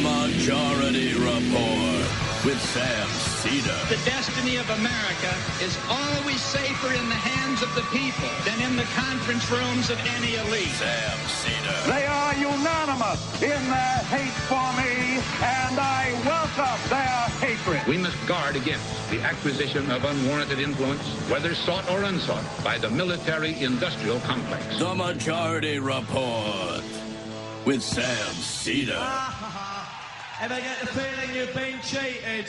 Majority Report with Sam Cedar. The destiny of America is always safer in the hands of the people than in the conference rooms of any elite. Sam Cedar. They are unanimous in their hate for me, and I welcome their hatred. We must guard against the acquisition of unwarranted influence, whether sought or unsought, by the military-industrial complex. The Majority Report with Sam Cedar. Ever get the feeling you've been cheated?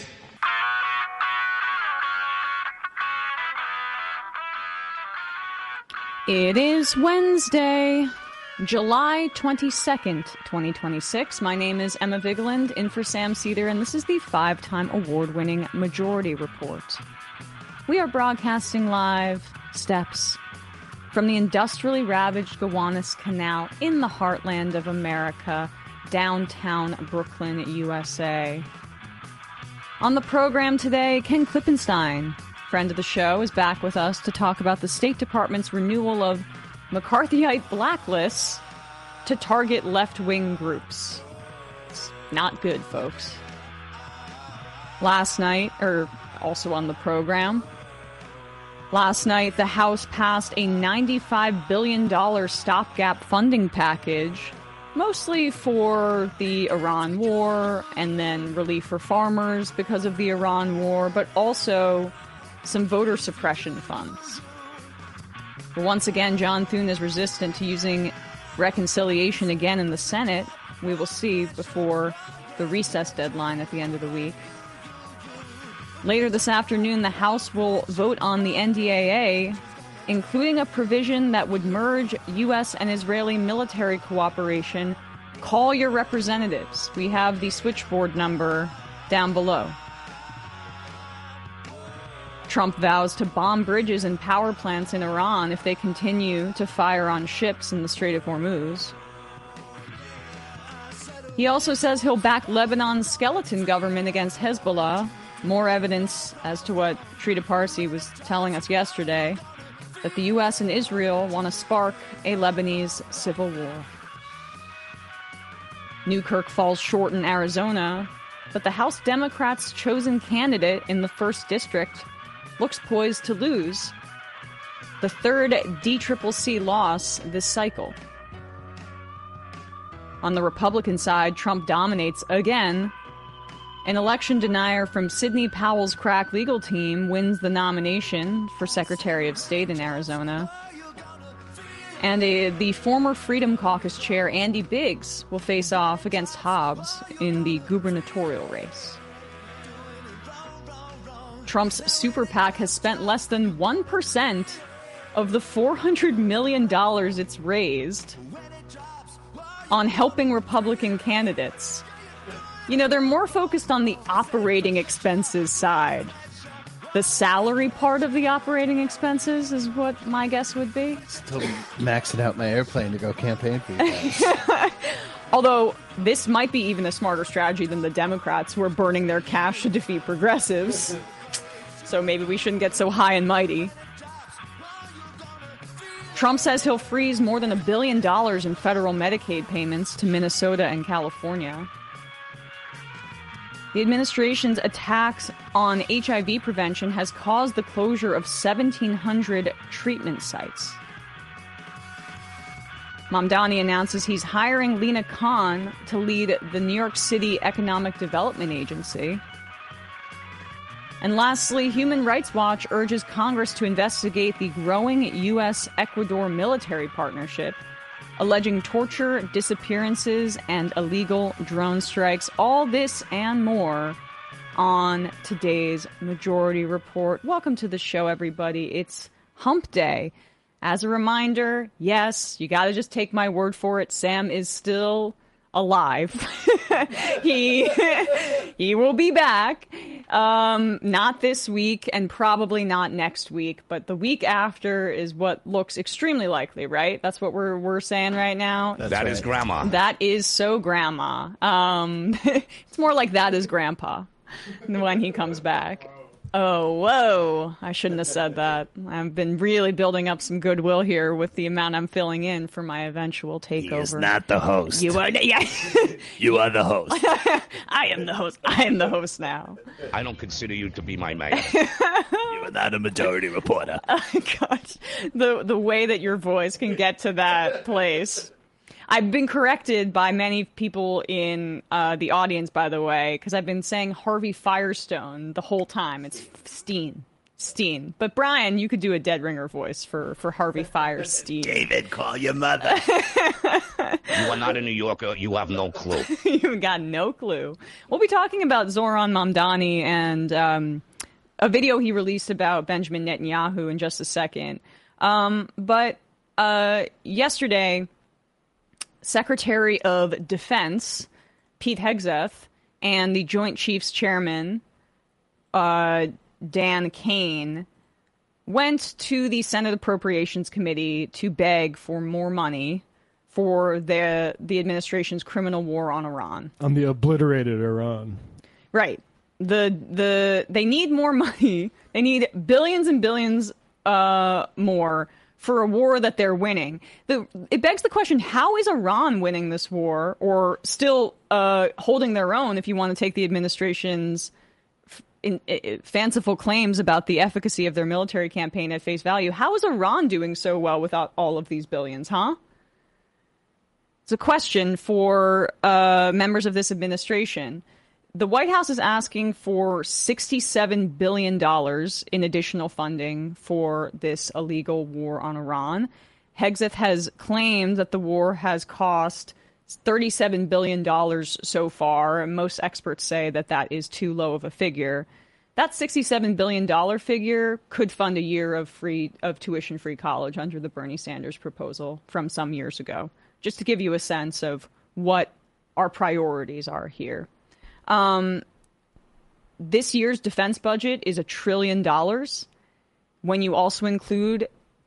It is Wednesday, July 22nd, 2026. My name is Emma Vigeland, in for Sam Cedar, and this is the 5-time award-winning Majority Report. We are broadcasting live steps from the industrially ravaged Gowanus Canal in the heartland of America, downtown Brooklyn, USA. On the program today, Ken Klippenstein, friend of the show, is back with us to talk about the State Department's renewal of McCarthyite blacklists to target left-wing groups. It's not good, folks. Also on the program, last night the House passed a $95 billion stopgap funding package, mostly for the Iran war and then relief for farmers because of the Iran war, but also some voter suppression funds. But once again, John Thune is resistant to using reconciliation again in the Senate. We will see before the recess deadline at the end of the week. Later this afternoon, the House will vote on the NDAA, including a provision that would merge U.S. and Israeli military cooperation. Call your representatives. We have the switchboard number down below. Trump vows to bomb bridges and power plants in Iran if they continue to fire on ships in the Strait of Hormuz. He also says he'll back Lebanon's skeleton government against Hezbollah. More evidence as to what Trita Parsi was telling us yesterday, that the U.S. and Israel want to spark a Lebanese civil war. Newkirk falls short in Arizona, but the House Democrats' chosen candidate in the 1st District looks poised to lose the third DCCC loss this cycle. On the Republican side, Trump dominates again. An election denier from Sidney Powell's crack legal team wins the nomination for Secretary of State in Arizona. And the former Freedom Caucus chair, Andy Biggs, will face off against Hobbs in the gubernatorial race. Trump's super PAC has spent less than 1% of the $400 million it's raised on helping Republican candidates. You know, they're more focused on the operating expenses side. The salary part of the operating expenses is what my guess would be. Still maxing out my airplane to go campaign for you guys. Although, this might be even a smarter strategy than the Democrats, who are burning their cash to defeat progressives. So maybe we shouldn't get so high and mighty. Trump says he'll freeze more than $1 billion in federal Medicaid payments to Minnesota and California. The administration's attacks on HIV prevention has caused the closure of 1,700 treatment sites. Mamdani announces he's hiring Lena Khan to lead the New York City Economic Development Agency. And lastly, Human Rights Watch urges Congress to investigate the growing U.S.-Ecuador military partnership, alleging torture, disappearances, and illegal drone strikes. All this and more on today's Majority Report. Welcome to the show, everybody. It's Hump Day. As a reminder, yes, you gotta just take my word for it. Sam is still alive. He will be back. Not this week and probably not next week, but the week after is what looks extremely likely, right? That's what we're saying right now. That is grandma. That is so grandma. It's more like that is grandpa when he comes back. Oh, whoa. I shouldn't have said that. I've been really building up some goodwill here with the amount I'm filling in for my eventual takeover. He is not the host. You are, yeah. You are the host. I am the host. I am the host now. I don't consider you to be my man. You are not a majority reporter. Oh, gosh. The way that your voice can get to that place. I've been corrected by many people in the audience, by the way, because I've been saying Harvey Firestone the whole time. It's Steen. But Brian, you could do a dead ringer voice for Harvey Firestein. David, call your mother. You are not a New Yorker. You have no clue. You've got no clue. We'll be talking about Zoran Mamdani and a video he released about Benjamin Netanyahu in just a second. But yesterday, Secretary of Defense Pete Hegseth and the Joint Chiefs Chairman Dan Kane went to the Senate Appropriations Committee to beg for more money for the administration's criminal war on Iran. On the obliterated Iran. Right. They need more money. They need billions and billions more for a war that they're winning. It begs the question, how is Iran winning this war, or still holding their own, if you want to take the administration's fanciful claims about the efficacy of their military campaign at face value? How is Iran doing so well without all of these billions, huh? It's a question for members of this administration. The White House is asking for $67 billion in additional funding for this illegal war on Iran. Hegseth has claimed that the war has cost $37 billion so far, and most experts say that that is too low of a figure. That $67 billion figure could fund a year of tuition-free college under the Bernie Sanders proposal from some years ago, just to give you a sense of what our priorities are here. This year's defense budget is $1 trillion. When you also include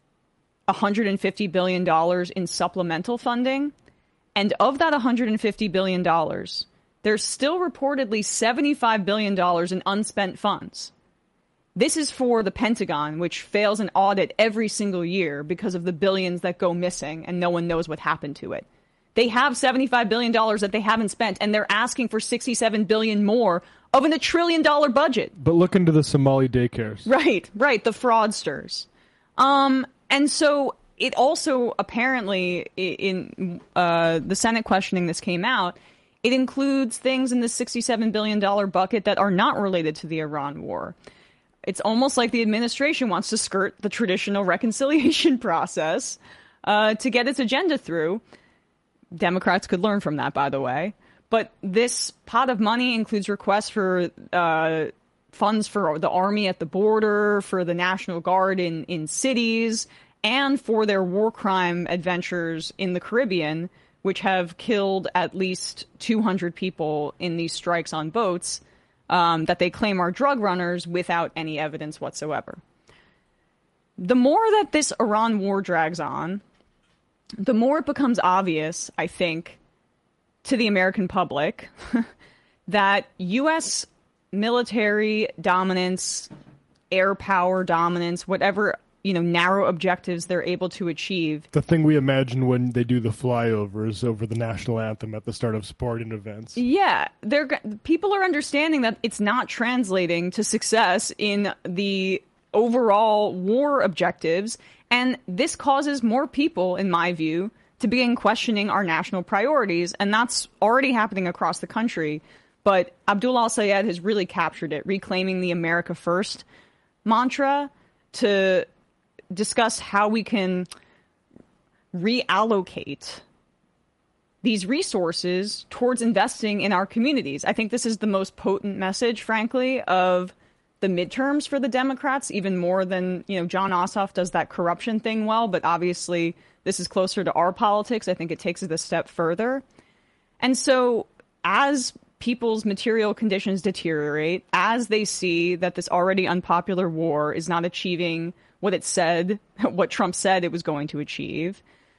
$150 billion in supplemental funding, and of that $150 billion, there's still reportedly $75 billion in unspent funds. This is for the Pentagon, which fails an audit every single year because of the billions that go missing and no one knows what happened to it. They have $75 billion that they haven't spent, and they're asking for $67 billion more of a $1 trillion budget. But look into the Somali daycares. Right, the fraudsters. And so it also apparently, in the Senate questioning this came out, it includes things in the $67 billion bucket that are not related to the Iran war. It's almost like the administration wants to skirt the traditional reconciliation process to get its agenda through. Democrats could learn from that, by the way. But this pot of money includes requests for funds for the Army at the border, for the National Guard in cities, and for their war crime adventures in the Caribbean, which have killed at least 200 people in these strikes on boats that they claim are drug runners without any evidence whatsoever. The more that this Iran war drags on, the more it becomes obvious, I think, to the American public that U.S. military dominance, air power dominance, whatever, narrow objectives they're able to achieve. The thing we imagine when they do the flyovers over the national anthem at the start of sporting events. Yeah, people are understanding that it's not translating to success in the overall war objectives. And this causes more people, in my view, to begin questioning our national priorities. And that's already happening across the country. But Abdullah al-Sayed has really captured it, reclaiming the America First mantra to discuss how we can reallocate these resources towards investing in our communities. I think this is the most potent message, frankly, of the midterms for the Democrats, even more than, John Ossoff does that corruption thing well, but obviously this is closer to our politics. I think it takes it a step further. And so as people's material conditions deteriorate, as they see that this already unpopular war is not achieving what Trump said it was going to achieve,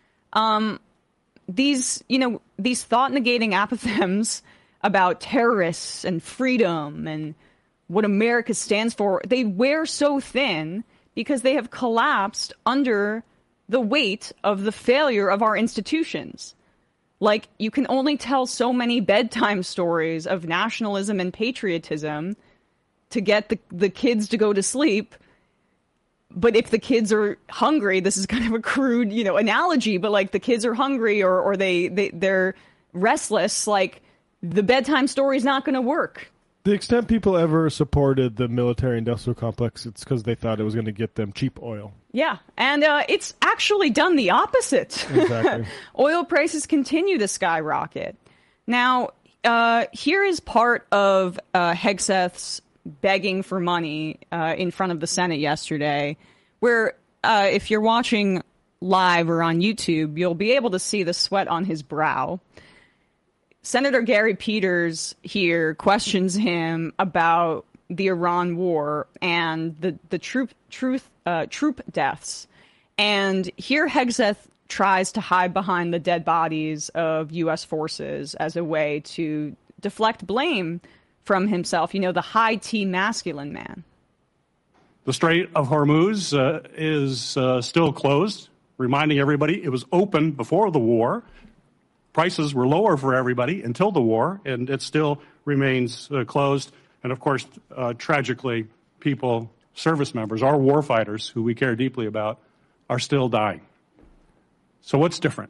these thought-negating apophthegms about terrorists and freedom and what America stands for, they wear so thin because they have collapsed under the weight of the failure of our institutions. Like, you can only tell so many bedtime stories of nationalism and patriotism to get the kids to go to sleep. But if the kids are hungry, this is kind of a crude, analogy, but like the kids are hungry or they're restless, like the bedtime story is not going to work. The extent people ever supported the military-industrial complex, it's because they thought it was going to get them cheap oil. Yeah, and it's actually done the opposite. Exactly. Oil prices continue to skyrocket. Now, here is part of Hegseth's begging for money in front of the Senate yesterday, where if you're watching live or on YouTube, you'll be able to see the sweat on his brow. Senator Gary Peters here questions him about the Iran war and the troop deaths. And here Hegseth tries to hide behind the dead bodies of U.S. forces as a way to deflect blame from himself, the high T masculine man. The Strait of Hormuz is still closed, reminding everybody it was open before the war. Prices were lower for everybody until the war, and it still remains closed. And of course, tragically, service members, our war fighters, who we care deeply about, are still dying. So what's different?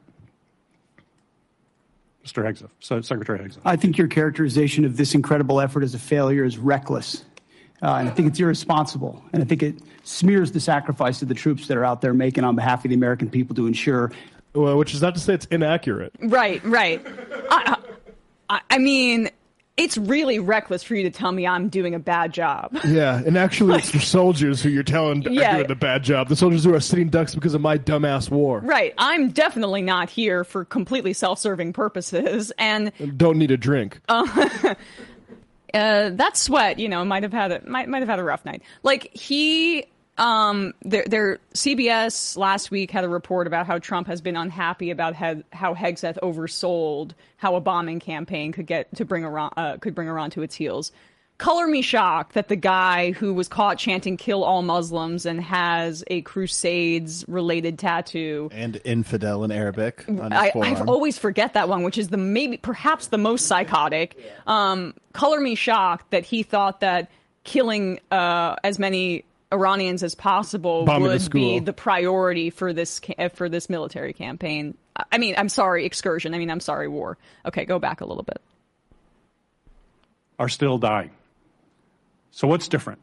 Mr. Hegseth, Secretary Hegseth. I think your characterization of this incredible effort as a failure is reckless. And I think it's irresponsible. And I think it smears the sacrifice of the troops that are out there making on behalf of the American people to ensure. Well, which is not to say it's inaccurate. Right. I mean, it's really reckless for you to tell me I'm doing a bad job. Yeah, and actually it's the soldiers who you're telling are doing the bad job. The soldiers who are sitting ducks because of my dumbass war. Right. I'm definitely not here for completely self-serving purposes. And don't need a drink. That sweat, might have had a rough night. Like CBS last week had a report about how Trump has been unhappy about how Hegseth oversold how a bombing campaign could bring Iran to its heels. Color me shocked that the guy who was caught chanting "Kill all Muslims" and has a Crusades-related tattoo and infidel in Arabic on his forearm. I always forget that one, which is perhaps the most psychotic. Color me shocked that he thought that killing as many Iranians as possible would be the priority for this military campaign. I mean, I'm sorry, excursion. I mean, I'm sorry, war. Okay, go back a little bit. Are still dying. So what's different?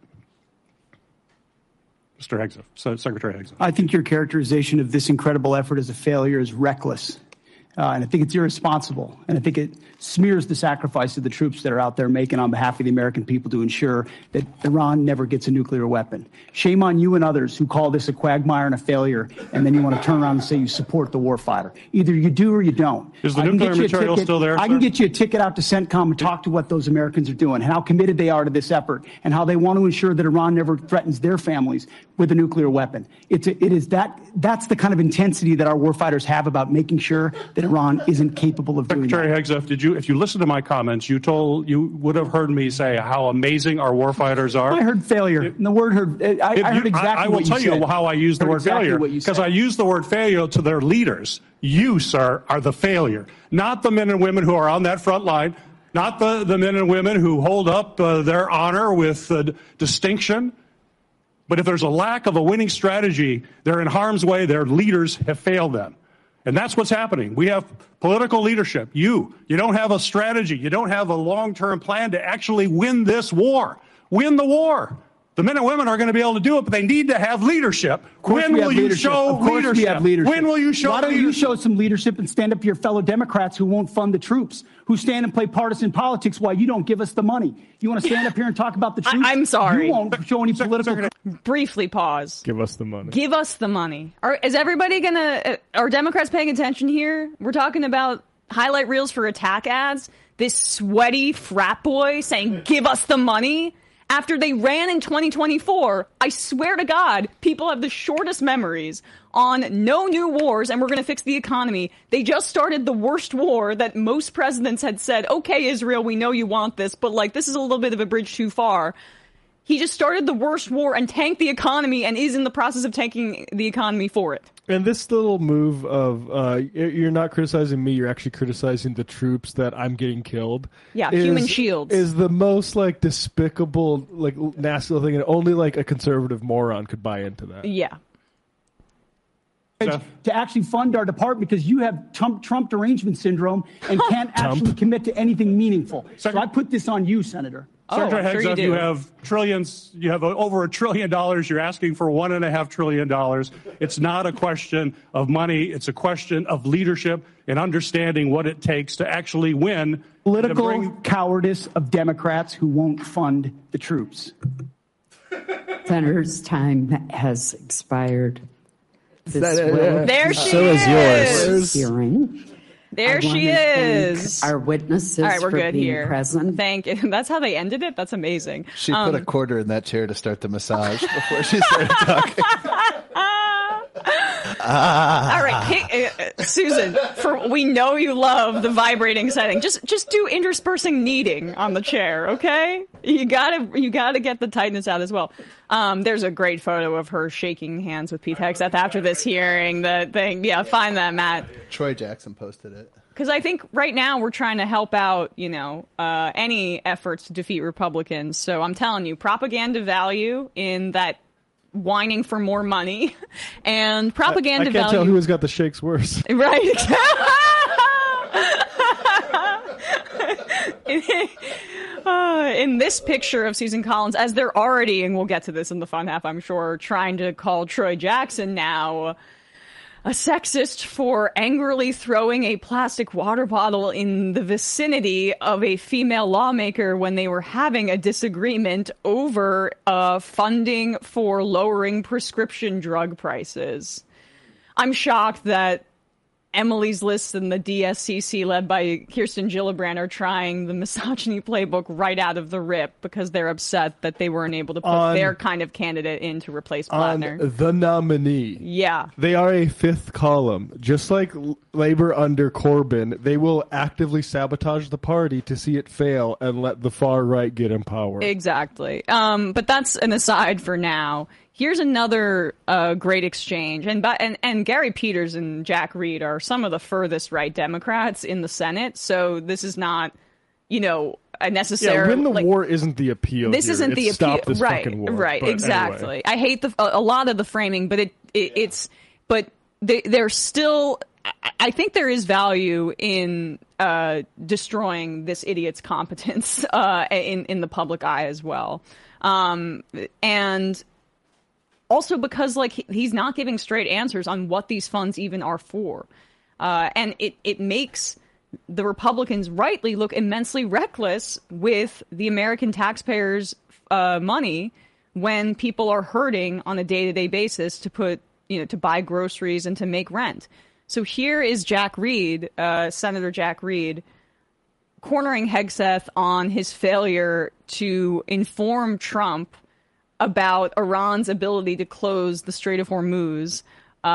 Mr. Hegseth, Secretary Hegseth. I think your characterization of this incredible effort as a failure is reckless. And I think it's irresponsible. And I think it smears the sacrifice of the troops that are out there making on behalf of the American people to ensure that Iran never gets a nuclear weapon. Shame on you and others who call this a quagmire and a failure, and then you want to turn around and say you support the warfighter. Either you do or you don't. Is the nuclear material still there, I can get you a ticket out to CENTCOM and talk to what those Americans are doing and how committed they are to this effort and how they want to ensure that Iran never threatens their families with a nuclear weapon. That's the kind of intensity that our warfighters have about making sure that Iran isn't capable of doing that. Secretary Hegseth, if you listen to my comments, you would have heard me say how amazing our warfighters are. I heard failure. And the word heard. I heard exactly what you said. I will tell you how I use the word failure, because I use the word failure to their leaders. You, sir, are the failure, not the men and women who are on that front line, not the men and women who hold up their honor with distinction. But if there's a lack of a winning strategy, they're in harm's way. Their leaders have failed them. And that's what's happening. We have political leadership. You don't have a strategy. You don't have a long-term plan to actually win this war. Win the war. The men and women are going to be able to do it, but they need to have leadership. When will you show leadership? When will you show leadership? Why don't you show some leadership and stand up to your fellow Democrats who won't fund the troops, who stand and play partisan politics while you don't give us the money? You want to stand up here and talk about the troops? I'm sorry. You won't show any political... Briefly pause. Give us the money. Give us the money. Is everybody going to... Are Democrats paying attention here? We're talking about highlight reels for attack ads. This sweaty frat boy saying, give us the money. After they ran in 2024, I swear to God, people have the shortest memories on no new wars and we're going to fix the economy. They just started the worst war that most presidents had said, okay, Israel, we know you want this, but like this is a little bit of a bridge too far. He just started the worst war and tanked the economy and is in the process of tanking the economy for it. And this little move of you're not criticizing me, you're actually criticizing the troops that I'm getting killed. Yeah, human shields. Is the most like despicable, like nasty thing, and only like a conservative moron could buy into that. Yeah. To actually fund our department because you have Trump derangement syndrome and can't actually commit to anything meaningful. So I put this on you, Senator. Secretary Hegseth, you have trillions. You have over $1 trillion. You're asking for $1.5 trillion. It's not a question of money. It's a question of leadership and understanding what it takes to actually win. Political cowardice of Democrats who won't fund the troops. Senator's time has expired. There she is. Hearing. There she is. Our witnesses. All right, we're for good being here. Present. Thank you. That's how they ended it. That's amazing. She put a quarter in that chair to start the massage before she started talking. All right, Susan. We know you love the vibrating setting. Just do interspersing kneading on the chair, okay? You gotta get the tightness out as well. There's a great photo of her shaking hands with Pete Hegseth after this hearing. The thing, yeah, find that, Matt. Troy Jackson posted it. Because I think right now we're trying to help out, any efforts to defeat Republicans. So I'm telling you, propaganda value in that whining for more money and propaganda value. I can't tell who has got the shakes worse. Right. In this picture of Susan Collins, as they're already, and we'll get to this in the fun half, I'm sure, trying to call Troy Jackson now a sexist for angrily throwing a plastic water bottle in the vicinity of a female lawmaker when they were having a disagreement over funding for lowering prescription drug prices. I'm shocked that Emily's List and the DSCC, led by Kirsten Gillibrand, are trying the misogyny playbook right out of the rip because they're upset that they weren't able to put their kind of candidate in to replace Plattner. On the nominee. Yeah. They are a fifth column. Just like Labor under Corbyn, they will actively sabotage the party to see it fail and let the far right get in power. Exactly. But that's an aside for now. Here's another great exchange, and Gary Peters and Jack Reed are some of the furthest right Democrats in the Senate, so this is not, a necessary. Yeah, win the war isn't the appeal. This isn't the appeal, stop this right? Fucking war. Right, but exactly. Anyway. I hate a lot of the framing, but they're still. I think there is value in destroying this idiot's competence in the public eye as well, and. Also because, he's not giving straight answers on what these funds even are for. And it makes the Republicans rightly look immensely reckless with the American taxpayers' money when people are hurting on a day-to-day basis to buy groceries and to make rent. So here is Jack Reed, Senator Jack Reed, cornering Hegseth on his failure to inform Trump about Iran's ability to close the Strait of Hormuz,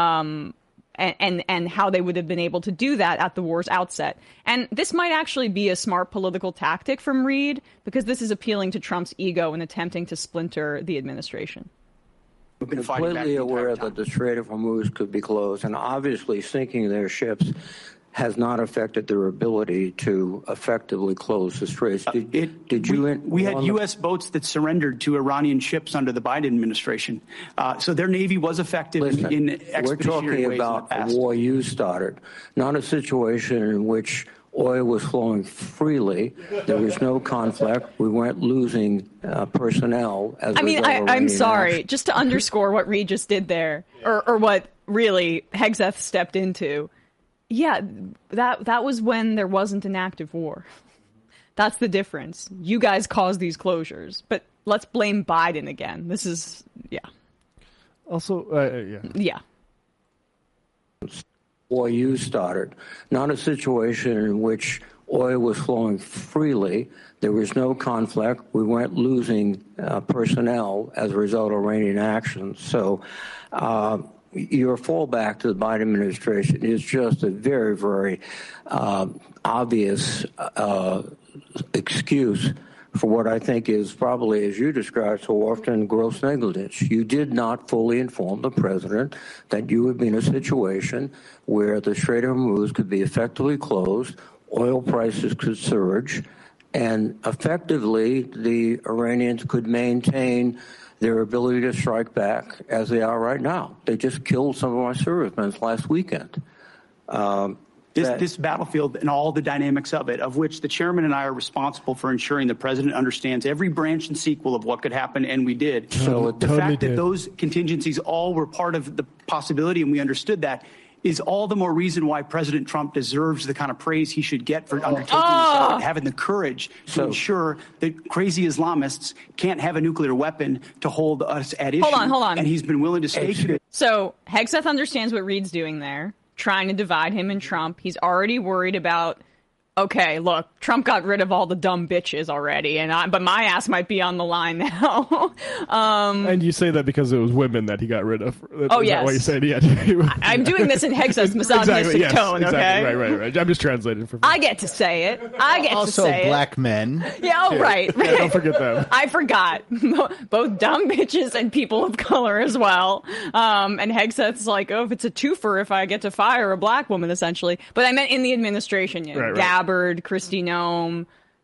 and how they would have been able to do that at the war's outset. And this might actually be a smart political tactic from Reed, because this is appealing to Trump's ego and attempting to splinter the administration. We've been completely aware that the Strait of Hormuz could be closed, and obviously sinking their ships has not affected their ability to effectively close the straits. We had U.S. boats that surrendered to Iranian ships under the Biden administration. So their Navy was effective in expeditionary ways. We're talking about a war you started, not a situation in which oil was flowing freely. There was no conflict. We weren't losing personnel as a result of I'm sorry. Just to underscore what Reed just did there, or what really Hegseth stepped into. Yeah, that was when there wasn't an active war. That's the difference. You guys caused these closures, but let's blame Biden again. This is, yeah. Also, yeah. War you started, not a situation in which oil was flowing freely. There was no conflict. We weren't losing personnel as a result of Iranian actions. So, your fallback to the Biden administration is just a very, very obvious excuse for what I think is probably, as you described so often, gross negligence. You did not fully inform the president that you would be in a situation where the Strait of Hormuz could be effectively closed, oil prices could surge, and effectively the Iranians could maintain their ability to strike back as they are right now. They just killed some of my servicemen last weekend. This battlefield and all the dynamics of it, of which the chairman and I are responsible for ensuring the president understands every branch and sequel of what could happen, and we did. So the fact that those contingencies all were part of the possibility and we understood that is all the more reason why President Trump deserves the kind of praise he should get for undertaking this effort, having the courage to ensure that crazy Islamists can't have a nuclear weapon to hold us at issue. Hold on. And he's been willing to stay to it. So Hegseth understands what Reed's doing there, trying to divide him and Trump. He's already worried about, okay, look, Trump got rid of all the dumb bitches already, but my ass might be on the line now. And you say that because it was women that he got rid of. Oh, yes. Is that why you said he had to I'm doing this in Hegseth's misogynistic tone, okay? Right. I'm just translating for I get to say it. Also, black men. Yeah, right. Yeah, don't forget them. I forgot. Both dumb bitches and people of color as well. And Hegseth's like, oh, if it's a twofer if I get to fire a black woman, essentially. But I meant in the administration, right. Gabbard, Kristi Noem.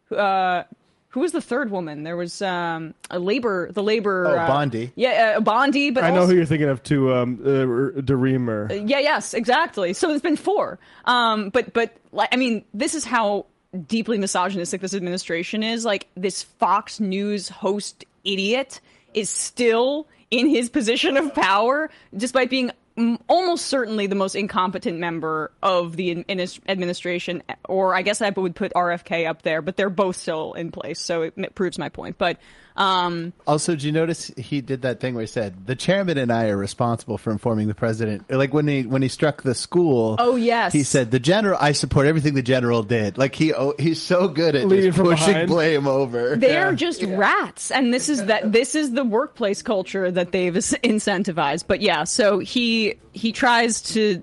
Who was the third woman? There was the labor. Bondi. Bondi. But I know who you're thinking of too. DeReamer. Yes, exactly. So there's been four. But I mean, this is how deeply misogynistic this administration is. Like, this Fox News host idiot is still in his position of power, despite being almost certainly the most incompetent member of the administration, or I guess I would put RFK up there, but they're both still in place, so it proves my point. But also, did you notice he did that thing where he said, the chairman and I are responsible for informing the president? Like when he struck the school. Oh, yes. He said, I support everything the general did. Like he's so good at just pushing blame over. They're just rats. And this is the workplace culture that they've incentivized. But yeah, so he tries to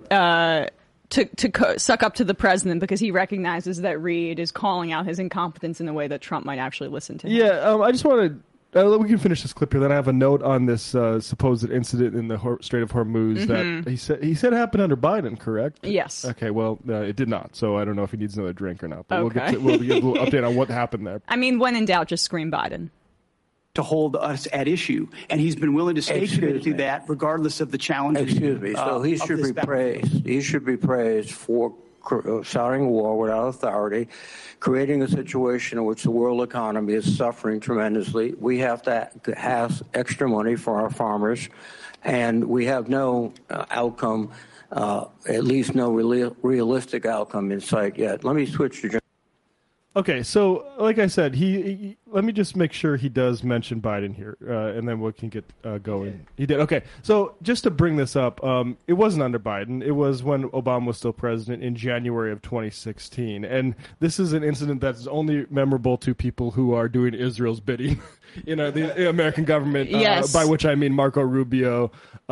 suck up to the president because he recognizes that Reed is calling out his incompetence in a way that Trump might actually listen to him. Yeah, I just want to... we can finish this clip here. Then I have a note on this supposed incident in the Strait of Hormuz that he said happened under Biden, correct? Yes. Okay, well, it did not. So I don't know if he needs another drink or not. But okay. we'll get a little update on what happened there. I mean, when in doubt, just scream Biden. To hold us at issue, and he's been willing to stay committed to that, regardless of the challenges. Excuse me. So he should be praised. He should be praised for starting a war without authority, creating a situation in which the world economy is suffering tremendously. We have to have extra money for our farmers, and we have no outcome, at least no realistic outcome in sight yet. Let me switch to. Okay, so like I said, he let me just make sure he does mention Biden here, and then we can get going. He did. Okay, so just to bring this up, it wasn't under Biden. It was when Obama was still president in January of 2016, and this is an incident that's only memorable to people who are doing Israel's bidding. The American government, yes. By which I mean Marco Rubio,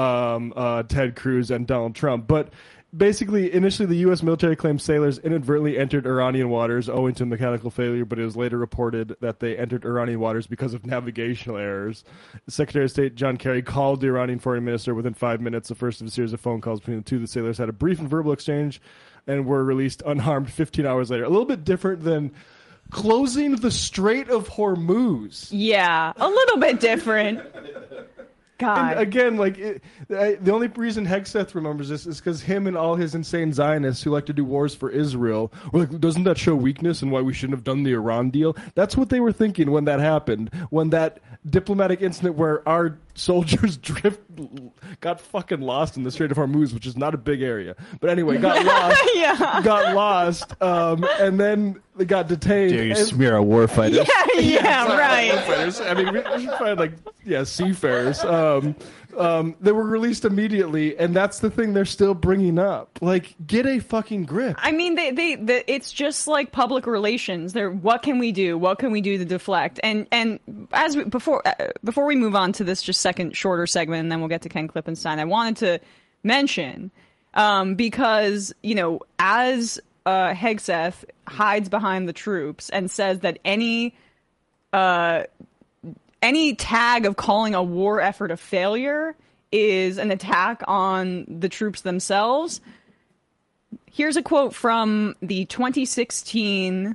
Ted Cruz, and Donald Trump, but. Basically, initially, the U.S. military claimed sailors inadvertently entered Iranian waters owing to mechanical failure, but it was later reported that they entered Iranian waters because of navigational errors. Secretary of State John Kerry called the Iranian foreign minister within 5 minutes, the first of a series of phone calls between the two. The sailors had a brief and verbal exchange and were released unharmed 15 hours later. A little bit different than closing the Strait of Hormuz. Yeah, a little bit different. God. And again, the only reason Hegseth remembers this is because him and all his insane Zionists who like to do wars for Israel were like, doesn't that show weakness and why we shouldn't have done the Iran deal? That's what they were thinking when that happened. When that diplomatic incident where our soldiers got fucking lost in the Strait of Hormuz, which is not a big area. But anyway, got lost. Yeah. Got lost. And then they got detained. Dare you smear a warfighter? Yeah, right. Warfighters. I mean, we should find seafarers. They were released immediately, and that's the thing they're still bringing up. Like, get a fucking grip. I mean, it's just like public relations. What can we do? What can we do to deflect? And before we move on to this just second shorter segment, and then we'll get to Ken Klippenstein, I wanted to mention because as Hegseth hides behind the troops and says that any any tag of calling a war effort a failure is an attack on the troops themselves. Here's a quote from the 2016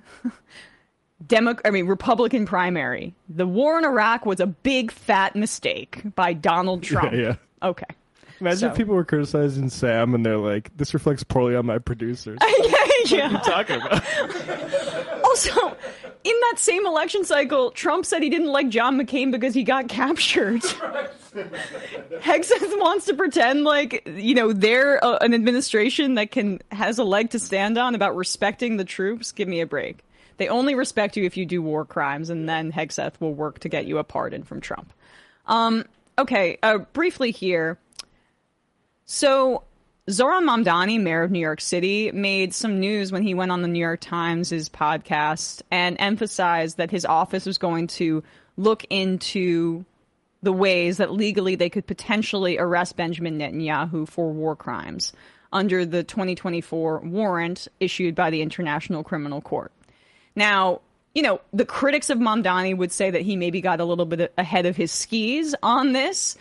Republican primary. "The war in Iraq was a big fat mistake" by Donald Trump. Yeah. Okay. Imagine if people were criticizing Sam and they're like, "This reflects poorly on my producers." Yeah. What are you talking about? Also, in that same election cycle, Trump said he didn't like John McCain because he got captured. Hegseth wants to pretend like, they're an administration that has a leg to stand on about respecting the troops. Give me a break. They only respect you if you do war crimes, and then Hegseth will work to get you a pardon from Trump. Okay, briefly here. So, Zohran Mamdani, mayor of New York City, made some news when he went on the New York Times' podcast and emphasized that his office was going to look into the ways that legally they could potentially arrest Benjamin Netanyahu for war crimes under the 2024 warrant issued by the International Criminal Court. Now, the critics of Mamdani would say that he maybe got a little bit ahead of his skis on this,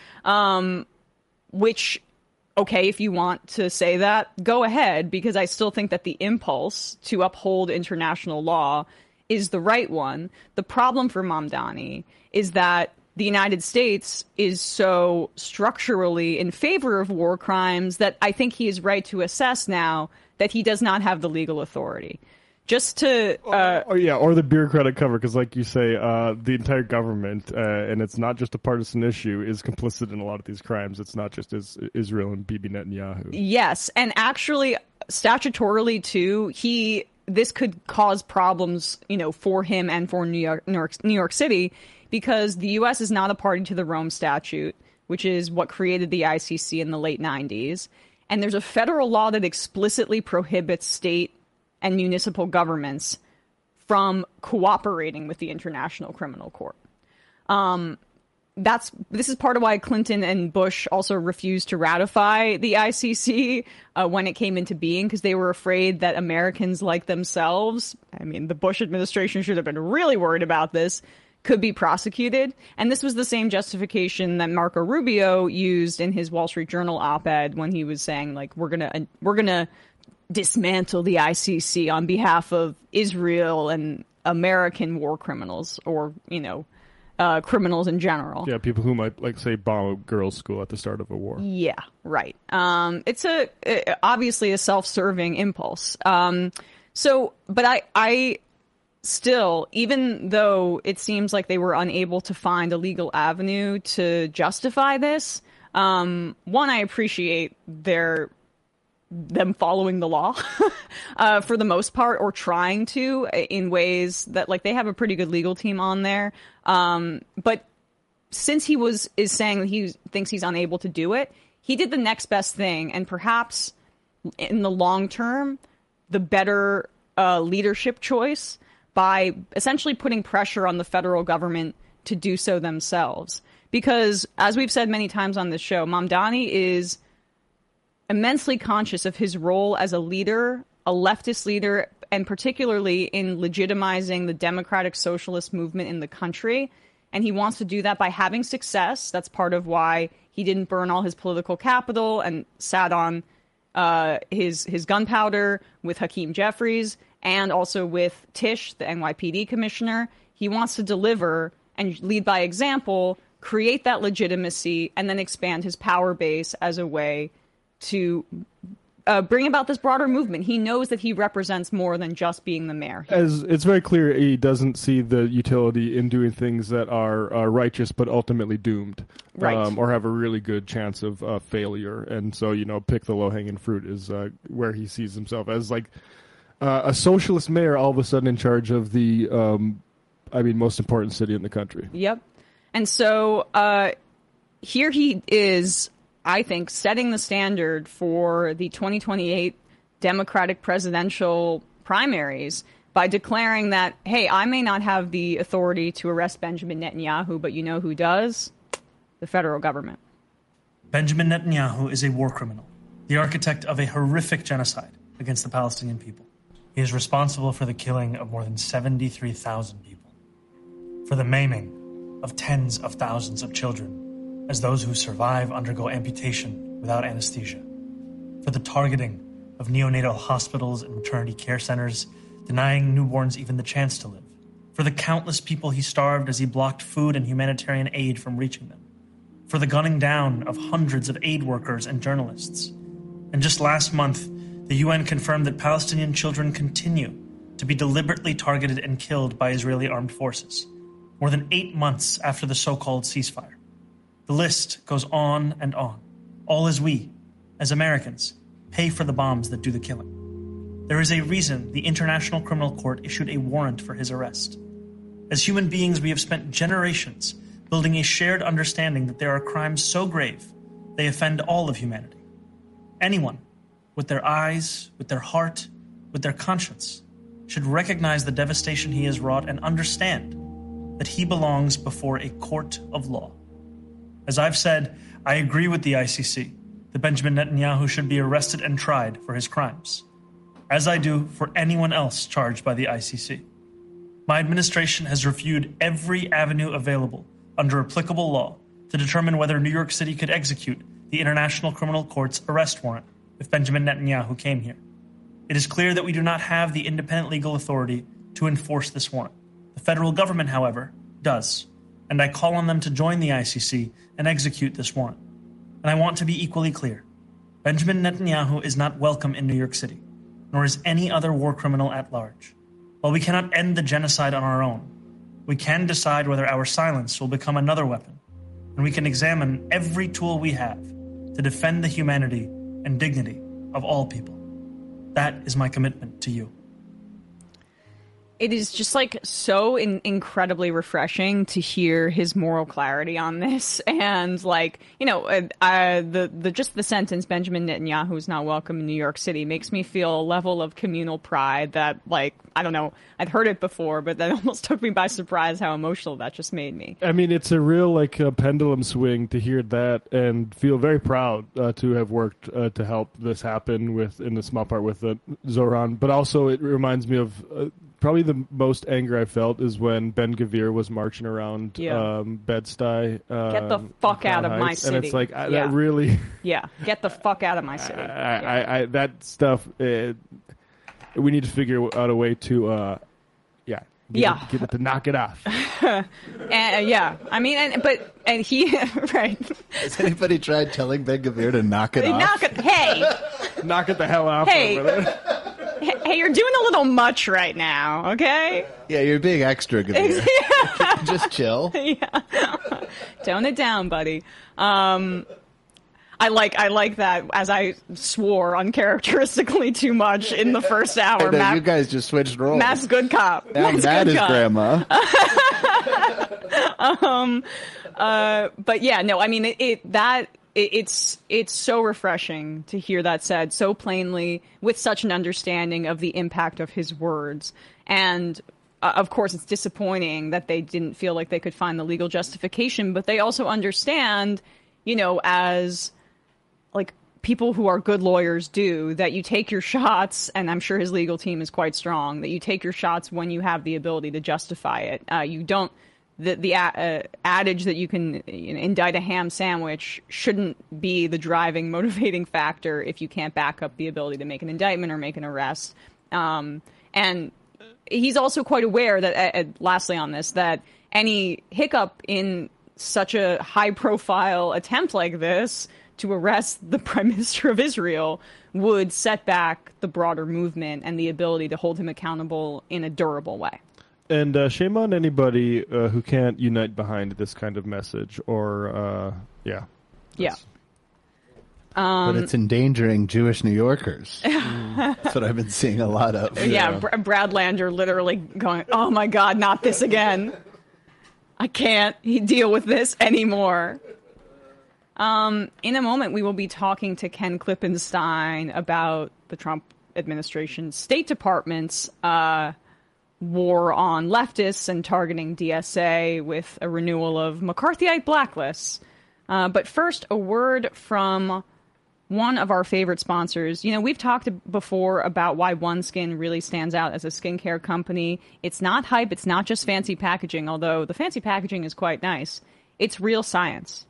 which... Okay, if you want to say that, go ahead, because I still think that the impulse to uphold international law is the right one. The problem for Mamdani is that the United States is so structurally in favor of war crimes that I think he is right to assess now that he does not have the legal authority. Just to... or the bureaucratic cover, because like you say, the entire government, and it's not just a partisan issue, is complicit in a lot of these crimes. It's not just Israel and Bibi Netanyahu. Yes, and actually, statutorily, too, this could cause problems, for him and for New York City, because the U.S. is not a party to the Rome Statute, which is what created the ICC in the late 90s. And there's a federal law that explicitly prohibits state and municipal governments from cooperating with the International Criminal Court. This is part of why Clinton and Bush also refused to ratify the ICC when it came into being, because they were afraid that Americans like themselves, the Bush administration should have been really worried about this, could be prosecuted. And this was the same justification that Marco Rubio used in his Wall Street Journal op-ed when he was saying, like, we're gonna dismantle the ICC on behalf of Israel and American war criminals, or, criminals in general. Yeah, people who might, say, bomb a girls' school at the start of a war. Yeah, right. It's obviously a self-serving impulse. But I still, even though it seems like they were unable to find a legal avenue to justify this, one, I appreciate them following the law for the most part, or trying to, in ways that, like, they have a pretty good legal team on there. But since he is saying that he thinks he's unable to do it, he did the next best thing, and perhaps in the long term, the better leadership choice, by essentially putting pressure on the federal government to do so themselves. Because, as we've said many times on this show, Mamdani is immensely conscious of his role as a leader, a leftist leader, and particularly in legitimizing the democratic socialist movement in the country. And he wants to do that by having success. That's part of why he didn't burn all his political capital and sat on his gunpowder with Hakeem Jeffries and also with Tisch, the NYPD commissioner. He wants to deliver and lead by example, create that legitimacy, and then expand his power base as a way to bring about this broader movement. He knows that he represents more than just being the mayor. As it's very clear, he doesn't see the utility in doing things that are righteous but ultimately doomed, right, or have a really good chance of failure. And so, pick the low-hanging fruit is where he sees himself as, like, a socialist mayor all of a sudden in charge of the, most important city in the country. Yep. And so here he is, I think, setting the standard for the 2028 Democratic presidential primaries by declaring that, hey, I may not have the authority to arrest Benjamin Netanyahu, but you know who does? The federal government. Benjamin Netanyahu is a war criminal, the architect of a horrific genocide against the Palestinian people. He is responsible for the killing of more than 73,000 people. for the maiming of tens of thousands of children as those who survive undergo amputation without anesthesia, for the targeting of neonatal hospitals and maternity care centers, denying newborns even the chance to live, for the countless people he starved as he blocked food and humanitarian aid from reaching them, for the gunning down of hundreds of aid workers and journalists. And just last month, the UN confirmed that Palestinian children continue to be deliberately targeted and killed by Israeli armed forces, more than 8 months after the so-called ceasefire. The list goes on and on, all as we, as Americans, pay for the bombs that do the killing. There is a reason the International Criminal Court issued a warrant for his arrest. As human beings, we have spent generations building a shared understanding that there are crimes so grave they offend all of humanity. Anyone, with their eyes, with their heart, with their conscience, should recognize the devastation he has wrought and understand that he belongs before a court of law. As I've said, I agree with the ICC that Benjamin Netanyahu should be arrested and tried for his crimes, as I do for anyone else charged by the ICC. My administration has reviewed every avenue available under applicable law to determine whether New York City could execute the International Criminal Court's arrest warrant if Benjamin Netanyahu came here. It is clear that we do not have the independent legal authority to enforce this warrant. The federal government, however, does, and I call on them to join the ICC and execute this warrant. And I want to be equally clear. Benjamin Netanyahu is not welcome in New York City, nor is any other war criminal at large. While we cannot end the genocide on our own, we can decide whether our silence will become another weapon, and we can examine every tool we have to defend the humanity and dignity of all people. That is my commitment to you. It is just like so incredibly refreshing to hear his moral clarity on this, and like, you know, just the sentence "Benjamin Netanyahu is not welcome in New York City" makes me feel a level of communal pride that, like, I don't know, I'd heard it before, but that almost took me by surprise how emotional that just made me. I mean, it's a real like pendulum swing to hear that and feel very proud to have worked to help this happen with, in the small part, with Zoran, but also it reminds me of. Probably the most anger I felt is when Ben Gvir was marching around Bed-Stuy. Get the fuck out of my city. And it's like, that really... Yeah, get the fuck out of my city. That stuff, we need to figure out a way to, get it to knock it off. I mean, and he, right. Has anybody tried telling Ben Gvir to knock it off? Knock it the hell off over there. Hey, you're doing a little much right now, okay? Yeah, you're being extra, Gvir. Just chill. Yeah. Tone it down, buddy. I like that, as I swore uncharacteristically too much in the first hour. Know, you guys just switched roles. Matt's good cop. Now Matt is grandma. But yeah, no, I mean, it's so refreshing to hear that said so plainly with such an understanding of the impact of his words. And of course, it's disappointing that they didn't feel like they could find the legal justification, but they also understand, you know, as like people who are good lawyers do, that you take your shots, and I'm sure his legal team is quite strong, that you take your shots when you have the ability to justify it. You don't. The adage that you can indict a ham sandwich shouldn't be the driving, motivating factor if you can't back up the ability to make an indictment or make an arrest. And he's also quite aware that, lastly on this, that any hiccup in such a high-profile attempt like this to arrest the Prime Minister of Israel would set back the broader movement and the ability to hold him accountable in a durable way. And shame on anybody who can't unite behind this kind of message, or but it's endangering Jewish New Yorkers. That's what I've been seeing a lot of. Yeah, Brad Lander literally going, "Oh my God, not this again! I can't deal with this anymore." In a moment, we will be talking to Ken Klippenstein about the Trump administration's State Department's war on leftists and targeting DSA with a renewal of McCarthyite blacklists. But first, a word from one of our favorite sponsors. You know, we've talked before about why OneSkin really stands out as a skincare company. It's not hype. It's not just fancy packaging, although the fancy packaging is quite nice. It's real science.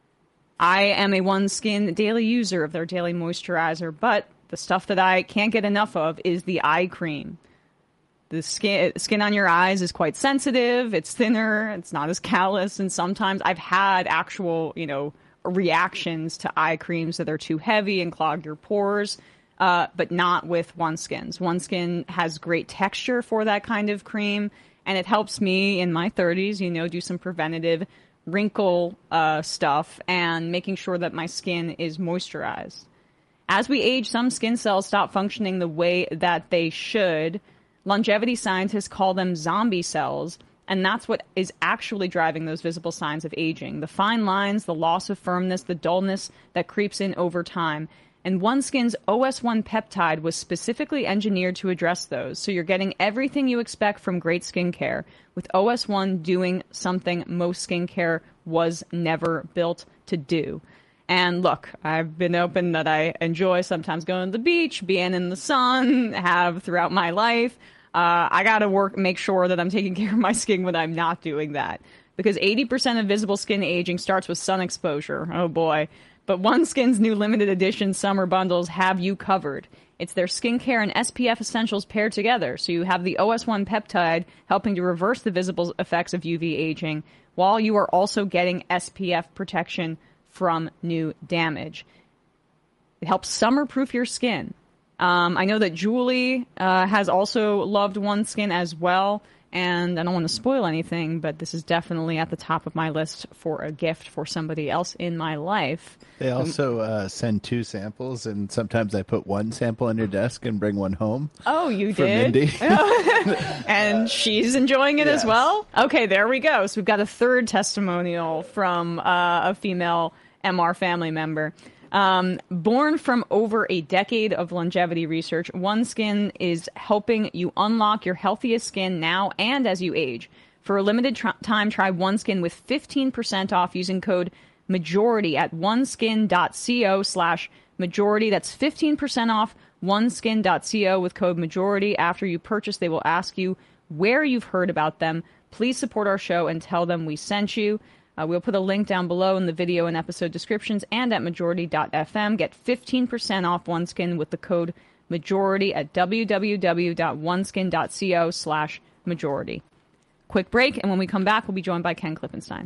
I am a OneSkin daily user of their daily moisturizer, but the stuff that I can't get enough of is the eye cream. The skin on your eyes is quite sensitive. It's thinner. It's not as callous. And sometimes I've had actual, reactions to eye creams that are too heavy and clog your pores, but not with OneSkin's. OneSkin has great texture for that kind of cream, and it helps me in my 30s, do some preventative wrinkle stuff and making sure that my skin is moisturized. As we age, some skin cells stop functioning the way that they should. Longevity scientists call them zombie cells, and that's what is actually driving those visible signs of aging. The fine lines, the loss of firmness, the dullness that creeps in over time. And OneSkin's OS1 peptide was specifically engineered to address those. So you're getting everything you expect from great skincare, with OS1 doing something most skincare was never built to do. And look, I've been open that I enjoy sometimes going to the beach, being in the sun, have throughout my life. I got to make sure that I'm taking care of my skin when I'm not doing that. Because 80% of visible skin aging starts with sun exposure. Oh boy. But OneSkin's new limited edition summer bundles have you covered. It's their skincare and SPF essentials paired together. So you have the OS1 peptide helping to reverse the visible effects of UV aging, while you are also getting SPF protection from new damage. It helps summer-proof your skin. I know that Julie has also loved OneSkin as well, and I don't want to spoil anything, but this is definitely at the top of my list for a gift for somebody else in my life. They also send 2 samples, and sometimes I put 1 sample on your desk and bring 1 home. Oh, you from did? Mindy. And she's enjoying it as well? Okay, there we go. So we've got a third testimonial from a female MR family member. Born from over a decade of longevity research, OneSkin is helping you unlock your healthiest skin now and as you age. For a limited time, try OneSkin with 15% off using code MAJORITY at oneskin.co/majority. That's 15% off oneskin.co with code MAJORITY. After you purchase, they will ask you where you've heard about them. Please support our show and tell them we sent you. We'll put a link down below in the video and episode descriptions and at majority.fm. Get 15% off OneSkin with the code MAJORITY at www.oneskin.co/majority. Quick break, and when we come back, we'll be joined by Ken Klippenstein.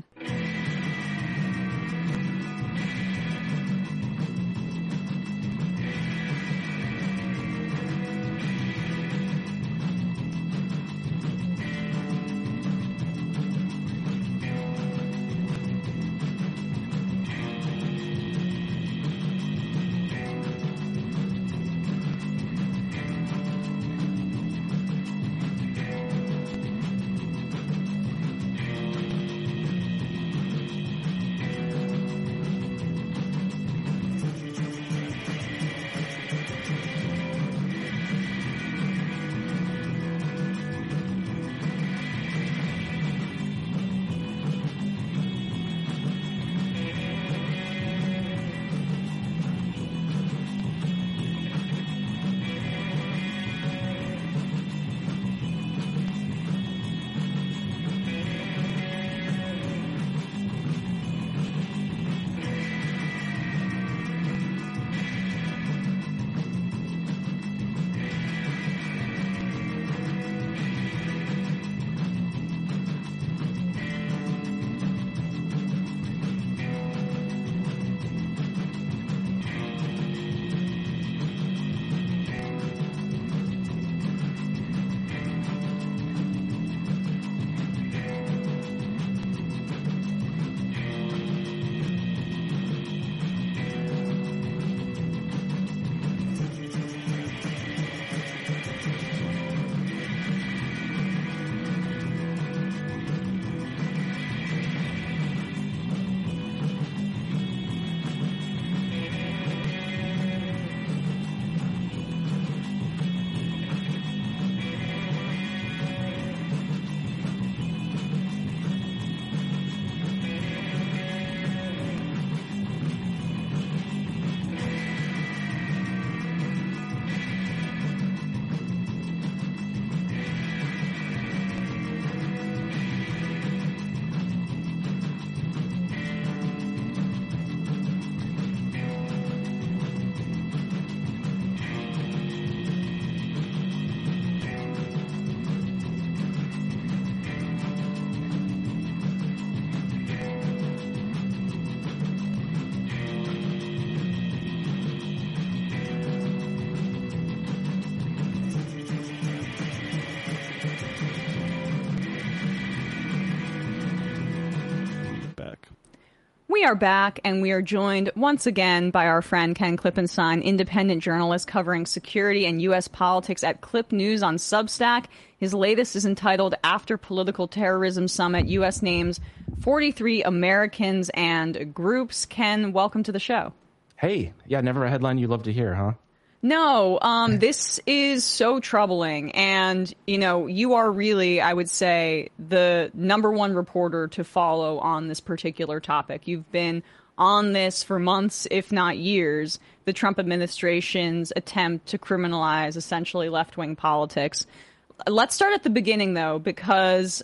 We are back, and we are joined once again by our friend Ken Klippenstein, independent journalist covering security and U.S. politics at Clip News on Substack. His latest is entitled After Political Terrorism Summit, U.S. Names 43 Americans and Groups. Ken, welcome to the show. Hey, yeah, never a headline you love to hear, huh? No, this is so troubling. And, you know, you are really, I would say, the number one reporter to follow on this particular topic. You've been on this for months, if not years, the Trump administration's attempt to criminalize essentially left-wing politics. Let's start at the beginning, though, because,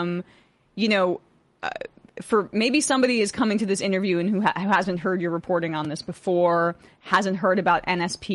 you know, for maybe somebody is coming to this interview and who hasn't heard your reporting on this before, hasn't heard about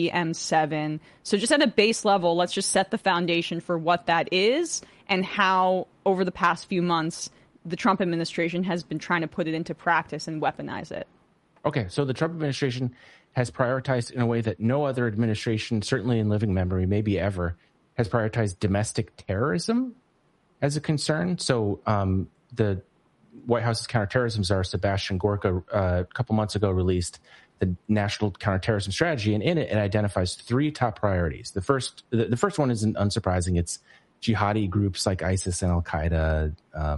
NSPM7. So just at a base level, let's just set the foundation for what that is and how over the past few months the Trump administration has been trying to put it into practice and weaponize it. Okay, so the Trump administration has prioritized in a way that no other administration, certainly in living memory, maybe ever, has prioritized domestic terrorism as a concern. So the White House's counterterrorism czar, Sebastian Gorka, a couple months ago released the National Counterterrorism Strategy, and in it identifies three top priorities. The first one isn't unsurprising. It's jihadi groups like ISIS and Al-Qaeda,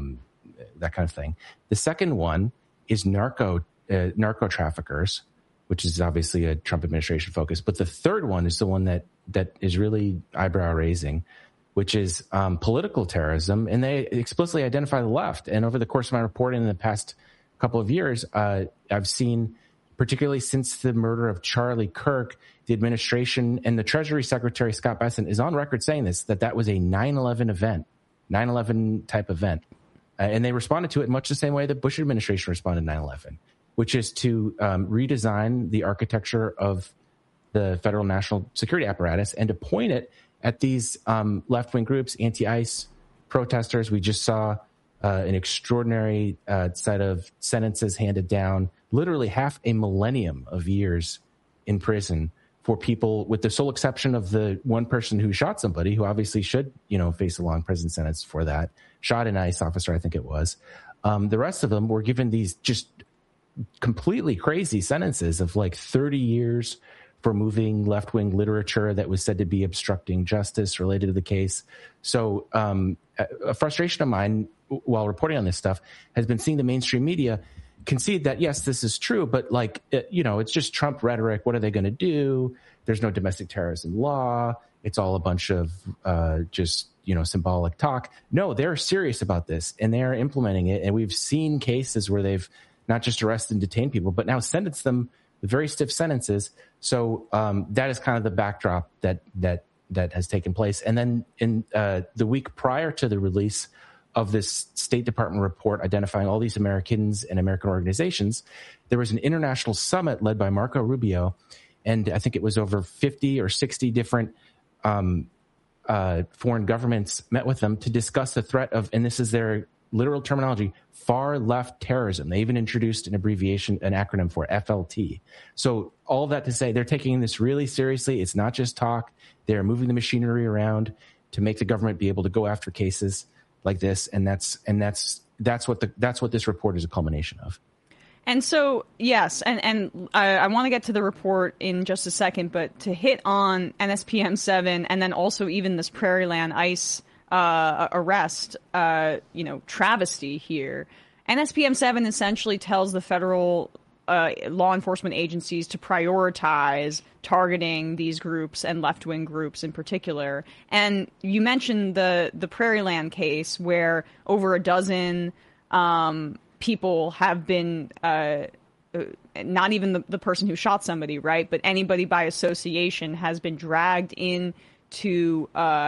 that kind of thing. The second one is narco traffickers, which is obviously a Trump administration focus. But the third one is the one that is really eyebrow raising, which is political terrorism, and they explicitly identify the left. And over the course of my reporting in the past couple of years, I've seen, particularly since the murder of Charlie Kirk, the administration and the Treasury Secretary Scott Bessent is on record saying that was a 9/11 event, 9/11 type event. And they responded to it in much the same way the Bush administration responded to 9/11, which is to redesign the architecture of the federal national security apparatus and to point it at these left-wing groups, anti-ICE protesters. We just saw an extraordinary set of sentences handed down, literally half a millennium of years in prison for people, with the sole exception of the one person who shot somebody, who obviously should, face a long prison sentence for that, shot an ICE officer, I think it was. The rest of them were given these just completely crazy sentences of like 30 years for moving left-wing literature that was said to be obstructing justice related to the case. So a frustration of mine while reporting on this stuff has been seeing the mainstream media concede that, yes, this is true, but it's just Trump rhetoric. What are they going to do? There's no domestic terrorism law. It's all a bunch of symbolic talk. No, they're serious about this and they're implementing it. And we've seen cases where they've not just arrested and detained people, but now sentenced them with very stiff sentences. So that is kind of the backdrop that has taken place. And then in the week prior to the release of this State Department report identifying all these Americans and American organizations, there was an international summit led by Marco Rubio, and I think it was over 50 or 60 different foreign governments met with them to discuss the threat of, and this is their literal terminology, far left terrorism. They even introduced an acronym for FLT. So all of that to say, they're taking this really seriously. It's not just talk. They're moving the machinery around to make the government be able to go after cases like this. And that's what this report is a culmination of. And so, yes, and I want to get to the report in just a second, but to hit on NSPM7 and then also even this Prairieland ICE arrest, travesty here. NSPM7 essentially tells the federal law enforcement agencies to prioritize targeting these groups and left-wing groups in particular. And you mentioned the Prairieland case where over a dozen people have been not even the person who shot somebody, right, but anybody by association has been dragged into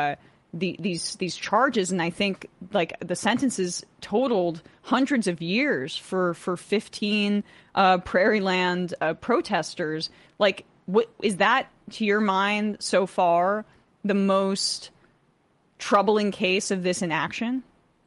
these charges, and I think like the sentences totaled hundreds of years for 15 Prairieland protesters. Like, what is that to your mind so far the most troubling case of this in action?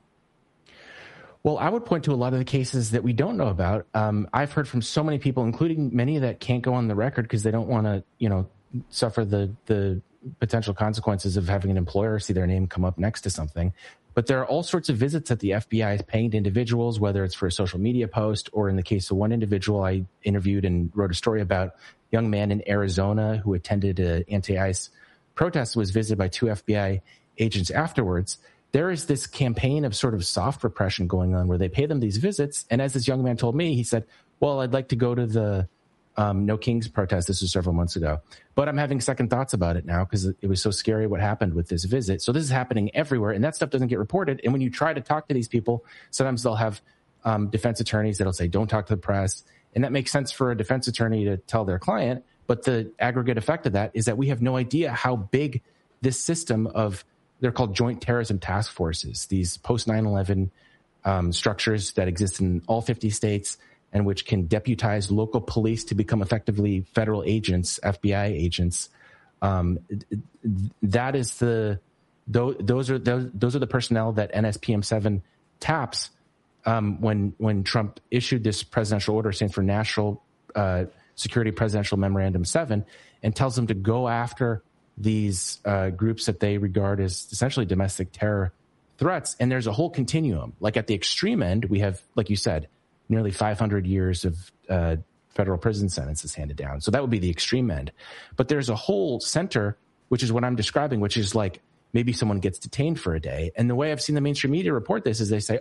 Well, I would point to a lot of the cases that we don't know about. I've heard from so many people, including many that can't go on the record because they don't want to, suffer the potential consequences of having an employer see their name come up next to something. But there are all sorts of visits that the FBI is paying to individuals, whether it's for a social media post or in the case of one individual I interviewed and wrote a story about, a young man in Arizona who attended an anti-ICE protest, was visited by 2 FBI agents afterwards. There is this campaign of sort of soft repression going on where they pay them these visits. And as this young man told me, he said, well, I'd like to go to the No Kings protest. This was several months ago. But I'm having second thoughts about it now because it was so scary what happened with this visit. So this is happening everywhere, and that stuff doesn't get reported. And when you try to talk to these people, sometimes they'll have defense attorneys that'll say, don't talk to the press. And that makes sense for a defense attorney to tell their client. But the aggregate effect of that is that we have no idea how big this system of, they're called joint terrorism task forces, these post 9/11 structures that exist in all 50 states and which can deputize local police to become effectively federal agents, FBI agents. That is those are the personnel that NSPM7 taps when Trump issued this presidential order stands for National Security Presidential Memorandum 7 and tells them to go after these groups that they regard as essentially domestic terror threats. And there's a whole continuum. Like at the extreme end, we have, like you said, nearly 500 years of federal prison sentences handed down. So that would be the extreme end. But there's a whole center, which is what I'm describing, which is like maybe someone gets detained for a day. And the way I've seen the mainstream media report this is they say,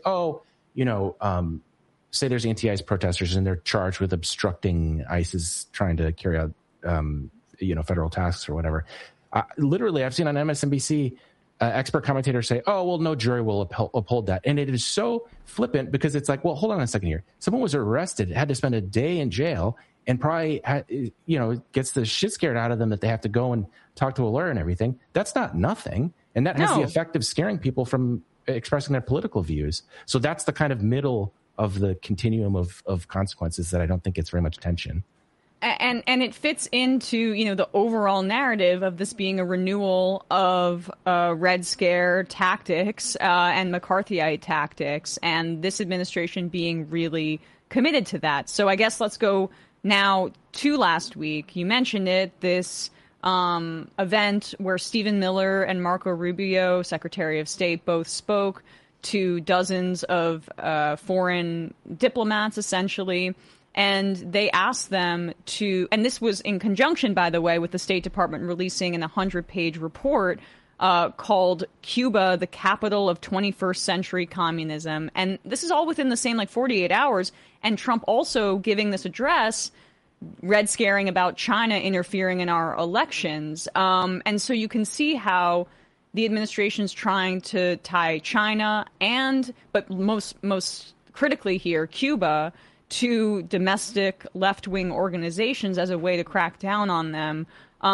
say there's anti-ICE protesters and they're charged with obstructing ISIS trying to carry out, federal tasks or whatever. Literally, I've seen on MSNBC expert commentators say, oh, well, no jury will uphold that. And it is so flippant because it's like, well, hold on a second here. Someone was arrested, had to spend a day in jail, and probably, gets the shit scared out of them that they have to go and talk to a lawyer and everything. That's not nothing. And that has the effect of scaring people from expressing their political views. So that's the kind of middle of the continuum of consequences that I don't think gets very much attention. And it fits into, the overall narrative of this being a renewal of Red Scare tactics and McCarthyite tactics, and this administration being really committed to that. So I guess let's go now to last week. You mentioned it, this event where Stephen Miller and Marco Rubio, Secretary of State, both spoke to dozens of foreign diplomats, essentially. And they asked them to, and this was in conjunction, by the way, with the State Department releasing an 100-page report called Cuba, the Capital of 21st Century Communism. And this is all within the same 48 hours. And Trump also giving this address, red scaring about China interfering in our elections. And so you can see how the administration's trying to tie China but most critically here, Cuba, to domestic left-wing organizations as a way to crack down on them.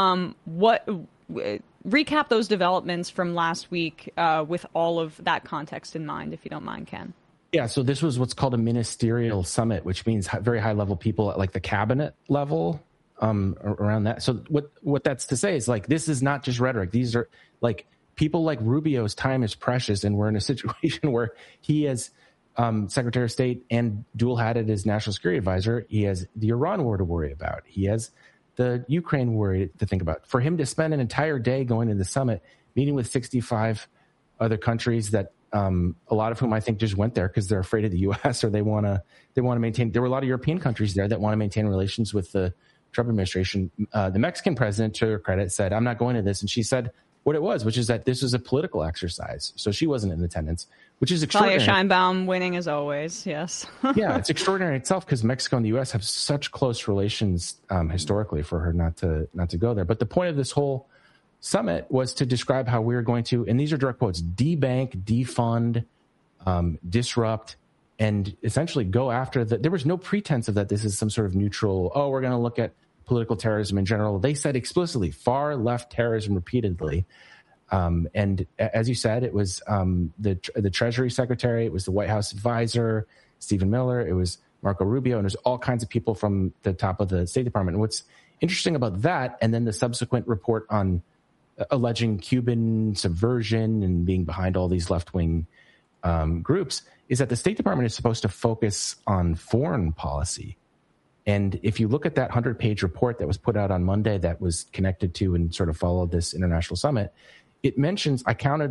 Recap those developments from last week with all of that context in mind, if you don't mind, Ken. Yeah, so this was what's called a ministerial summit, which means very high-level people at the cabinet level around that. So what that's to say is this is not just rhetoric. These are people like Rubio's time is precious, and we're in a situation where he has Secretary of State and dual-hatted as National Security Advisor. He has the Iran war to worry about. He has the Ukraine war to think about. For him to spend an entire day going to the summit, meeting with 65 other countries that a lot of whom I think just went there because they're afraid of the U.S. or they want to maintain. There were a lot of European countries there that want to maintain relations with the Trump administration. The Mexican president, to her credit, said, "I'm not going to this," and she said what it was, which is that this was a political exercise. So she wasn't in attendance, which is extraordinary. Talia Sheinbaum winning as always, yes. Yeah, it's extraordinary itself because Mexico and the U.S. have such close relations historically for her not to go there. But the point of this whole summit was to describe how we're going to, and these are direct quotes, debank, defund, disrupt, and essentially go after there was no pretense of that this is some sort of neutral, we're going to look at political terrorism in general. They said explicitly far left terrorism repeatedly. And as you said, it was the Treasury Secretary, it was the White House advisor, Stephen Miller, it was Marco Rubio, and there's all kinds of people from the top of the State Department. And what's interesting about that, and then the subsequent report on alleging Cuban subversion and being behind all these left-wing groups, is that the State Department is supposed to focus on foreign policy. And if you look at that 100-page report that was put out on Monday that was connected to and sort of followed this international summit, it mentions, I counted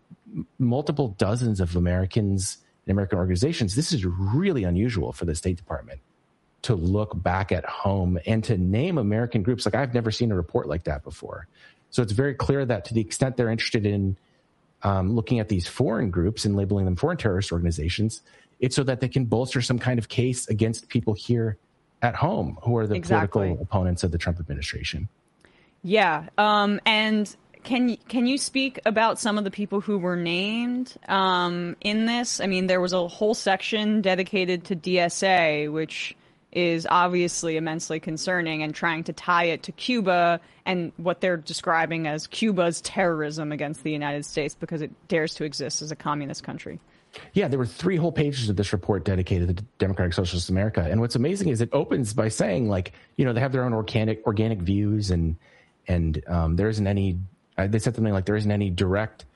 multiple dozens of Americans and American organizations. This is really unusual for the State Department to look back at home and to name American groups. Like, I've never seen a report like that before. So it's very clear that to the extent they're interested in looking at these foreign groups and labeling them foreign terrorist organizations, it's so that they can bolster some kind of case against people here at home who are the political opponents of the Trump administration. Yeah. And can you speak about some of the people who were named in this? I mean, there was a whole section dedicated to DSA, which is obviously immensely concerning, and trying to tie it to Cuba and what they're describing as Cuba's terrorism against the United States because it dares to exist as a communist country. Yeah, there were 3 whole pages of this report dedicated to Democratic Socialist America. And what's amazing is it opens by saying, like, you know, they have their own organic views and there isn't any, they said something like there isn't any direct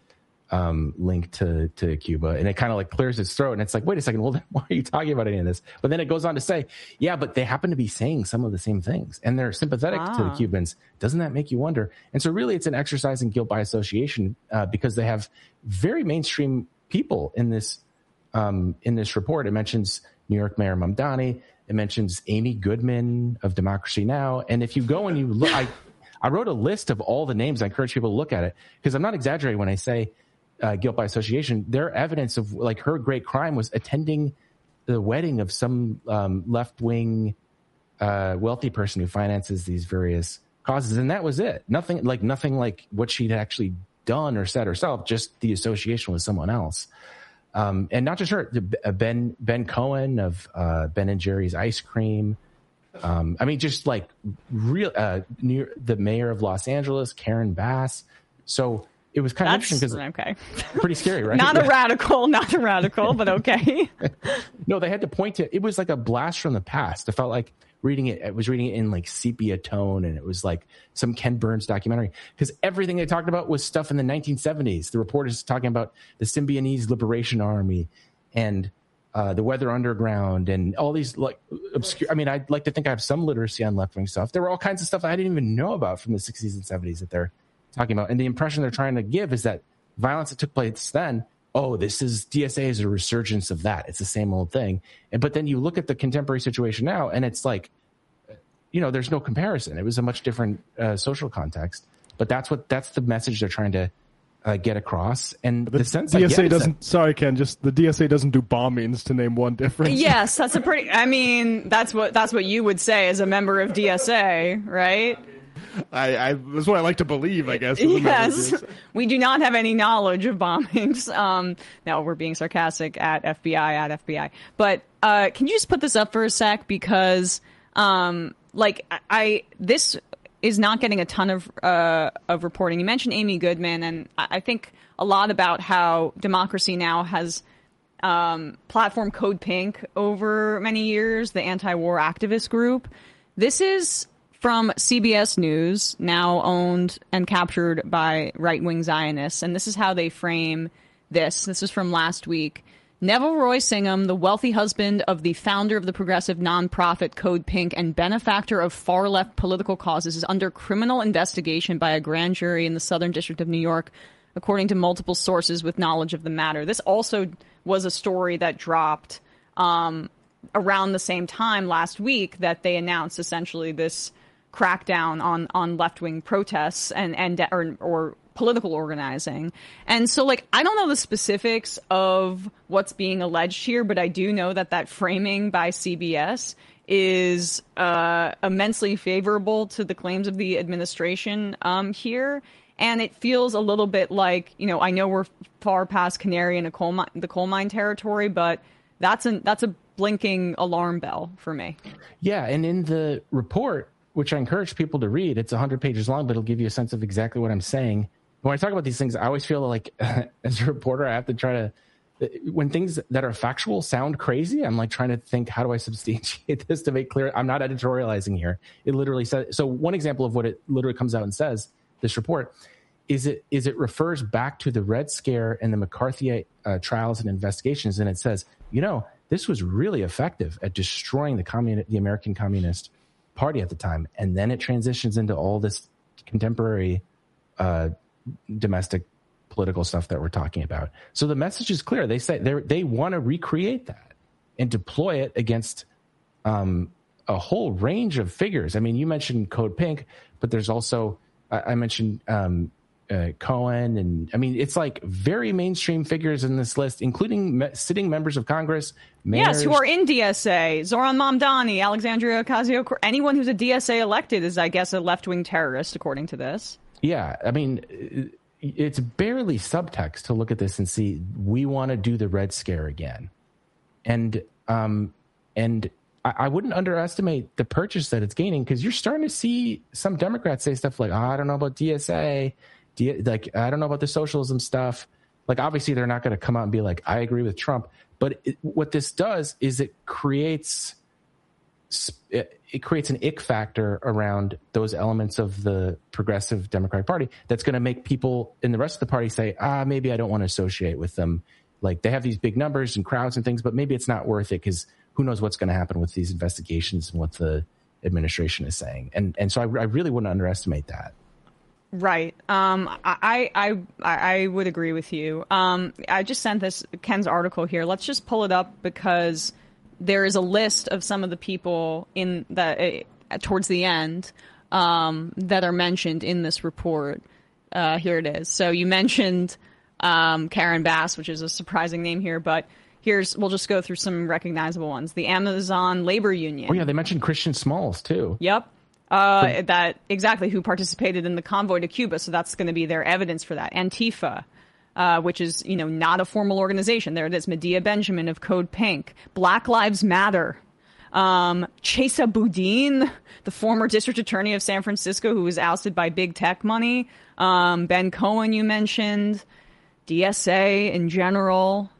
link to Cuba, and it kind of like clears its throat, and it's like, wait a second, well, then why are you talking about any of this? But then it goes on to say, yeah, but they happen to be saying some of the same things, and they're sympathetic to the Cubans. Doesn't that make you wonder? And so really it's an exercise in guilt by association because they have very mainstream people in this report. It mentions New York Mayor Mamdani. It mentions Amy Goodman of Democracy Now! And if you go and you look, I wrote a list of all the names. I encourage people to look at it because I'm not exaggerating when I say guilt by association. Their evidence of like her great crime was attending the wedding of some left-wing wealthy person who finances these various causes, and that was it. Nothing like what she'd actually done or said herself, just the association with someone else. And not just her, Ben Cohen of Ben and Jerry's Ice Cream. I mean, just like real the mayor of Los Angeles, Karen Bass. So it was kind of interesting because pretty scary, right? Not a radical, but okay. No, they had to point to it was like a blast from the past. I felt like reading it. I was reading it in like sepia tone, and it was like some Ken Burns documentary because everything they talked about was stuff in the 1970s. The reporters talking about the Symbionese Liberation Army and the Weather Underground and all these like obscure. I mean, I'd like to think I have some literacy on left wing stuff. There were all kinds of stuff I didn't even know about from the 60s and 70s that they're talking about. And the impression they're trying to give is that violence that took place then, this is DSA is a resurgence of that. It's the same old thing. But then you look at the contemporary situation now and it's like, you know, there's no comparison. It was a much different social context, but that's the message they're trying to get across. And the sense DSA doesn't, sorry, Ken, just the DSA doesn't do bombings, to name one difference. Yes, that's that's what you would say as a member of DSA, right? That's what I like to believe, I guess. Yes, we do not have any knowledge of bombings. No, we're being sarcastic at FBI. But can you just put this up for a sec? Because this is not getting a ton of reporting. You mentioned Amy Goodman, and I think a lot about how Democracy Now! Has platformed Code Pink over many years, the anti-war activist group. This is from CBS News, now owned and captured by right-wing Zionists, and this is how they frame this. This is from last week. Neville Roy Singham, the wealthy husband of the founder of the progressive nonprofit Code Pink and benefactor of far-left political causes, is under criminal investigation by a grand jury in the Southern District of New York, according to multiple sources with knowledge of the matter. This also was a story that dropped around the same time last week that they announced essentially this crackdown on left-wing protests or political organizing. And so, I don't know the specifics of what's being alleged here, but I do know that framing by CBS is immensely favorable to the claims of the administration here. And it feels a little bit like, I know we're far past canary in the coal mine territory, but that's a blinking alarm bell for me. Yeah, and in the report, which I encourage people to read, it's 100 pages long, but it'll give you a sense of exactly what I'm saying. When I talk about these things, I always feel like as a reporter, I have to try to, when things that are factual sound crazy, I'm trying to think, how do I substantiate this to make clear? I'm not editorializing here. It literally says, so one example of what it literally comes out and says, this report, is it refers back to the Red Scare and the McCarthy trials and investigations. And it says, this was really effective at destroying the American Communist Party at the time. And then it transitions into all this contemporary domestic political stuff that we're talking about. So the message is clear. They say they want to recreate that and deploy it against a whole range of figures. I mean, you mentioned Code Pink, but there's also I mentioned Cohen, and I mean, it's like very mainstream figures in this list, including sitting members of Congress. Mayors. Yes, who are in DSA. Zoran Mamdani, Alexandria Ocasio. Anyone who's a DSA elected is, I guess, a left-wing terrorist, according to this. Yeah, I mean, it's barely subtext to look at this and see we want to do the Red Scare again, and I wouldn't underestimate the purchase that it's gaining, because you're starting to see some Democrats say stuff like, I don't know about DSA. Like, I don't know about the socialism stuff. Like, obviously, they're not going to come out and be like, I agree with Trump. But what this does is it creates an ick factor around those elements of the progressive Democratic Party that's going to make people in the rest of the party say, maybe I don't want to associate with them. Like, they have these big numbers and crowds and things, but maybe it's not worth it, because who knows what's going to happen with these investigations and what the administration is saying. And so I really wouldn't underestimate that. Right. I would agree with you. I just sent Ken's article here. Let's just pull it up, because there is a list of some of the people in that towards the end that are mentioned in this report. Here it is. So you mentioned Karen Bass, which is a surprising name here, but we'll just go through some recognizable ones. The Amazon Labor Union. Oh yeah, they mentioned Christian Smalls too. Yep. Who participated in the convoy to Cuba. So that's going to be their evidence for that. Antifa, which is, not a formal organization. There it is. Medea Benjamin of Code Pink. Black Lives Matter. Chesa Boudin, the former district attorney of San Francisco, who was ousted by big tech money. Ben Cohen, Mm-hmm. you mentioned. DSA in general.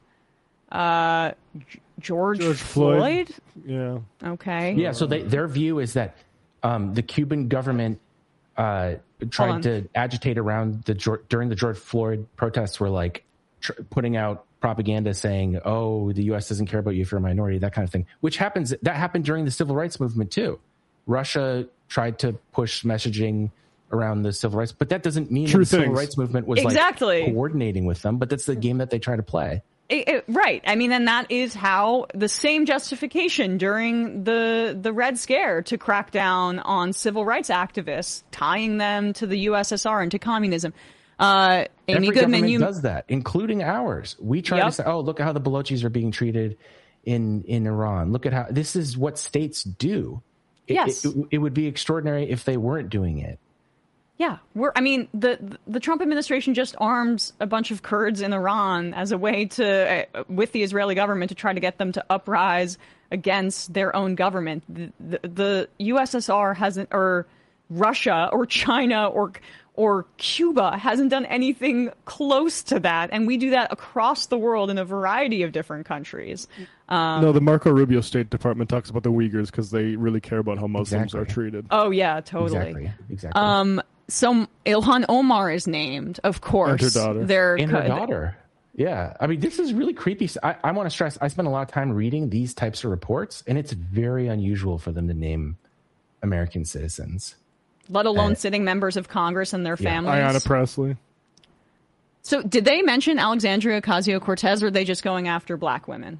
George Floyd? Yeah. Okay. Yeah, so their view is that the Cuban government tried to agitate around during the George Floyd protests, were like putting out propaganda saying, oh, the U.S. doesn't care about you if you're a minority, that kind of thing, that happened during the civil rights movement too. Russia tried to push messaging around the civil rights, but that doesn't mean the civil rights movement was like coordinating with them, but that's the game that they try to play. Right. I mean, and that is how the same justification during the Red Scare to crack down on civil rights activists, tying them to the USSR and to communism. Amy Every Goodman, government does that, including ours. We try to say, oh, look at how the Balochis are being treated in Iran. Look at how this is what states do. It would be extraordinary if they weren't doing it. Yeah, the Trump administration just arms a bunch of Kurds in Iran as a way to, with the Israeli government, to try to get them to uprise against their own government. The USSR hasn't, or Russia, or China, or Cuba hasn't done anything close to that, and we do that across the world in a variety of different countries. No, the Marco Rubio State Department talks about the Uyghurs because they really care about how Muslims are treated. Oh yeah, totally. Exactly. So Ilhan Omar is named, of course. And her daughter. Yeah. I mean, this is really creepy. I want to stress, I spend a lot of time reading these types of reports, and it's very unusual for them to name American citizens. Let alone sitting members of Congress and their families. Ayanna Pressley. So did they mention Alexandria Ocasio-Cortez, or are they just going after black women?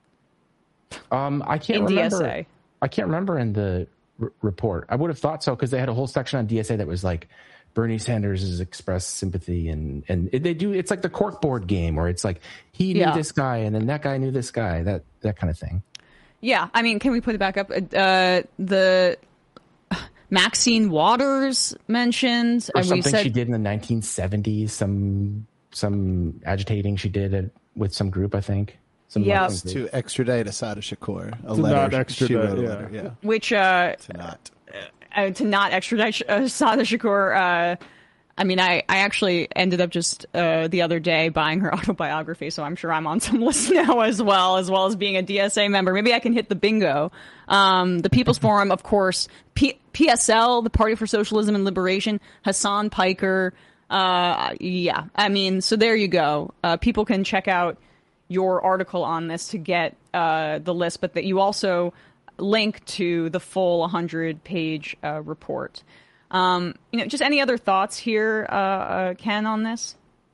I can't remember. DSA. I can't remember in the report. I would have thought so, because they had a whole section on DSA that was like Bernie Sanders has expressed sympathy, and they do. It's like the corkboard game, where it's like he knew this guy, and then that guy knew this guy, that kind of thing. Yeah, I mean, can we put it back up? The Maxine Waters mentioned, or something she did in the 1970s. Some agitating she did with some group, I think. To extradite Assata Shakur. Which to not extradite Assata Shakur. I mean, I actually ended up just the other day buying her autobiography, so I'm sure I'm on some list now as well as being a DSA member. Maybe I can hit the bingo. The People's Forum, of course, PSL, the Party for Socialism and Liberation, Hassan Piker. I mean, so there you go. People can check out your article on this to get the list, but that you also link to the full 100-page report. Just any other thoughts here, Ken, on this?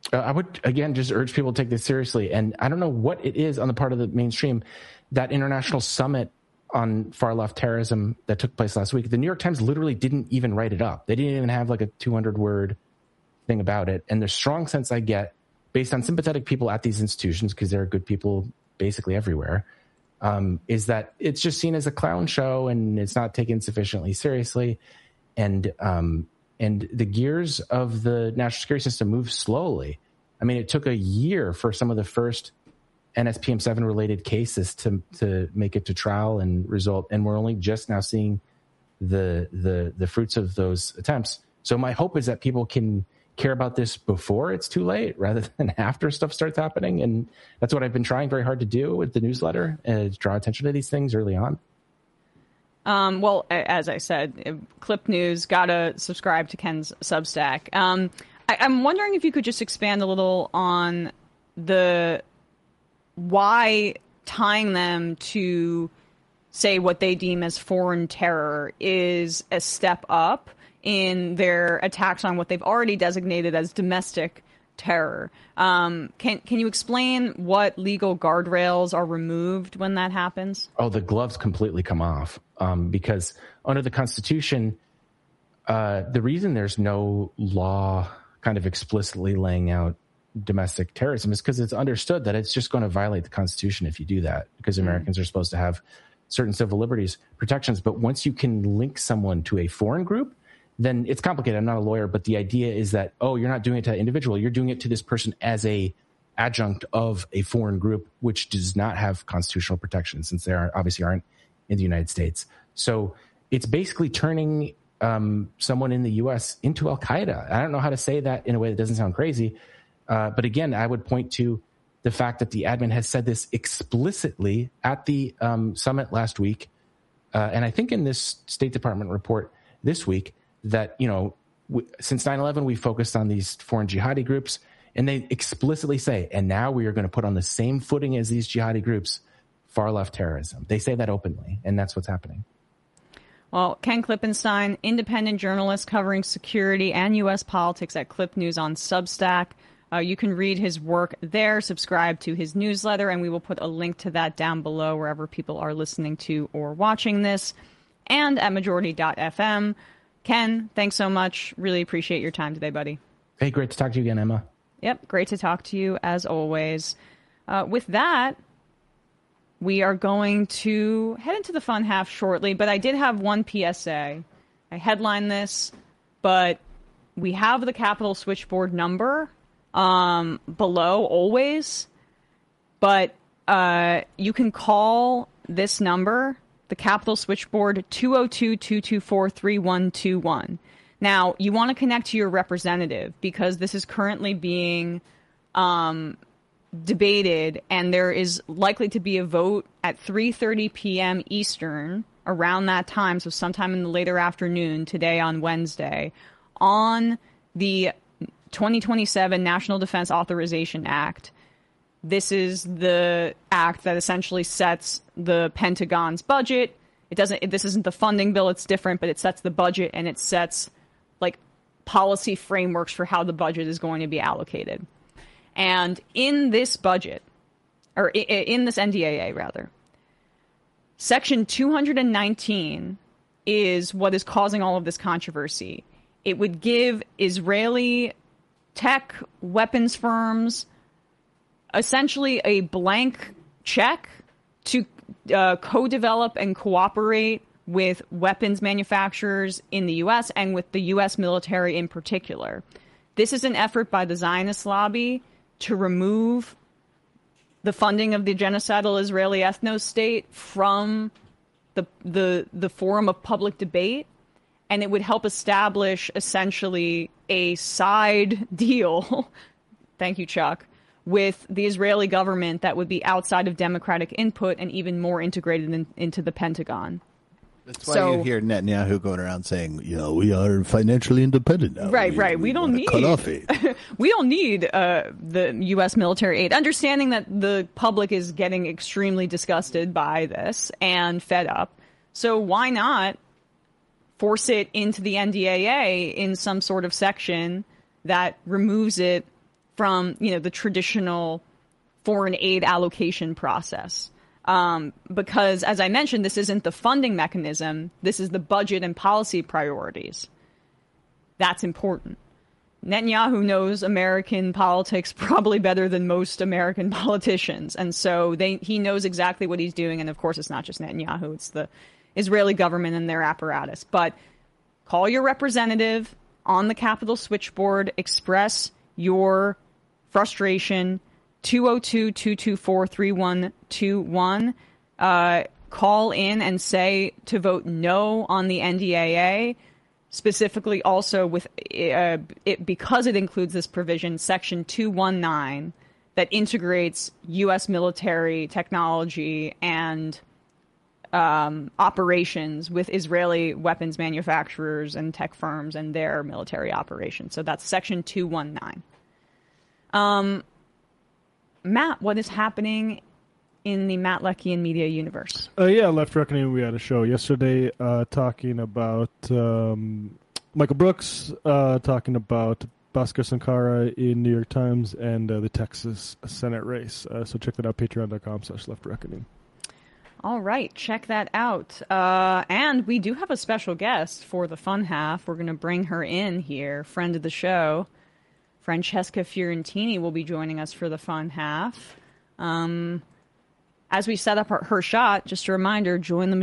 I would, again, just urge people to take this seriously. And I don't know what it is on the part of the mainstream, that international summit on far-left terrorism that took place last week. The New York Times literally didn't even write it up. They didn't even have like a 200-word thing about it. And the strong sense I get, based on sympathetic people at these institutions, because there are good people basically everywhere, is that it's just seen as a clown show and it's not taken sufficiently seriously. And the gears of the national security system move slowly. I mean, it took a year for some of the first NSPM7 related cases to make it to trial and result. And we're only just now seeing the fruits of those attempts. So my hope is that people can care about this before it's too late rather than after stuff starts happening. And that's what I've been trying very hard to do with the newsletter, to draw attention to these things early on. Well, as I said, Clip News, gotta subscribe to Ken's Substack. I'm wondering if you could just expand a little on why tying them to, say, what they deem as foreign terror is a step up in their attacks on what they've already designated as domestic terror. Can you explain what legal guardrails are removed when that happens? Oh, the gloves completely come off, because under the Constitution, the reason there's no law kind of explicitly laying out domestic terrorism is because it's understood that it's just going to violate the Constitution if you do that, because Americans are supposed to have certain civil liberties protections. But once you can link someone to a foreign group, then it's complicated. I'm not a lawyer, but the idea is that, oh, you're not doing it to that individual. You're doing it to this person as a adjunct of a foreign group, which does not have constitutional protection, since they obviously aren't in the United States. So it's basically turning someone in the U.S. into Al-Qaeda. I don't know how to say that in a way that doesn't sound crazy. But again, I would point to the fact that the admin has said this explicitly at the summit last week. And I think in this State Department report this week, that, since 9/11, we focused on these foreign jihadi groups, and they explicitly say, and now we are going to put on the same footing as these jihadi groups, far-left terrorism. They say that openly, and that's what's happening. Well, Ken Klippenstein, independent journalist covering security and U.S. politics at Clip News on Substack. You can read his work there, subscribe to his newsletter, and we will put a link to that down below wherever people are listening to or watching this, and at majority.fm. Ken, thanks so much. Really appreciate your time today, buddy. Hey, great to talk to you again, Emma. Yep, great to talk to you as always. With that, we are going to head into the fun half shortly, but I did have one PSA. I headlined this, but we have the Capitol switchboard number below always, but you can call this number, the Capitol switchboard, 202-224-3121. Now, you want to connect to your representative because this is currently being debated, and there is likely to be a vote at 3:30 p.m. Eastern around that time, so sometime in the later afternoon today on Wednesday, on the 2027 National Defense Authorization Act. This is the act that essentially sets the Pentagon's budget. This isn't the funding bill, it's different, but it sets the budget and it sets like policy frameworks for how the budget is going to be allocated. And in this budget, or in this NDAA rather, Section 219 is what is causing all of this controversy. It would give Israeli tech weapons firms essentially a blank check to co-develop and cooperate with weapons manufacturers in the U.S. and with the U.S. military in particular. This is an effort by the Zionist lobby to remove the funding of the genocidal Israeli ethno-state from the forum of public debate, and it would help establish essentially a side deal, thank you, Chuck, with the Israeli government that would be outside of democratic input and even more integrated into the Pentagon. That's why you hear Netanyahu going around saying, we are financially independent now. Right. We don't need we don't need the U.S. military aid. Understanding that the public is getting extremely disgusted by this and fed up. So why not force it into the NDAA in some sort of section that removes it from, the traditional foreign aid allocation process. Because, as I mentioned, this isn't the funding mechanism. This is the budget and policy priorities. That's important. Netanyahu knows American politics probably better than most American politicians. And so he knows exactly what he's doing. And, of course, it's not just Netanyahu. It's the Israeli government and their apparatus. But call your representative on the Capitol switchboard. Express your frustration. 202-224-3121. Call in and say to vote no on the NDAA. Specifically also with it because it includes this provision, Section 219, that integrates U.S. military technology and operations with Israeli weapons manufacturers and tech firms and their military operations. So that's Section 219. Matt, what is happening in the Matt Leckie and media universe? Left Reckoning, we had a show yesterday talking about Michael Brooks, talking about Bhaskar Sankara in New York Times, and the Texas Senate race. So check that out, patreon.com/Left Reckoning. All right, check that out. And we do have a special guest for the fun half. We're going to bring her in here, friend of the show. Francesca Fiorentini will be joining us for the fun half. As we set up her shot, just a reminder,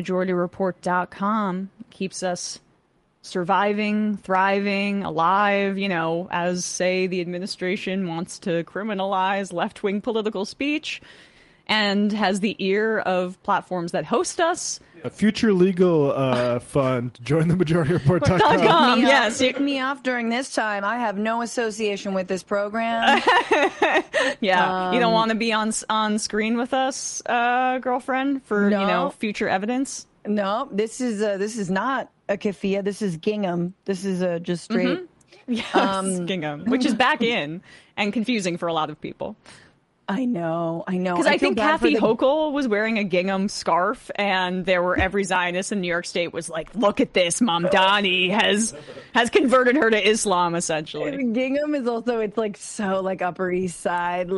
jointhemajorityreport.com keeps us surviving, thriving, alive, as, say, the administration wants to criminalize left-wing political speech and has the ear of platforms that host us. A future legal fund, jointhemajorityreport.com. Yes. Kick me off during this time. I have no association with this program. Yeah. You don't want to be on screen with us, girlfriend, for, future evidence? No, this is not a keffiyeh. This is gingham. This is just straight. Mm-hmm. Yes, gingham, which is back in and confusing for a lot of people. I know. Because I think Kathy Hochul was wearing a gingham scarf, and every Zionist in New York State was like, "Look at this, Mamdani has converted her to Islam, essentially." And gingham is also it's so Upper East Side,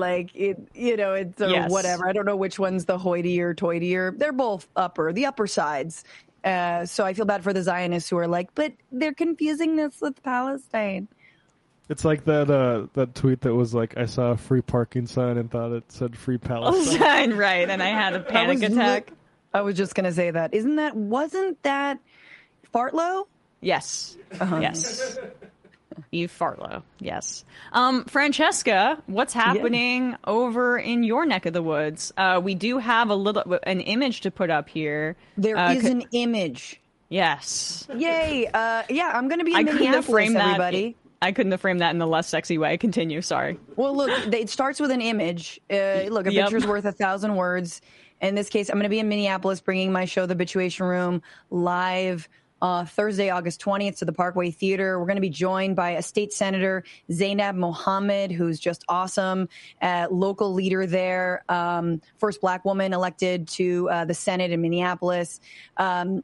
it's yes. Whatever. I don't know which one's the hoity or toitier. They're both the upper sides. So I feel bad for the Zionists who are but they're confusing this with Palestine. It's like that tweet that was I saw a free parking sign and thought it said free Palestine. Right, and I had a panic attack. I was just going to say that. Wasn't that Fartlow? Yes. Uh-huh. Yes. Eve Fartlow. Yes. Francesca, what's happening over in your neck of the woods? We do have an image to put up here. There is an image. Yes. Yay. I'm going to be in Minneapolis, everybody. I couldn't have framed that in a less sexy way. Continue. Sorry. Well, look, it starts with an image. A picture's worth 1,000 words. In this case, I'm going to be in Minneapolis bringing my show, The Bituation Room, live Thursday, August 20th to the Parkway Theater. We're going to be joined by a state senator, Zainab Mohammed, who's just awesome, local leader there, first black woman elected to the Senate in Minneapolis or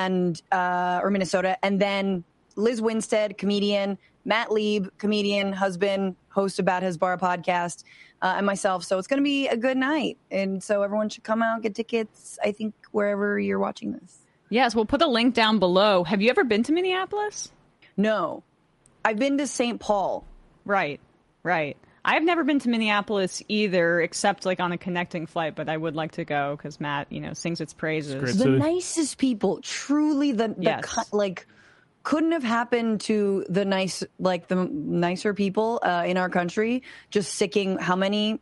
Minnesota. And then Liz Winstead, comedian, Matt Lieb, comedian, husband, host of Bad Hezbollah podcast, and myself. So it's going to be a good night. And so everyone should come out, get tickets, I think, wherever you're watching this. Yes, we'll put a link down below. Have you ever been to Minneapolis? No. I've been to St. Paul. Right. I've never been to Minneapolis either, except on a connecting flight, but I would like to go because Matt, sings its praises. The nicest people, truly couldn't have happened to the nicer people in our country, just sicking how many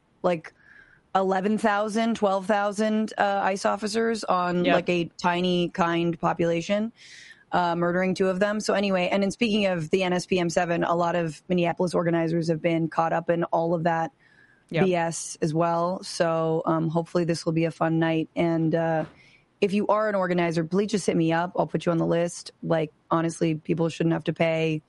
11,000, 12,000 ICE officers on a tiny, kind population, murdering 2 of them. So anyway, and then speaking of the NSPM7, a lot of Minneapolis organizers have been caught up in all of that BS as well. So hopefully this will be a fun night. And if you are an organizer, please just hit me up. I'll put you on the list. Honestly, people shouldn't have to pay,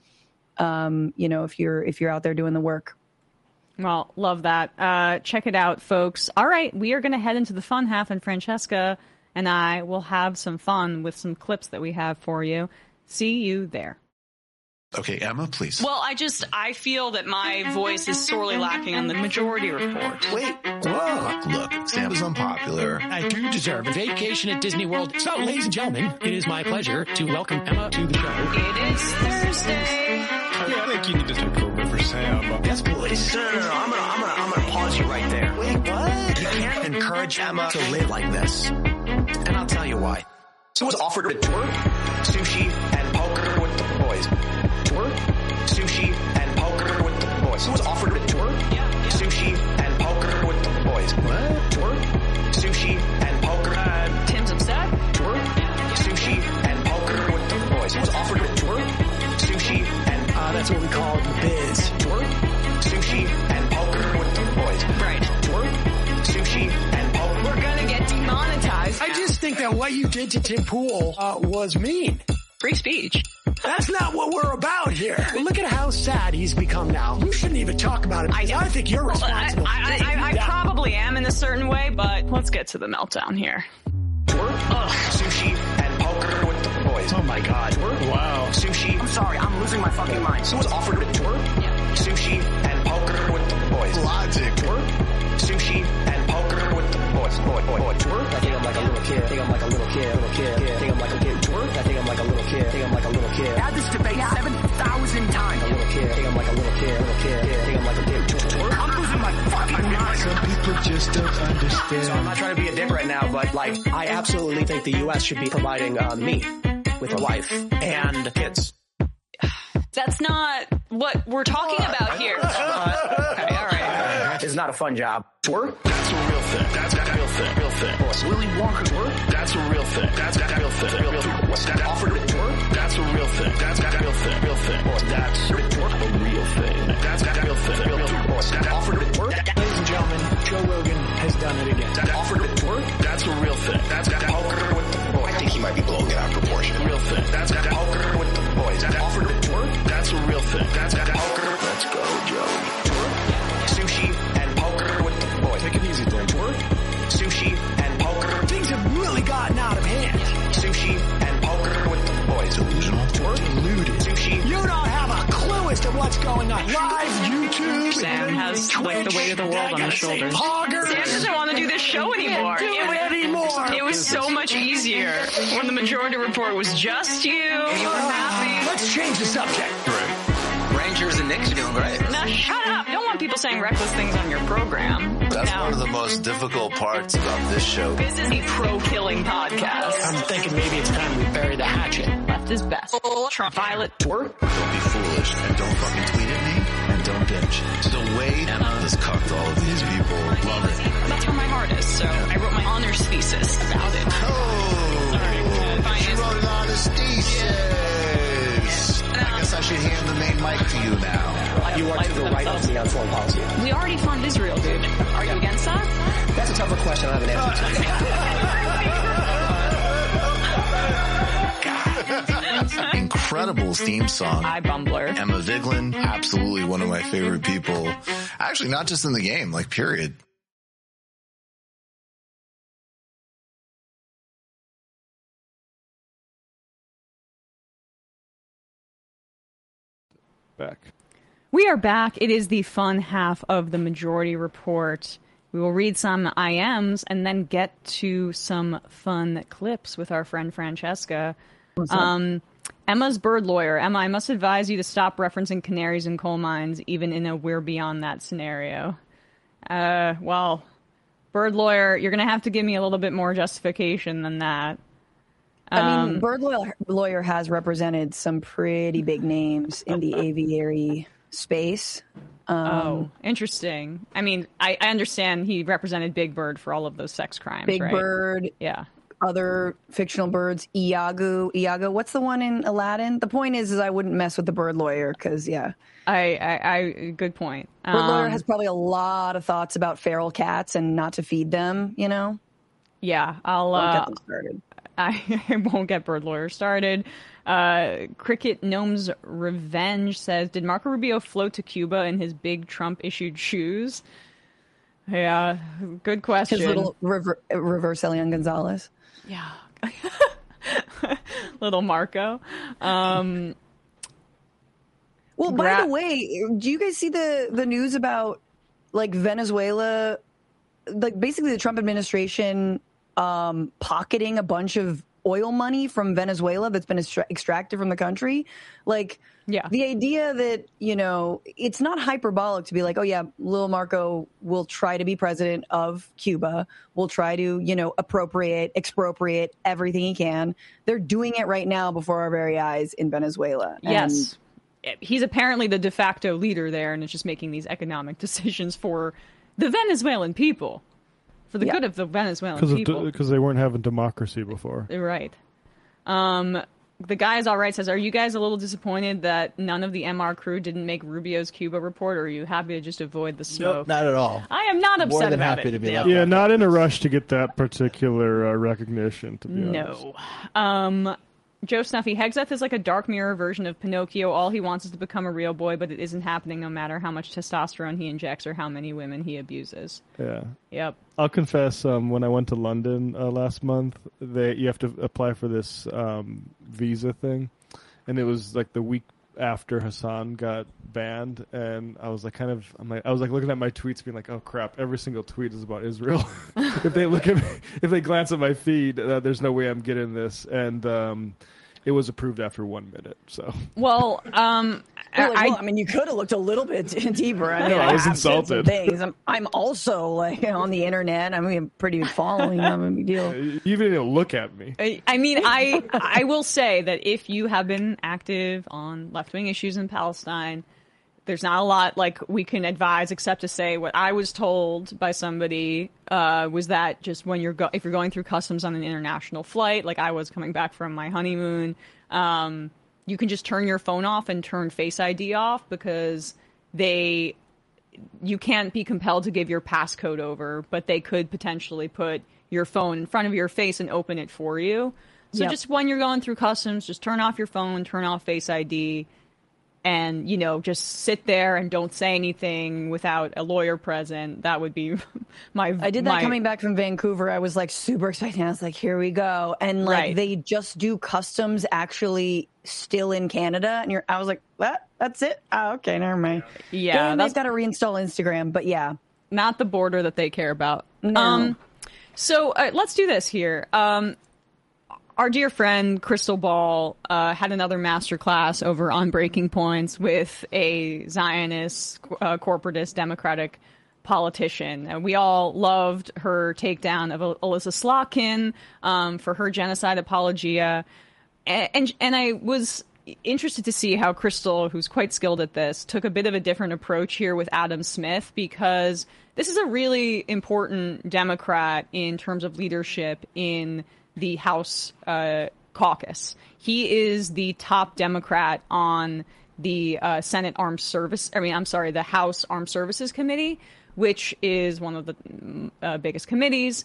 if you're out there doing the work. Well, love that. Check it out, folks. All right, we are going to head into the fun half, and Francesca and I will have some fun with some clips that we have for you. See you there. Okay, Emma, please. Well, I feel that my voice is sorely lacking on the majority report. Wait. Whoa. Look, Sam is unpopular. I do deserve a vacation at Disney World. So, ladies and gentlemen, it is my pleasure to welcome Emma to the show. It is Thursday. I think you need to take over for Sam. Yes, please. No. I'm gonna pause you right there. Wait, what? You can't encourage Emma to live like this. And I'll tell you why. Someone's offered her to tour, sushi, and poker with the boys. Tour, sushi, and poker with the boys. Someone's offered her to tour, sushi, and poker with the boys. What? Tour, sushi, and poker. Tim's upset. Tour, sushi, and poker with the boys. Someone's offered her to tour, sushi, and that's what we call the biz. Tour, sushi, and poker with the boys. Right. Tour, sushi, and poker. We're gonna get demonetized. I just think that what you did to Tim Pool was mean. Free speech. That's not what we're about here. Well, look at how sad he's become now. You shouldn't even talk about it. I think you're responsible. I probably am in a certain way, but let's get to the meltdown here. Tour, sushi, and poker with the boys. Oh my God. Tour, wow. Sushi. I'm sorry, I'm losing my fucking mind. Someone's offered a tour, sushi, and poker with the boys. Logic. Tour, sushi, and poker with the boys. Boy. Tour. I think I'm like a little kid. I think I'm like a little kid. I think I'm like a kid. Tour. I think I'm like a little kid. I think I'm like a little kid. Had this debate 7,000 times. A little kid. I think I'm like a little kid. I think I'm like a kid. Tour. I'm losing my fucking mind. Some people just don't understand. So I'm not trying to be a dick right now, but like, I absolutely think the U.S. should be providing me with a wife and kids. That's not what we're talking about here. Okay, all right. It's not a fun job. Tour? That's a real thing. That's a real thing. Real thing. Willy Wonka tour? That's a real thing. That's a real thing. Real thing. What's that offered a tour? That's a real thing. That's a real thing. Real thing. That's a real thing. That's a real thing. Real thing. What's that offered a tour? Ladies and gentlemen, Joe Rogan has done it again. That offered a tour? That's a real thing. That's poker with the boys. I think he might be blowing it out of proportion. Real thing. That's poker with the boys. That offered a tour? That's a real thing. That's poker. Let's go, Joe. Tour, sushi, and poker with the boys. Take it easy, Dan. Tour, sushi, and poker. Things have really gotten out of hand. Sushi and poker with the boys. Delusional. Tour, deluded. Sushi. You don't have a clue as to what's going on. Live YouTube. Sam has like the weight of the world on his shoulders. Sam doesn't want to do this show anymore. It was so much easier when the majority report was just you. You were happy. Let's change the subject. Right. Rangers and Knicks are doing great. Now shut up. Don't want people saying reckless things on your program. That's one of the most difficult parts about this show. This is a pro-killing podcast. I'm thinking maybe it's time we bury the hatchet. Left is best. Ultraviolet. Tour. Don't be foolish and don't fucking tweet at me and don't binge. The way Emma has cucked all of these people. Love it. That's where my heart is, so I wrote my honors thesis about it. She wrote an honors thesis. I guess I should hand the main mic to you now. You are to the right of me on foreign policy. We already fund Israel, dude. Are you against that? That's a tougher question. I don't have an answer to. Incredible theme song. Hi, Bumbler. Emma Vigeland, absolutely one of my favorite people. Actually, not just in the game, like period. Back. We are back. It is the fun half of the majority report. We will read some IMs and then get to some fun clips with our friend Francesca. Emma's bird lawyer. Emma, I must advise you to stop referencing canaries in coal mines, even in a we're beyond that scenario. Well, bird lawyer, you're going to have to give me a little bit more justification than that. I mean, bird lawyer has represented some pretty big names in the aviary space. Interesting. I mean, I understand he represented Big Bird for all of those sex crimes, Big right? Bird. Yeah. Other fictional birds. Iago. What's the one in Aladdin? The point is I wouldn't mess with the bird lawyer because, yeah. I good point. Bird lawyer has probably a lot of thoughts about feral cats and not to feed them, you know? Yeah, Don't get them started. I won't get bird lawyer started. Cricket Gnome's Revenge says, did Marco Rubio float to Cuba in his big Trump-issued shoes? Yeah, good question. His little reverse Elian Gonzalez. Yeah. Little Marco. Well, by the way, do you guys see the news about like Venezuela? Like basically the Trump administration pocketing a bunch of oil money from Venezuela that's been extracted from the country. Like, the idea that, you know, it's not hyperbolic to be like, oh, yeah, Lil Marco will try to be president of Cuba, will try to, you know, expropriate everything he can. They're doing it right now before our very eyes in Venezuela. Yes. He's apparently the de facto leader there, and is just making these economic decisions for the Venezuelan people, for the good of the Venezuelan people. Because they weren't having democracy before. Right. The guy is all right says, are you guys a little disappointed that none of the MR crew didn't make Rubio's Cuba report, or are you happy to just avoid the smoke? Nope, not at all. I am not upset More than about happy it. to be Yeah, not in a rush to get that particular recognition, to be honest. Joe Snuffy, Hegseth is like a dark mirror version of Pinocchio. All he wants is to become a real boy, but it isn't happening no matter how much testosterone he injects or how many women he abuses. Yeah. Yep. I'll confess, when I went to London last month, you have to apply for this visa thing, and it was like the week after Hassan got banned, and I was like I was looking at my tweets being like, oh crap, every single tweet is about Israel. If they glance at my feed, there's no way I'm getting this, and it was approved after 1 minute. So well, I mean, you could have looked a little bit deeper. I mean, I was insulted. Things. I'm also like on the internet. I mean, pretty following. Not a big deal. You even didn't look at me. I mean, I will say that if you have been active on left-wing issues in Palestine, there's not a lot like we can advise except to say what I was told by somebody was that just when if you're going through customs on an international flight, like I was coming back from my honeymoon, you can just turn your phone off and turn Face ID off because you can't be compelled to give your passcode over, but they could potentially put your phone in front of your face and open it for you. So just when you're going through customs, just turn off your phone, turn off Face ID, and, you know, just sit there and don't say anything without a lawyer present. That would be I did that coming back from Vancouver. I was like super excited. I was like, here we go. And like they just do customs actually still in Canada. And I was like, what? That's it? Oh, okay, never mind. Yeah. They've got to reinstall Instagram, but yeah. Not the border that they care about. No. So let's do this here. Our dear friend Crystal Ball had another masterclass over on Breaking Points with a Zionist, corporatist, Democratic politician. We all loved her takedown of Alyssa Slotkin for her genocide apologia. And I was interested to see how Crystal, who's quite skilled at this, took a bit of a different approach here with Adam Smith, because this is a really important Democrat in terms of leadership in the House caucus. He is the top Democrat on the the House Armed Services Committee, which is one of the biggest committees.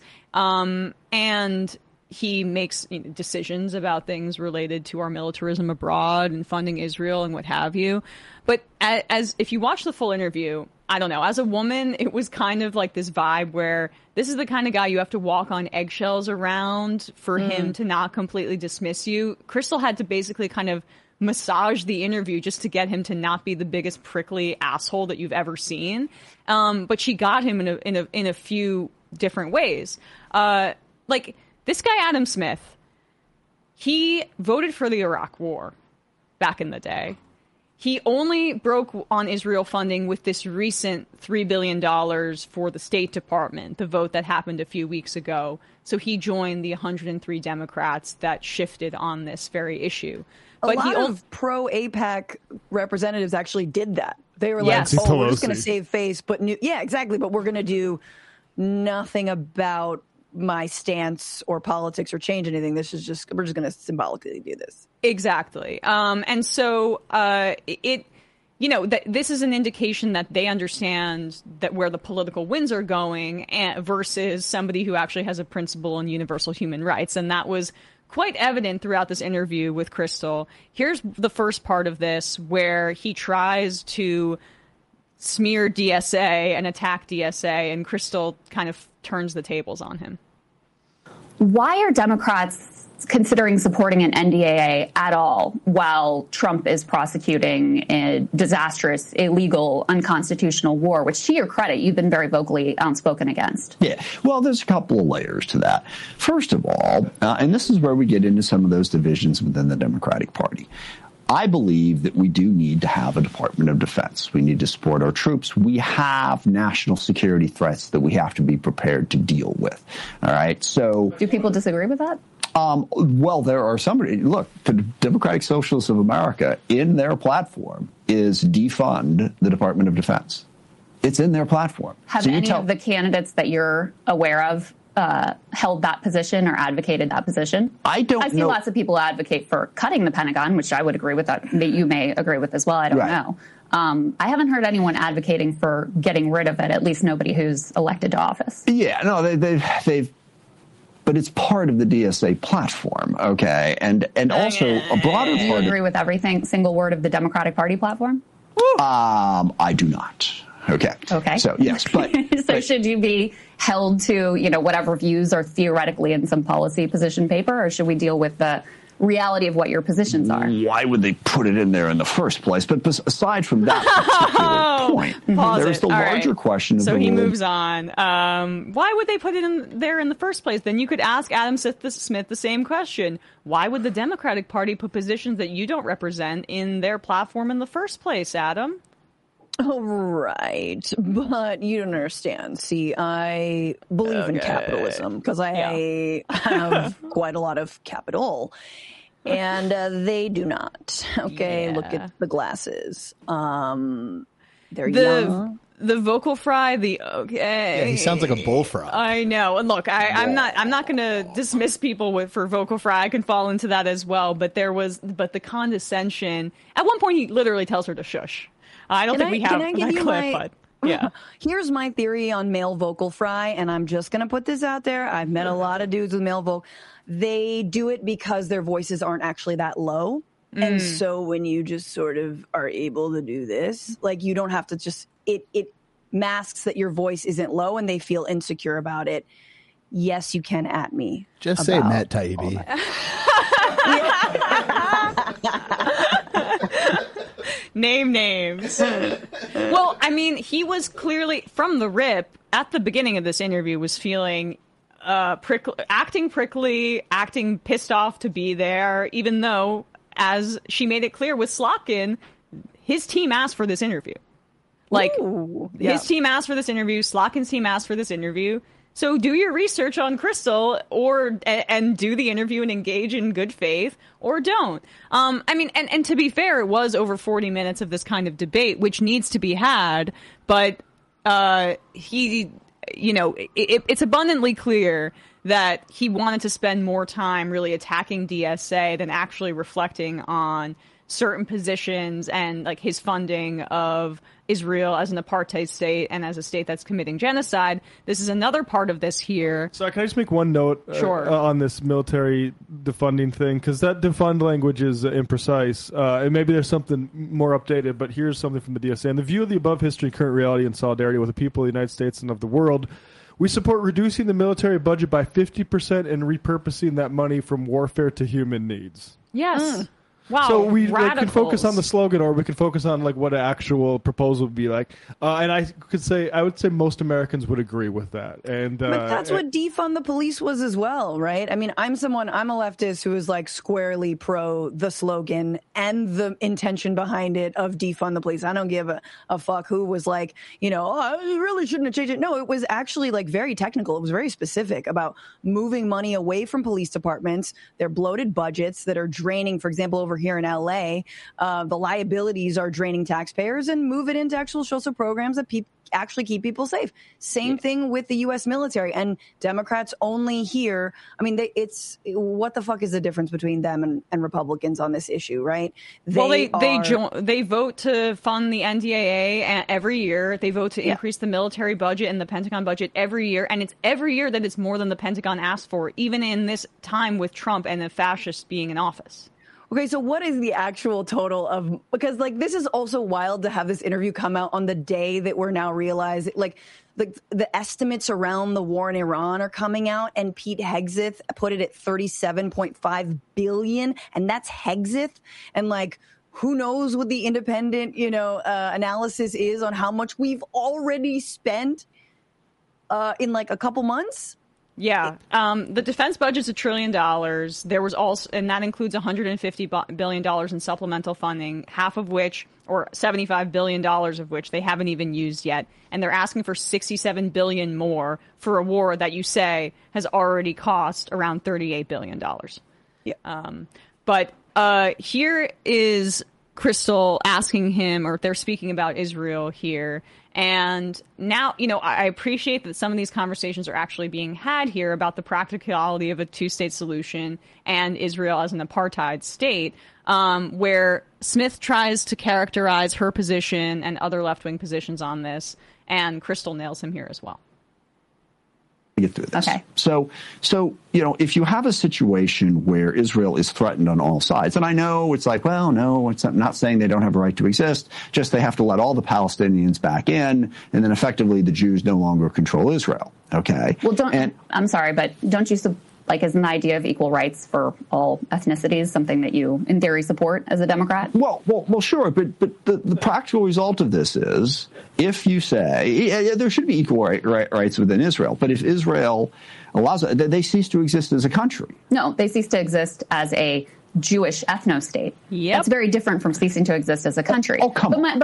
And he makes decisions about things related to our militarism abroad and funding Israel and what have you. But as if you watch the full interview, I don't know, as a woman, it was kind of like this vibe where this is the kind of guy you have to walk on eggshells around for him to not completely dismiss you. Crystal had to basically kind of massage the interview just to get him to not be the biggest prickly asshole that you've ever seen. But she got him in a few different ways. Like this guy, Adam Smith, he voted for the Iraq War back in the day. He only broke on Israel funding with this recent $3 billion for the State Department, the vote that happened a few weeks ago. So he joined the 103 Democrats that shifted on this very issue. But a lot of pro-AIPAC representatives actually did that. They were like, we're just going to save face. But exactly. But we're going to do nothing about my stance or politics or change anything. We're just going to symbolically do this. Exactly. And so this is an indication that they understand that where the political winds are going versus somebody who actually has a principle in universal human rights. And that was quite evident throughout this interview with Crystal. Here's the first part of this where he tries to smear DSA and attack DSA, and Crystal kind of turns the tables on him. Why are Democrats considering supporting an NDAA at all while Trump is prosecuting a disastrous, illegal, unconstitutional war, which, to your credit, you've been very vocally outspoken against. Yeah. Well, there's a couple of layers to that. First of all, and this is where we get into some of those divisions within the Democratic Party, I believe that we do need to have a Department of Defense. We need to support our troops. We have national security threats that we have to be prepared to deal with. All right. So do people disagree with that? Well, there are somebody. Look, the Democratic Socialists of America, in their platform, is defund the Department of Defense. It's in their platform. Have any of the candidates that you're aware of held that position or advocated that position? I see lots of people advocate for cutting the Pentagon, which I would agree with. That you may agree with as well. I don't know. I haven't heard anyone advocating for getting rid of it. At least nobody who's elected to office. Yeah, no, they've. But it's part of the DSA platform, okay, and also a broader part. Do you agree with everything, single word of the Democratic Party platform? I do not. Okay. So yes, but should you be held to whatever views are theoretically in some policy position paper, or should we deal with the reality of what your positions are? Why would they put it in there in the first place? But aside from that particular point, there's the larger question of so he moves on. Why would they put it in there in the first place? Then you could ask Adam Smith the same question. Why would the Democratic Party put positions that you don't represent in their platform in the first place, Adam? Oh, right. But you don't understand. See, I believe in capitalism because I have quite a lot of capital. And they do not. Okay, look at the glasses. They're young. The vocal fry, Yeah, he sounds like a bullfrog. I know. And look, I'm not going to dismiss people for vocal fry. I can fall into that as well. But the condescension. At one point, he literally tells her to shush. I don't think we have that clip, but yeah. Here's my theory on male vocal fry, and I'm just going to put this out there. I've met a lot of dudes with male vocal. They do it because their voices aren't actually that low. And so when you just sort of are able to do this, like you don't have to just, it masks that your voice isn't low and they feel insecure about it. Yes, you can at me. Just say Matt Taibbi. Name names. Well, I mean, he was clearly, from the rip, at the beginning of this interview, was feeling acting prickly, acting pissed off to be there, even though, as she made it clear with Slotkin, his team asked for this interview. His team asked for this interview, Slotkin's team asked for this interview. So do your research on Crystal and do the interview and engage in good faith, or don't. I mean, and to be fair, it was over 40 minutes of this kind of debate, which needs to be had. But it's abundantly clear that he wanted to spend more time really attacking DSA than actually reflecting on certain positions and like his funding of Israel as an apartheid state and as a state that's committing genocide. This is another part of this here. So can I just make one note on this military defunding thing? Because that defund language is imprecise. And maybe there's something more updated, but here's something from the DSA. In the view of the above history, current reality, and solidarity with the people of the United States and of the world, we support reducing the military budget by 50% and repurposing that money from warfare to human needs. Yes. Wow. So we can focus on the slogan, or we can focus on like what an actual proposal would be like. And I would say most Americans would agree with that. And but that's what defund the police was as well, right? I mean, I'm a leftist who is like squarely pro the slogan and the intention behind it of defund the police. I don't give a fuck who was like, I really shouldn't have changed it. No, it was actually like very technical. It was very specific about moving money away from police departments, their bloated budgets that are draining, for example, over here in LA, the liabilities are draining taxpayers, and move it into actual social programs that actually keep people safe. Same thing with the U.S. military, and Democrats only here. I mean, what the fuck is the difference between them and Republicans on this issue, right? They vote to fund the NDAA every year. They vote to increase the military budget and the Pentagon budget every year, and it's every year that it's more than the Pentagon asked for, even in this time with Trump and the fascists being in office. Okay, so what is the actual total of, because like this is also wild to have this interview come out on the day that we're now realizing, like the estimates around the war in Iran are coming out, and Pete Hegseth put it at $37.5 billion, and that's Hegseth. And like, who knows what the independent, analysis is on how much we've already spent in like a couple months? Yeah. The defense budget's $1 trillion. There was also, and that includes $150 billion in supplemental funding, half of which, or $75 billion of which they haven't even used yet. And they're asking for $67 billion more for a war that you say has already cost around $38 billion. Yeah. But here is Crystal asking him, or they're speaking about Israel here. And now, I appreciate that some of these conversations are actually being had here about the practicality of a two-state solution and Israel as an apartheid state, where Smith tries to characterize her position and other left-wing positions on this, and Crystal nails him here as well. Get through this. Okay. So if you have a situation where Israel is threatened on all sides, and I know it's like, well, no, I'm not saying they don't have a right to exist, just they have to let all the Palestinians back in, and then effectively the Jews no longer control Israel. Okay. Well, I'm sorry, but don't you isn't the idea of equal rights for all ethnicities something that you, in theory, support as a Democrat? Well, sure, but the practical result of this is, if you say there should be equal rights within Israel, but if Israel allows it, they cease to exist as a country. No, they cease to exist as a Jewish ethno-state. Yep. That's very different from ceasing to exist as a country. Oh, come on.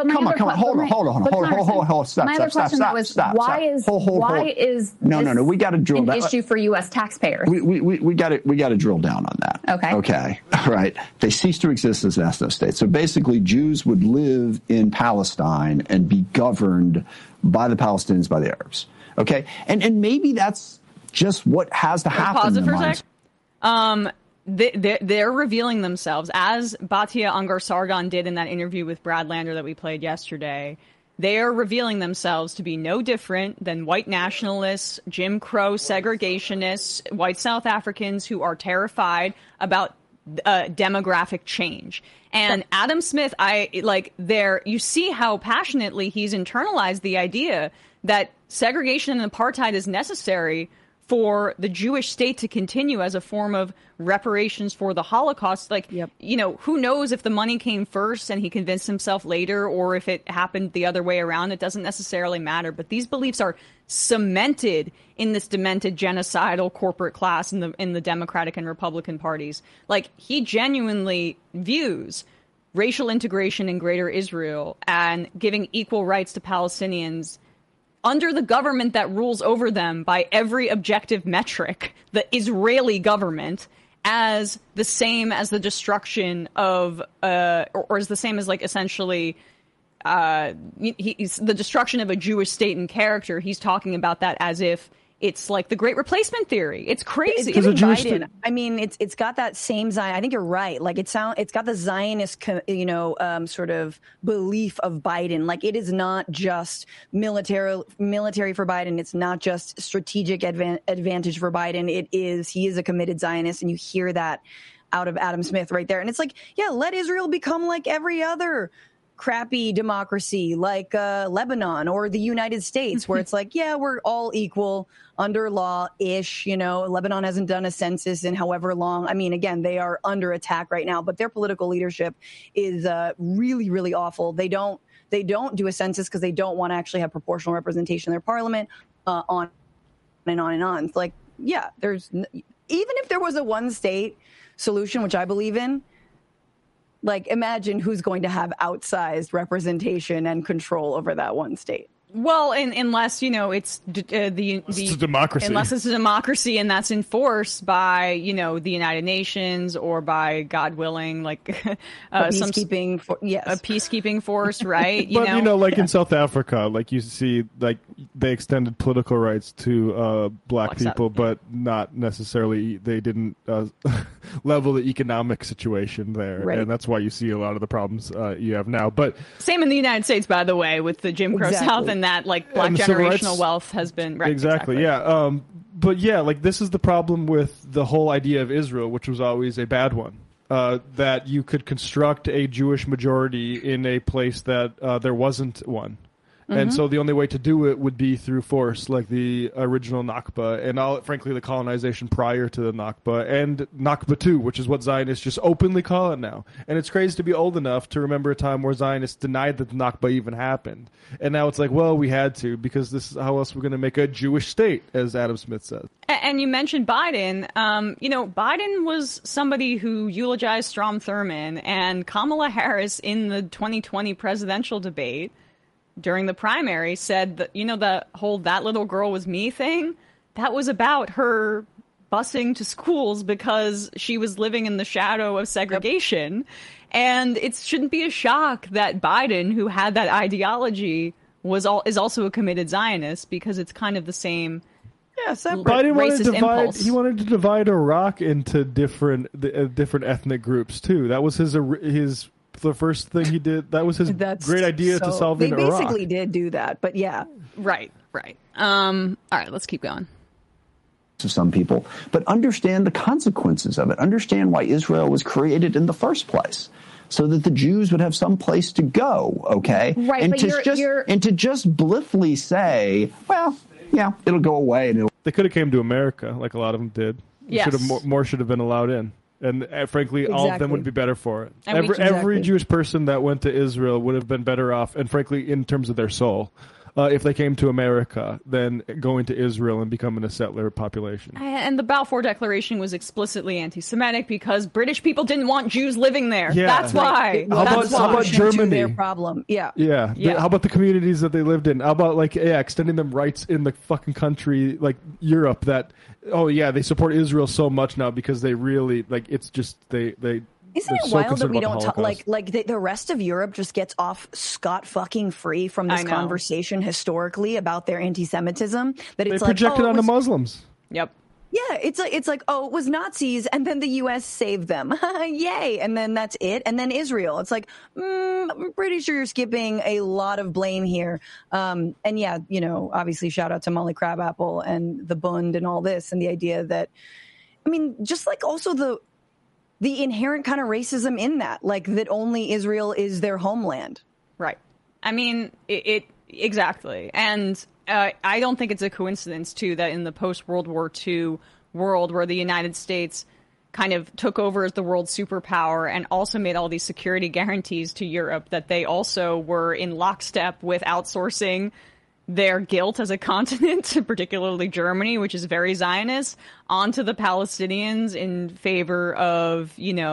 Hold on. Stop. My other question was, why is no, we got to drill down. An issue for U.S. taxpayers? We got to drill down on that. Okay. All right. They cease to exist as an ethno-state. So basically, Jews would live in Palestine and be governed by the Palestinians, by the Arabs. Okay. And maybe that's just what has to happen. Pause it for a sec. They're revealing themselves, as Batia Ungar-Sargon did in that interview with Brad Lander that we played yesterday. They are revealing themselves to be no different than white nationalists, Jim Crow segregationists, white South Africans who are terrified about demographic change. And Adam Smith, you see how passionately he's internalized the idea that segregation and apartheid is necessary for the Jewish state to continue as a form of reparations for the Holocaust. Who knows if the money came first and he convinced himself later, or if it happened the other way around. It doesn't necessarily matter. But these beliefs are cemented in this demented genocidal corporate class in the Democratic and Republican parties. He genuinely views racial integration in Greater Israel and giving equal rights to Palestinians under the government that rules over them by every objective metric, the Israeli government, as the same as the destruction of, or as the same as essentially, the destruction of a Jewish state and character. He's talking about that as if it's like the Great Replacement theory. It's crazy. Even Biden, it's got that same Zion. I think you're right. It's got the Zionist, sort of belief of Biden. It is not just military for Biden. It's not just strategic advantage for Biden. He is a committed Zionist, and you hear that out of Adam Smith right there. And it's let Israel become like every other crappy democracy like Lebanon or the United States, where it's we're all equal under law-ish. Lebanon hasn't done a census in however long. Again, they are under attack right now, but their political leadership is really, really awful. They don't do a census because they don't want to actually have proportional representation in their parliament, on and on and on. It's there's even if there was a one-state solution, which I believe in, imagine who's going to have outsized representation and control over that one state. Well, unless it's it's a democracy. Unless it's a democracy, and that's enforced by the United Nations or by, God willing, a peacekeeping force, right? But in South Africa, you see, they extended political rights to black people, but not necessarily. They didn't level the economic situation there, right. And that's why you see a lot of the problems you have now. But same in the United States, by the way, with the Jim Crow South and that black generational wealth has been right. Exactly. Yeah. But this is the problem with the whole idea of Israel, which was always a bad one. that you could construct a Jewish majority in a place that there wasn't one. And so the only way to do it would be through force, like the original Nakba, and frankly the colonization prior to the Nakba, and Nakba 2, which is what Zionists just openly call it now. And it's crazy to be old enough to remember a time where Zionists denied that the Nakba even happened. And now it's like, well, we had to, because this is how else we're going to make a Jewish state, as Adam Smith says. And you mentioned Biden. Biden was somebody who eulogized Strom Thurmond, and Kamala Harris in the 2020 presidential debate during the primary said that, the whole "that little girl was me" thing, that was about her busing to schools because she was living in the shadow of segregation. Yep. And it shouldn't be a shock that Biden, who had that ideology, is also a committed Zionist, because it's kind of the same. Yeah, separate Biden racist he wanted to divide Iraq into different ethnic groups too. That was his the first thing he did. That was his great idea to solve in Iraq. They basically did do that, but yeah. Right. All right, let's keep going. To some people, but understand the consequences of it. Understand why Israel was created in the first place, so that the Jews would have some place to go. Okay, right? And but to just blithely say, well, yeah, it'll go away. And they could have came to America, like a lot of them did. Yes. More should have been allowed in. And frankly, all of them would be better for it. Every Jewish person that went to Israel would have been better off, and frankly, in terms of their soul, if they came to America than going to Israel and becoming a settler population. And the Balfour Declaration was explicitly anti-Semitic because British people didn't want Jews living there. Yeah. That's why. How about Germany? Their problem. Yeah. How about the communities that they lived in? How about extending them rights in the fucking country like Europe that, they support Israel so much now because they really it's just they Isn't it wild that we don't talk the rest of Europe just gets off scot-fucking free from this conversation historically about their anti-Semitism? That it's they project it onto Muslims. Yep. Yeah, it's like, it was Nazis, and then the U.S. saved them. Yay! And then that's it. And then Israel. It's like, I'm pretty sure you're skipping a lot of blame here. And yeah, obviously shout out to Molly Crabapple and the Bund and all this, and the idea that, just like also the inherent kind of racism in that, that only Israel is their homeland. Right. It exactly. And I don't think it's a coincidence, too, that in the post-World War II world where the United States kind of took over as the world superpower and also made all these security guarantees to Europe, that they also were in lockstep with outsourcing their guilt as a continent, particularly Germany, which is very Zionist, onto the Palestinians in favor of,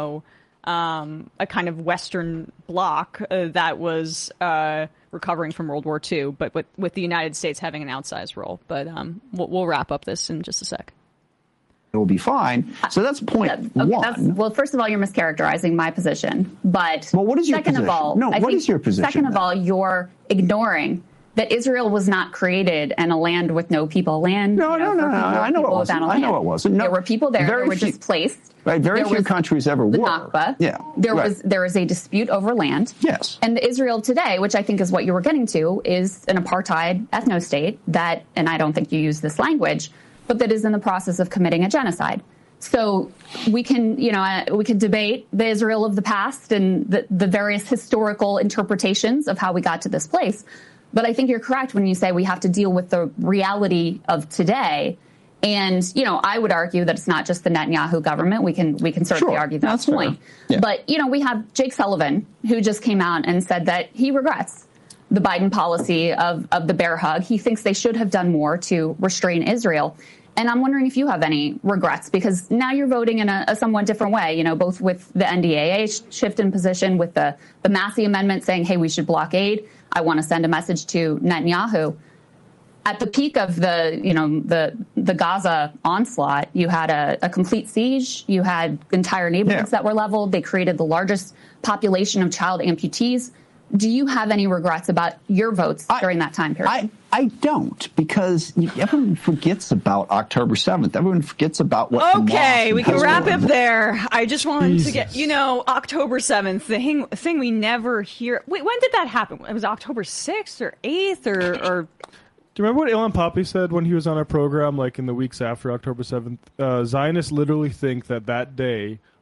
a kind of Western bloc that was recovering from World War II, but with the United States having an outsized role. But we'll wrap up this in just a sec. It will be fine. So that's point one. Well, first of all, you're mischaracterizing my position. But what is your second position? of all, what is your position? Second of all, you're ignoring that Israel was not created in a land with no people. No. I know it wasn't. There were people there that were displaced. Right. Very few countries ever were. Nakba. Yeah. There is a dispute over land. Yes. And Israel today, which I think is what you were getting to, is an apartheid ethno-state that, and I don't think you use this language, but that is in the process of committing a genocide. So we can debate the Israel of the past and the various historical interpretations of how we got to this place. But I think you're correct when you say we have to deal with the reality of today. And, I would argue that it's not just the Netanyahu government. We can certainly argue that point. Yeah. But, we have Jake Sullivan, who just came out and said that he regrets the Biden policy of the bear hug. He thinks they should have done more to restrain Israel. And I'm wondering if you have any regrets, because now you're voting in a somewhat different way, both with the NDAA shift in position, with the Massey Amendment saying, hey, we should blockade. I want to send a message to Netanyahu. At the peak of the Gaza onslaught, you had a complete siege. You had entire neighborhoods that were leveled. They created the largest population of child amputees. Do you have any regrets about your votes during that time period? I don't, because everyone forgets about October 7th. Everyone forgets about what. Okay, we can wrap up there. I just wanted to get, October 7th, the thing we never hear. Wait, when did that happen? It was October 6th or 8th or Do you remember what Ilan Pappy said when he was on our program, in the weeks after October 7th? Zionists literally think that day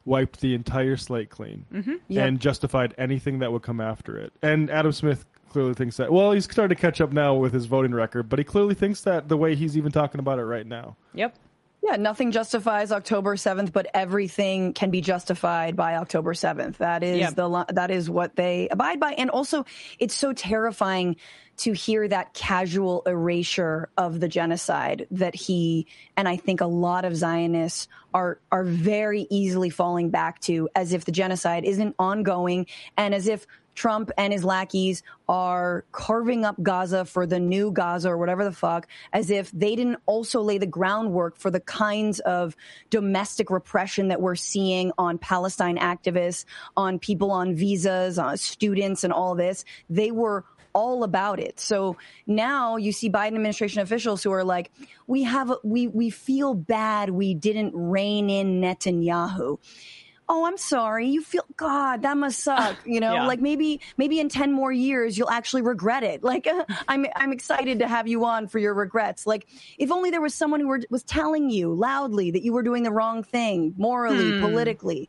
wiped the entire slate clean and justified anything that would come after it. And Adam Smith clearly thinks that. Well, he's starting to catch up now with his voting record, but he clearly thinks that the way he's even talking about it right now. Yep. Yeah, nothing justifies October 7th, but everything can be justified by October 7th. That is that is what they abide by. And also, it's so terrifying to hear that casual erasure of the genocide that he and I think a lot of Zionists are very easily falling back to, as if the genocide isn't ongoing and as if Trump and his lackeys are carving up Gaza for the new Gaza or whatever the fuck, as if they didn't also lay the groundwork for the kinds of domestic repression that we're seeing on Palestine activists, on people on visas, on students and all this. They were all about it. So now you see Biden administration officials who are like, we feel bad we didn't rein in Netanyahu. Oh, I'm sorry. You feel, God, that must suck. You know, like maybe in 10 more years, you'll actually regret it. Like, I'm excited to have you on for your regrets. Like, if only there was someone who was telling you loudly that you were doing the wrong thing, morally, politically,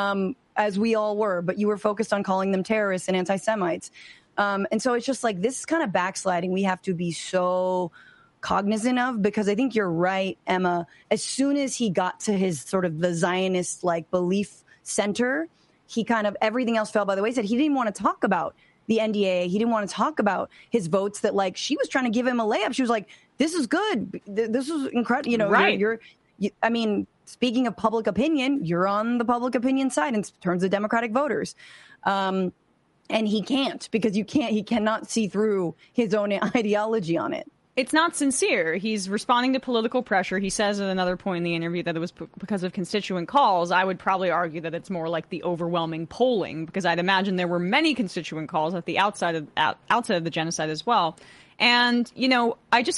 as we all were, but you were focused on calling them terrorists and anti-Semites. And so it's just like, this kind of backsliding we have to be so cognizant of, because I think you're right, Emma. As soon as he got to his sort of the Zionist like belief center, he kind of everything else fell by the wayside. He didn't want to talk about the NDA. He didn't want to talk about his votes that like she was trying to give him a layup. She was like, "This is good. This is incredible." You know, right? I mean, speaking of public opinion, you're on the public opinion side in terms of Democratic voters. And he can't, because he cannot see through his own ideology on it. It's not sincere. He's responding to political pressure. He says at another point in the interview that it was because of constituent calls. I would probably argue that it's more like the overwhelming polling, because I'd imagine there were many constituent calls at the outside of the genocide as well. And, you know,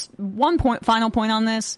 final point on this.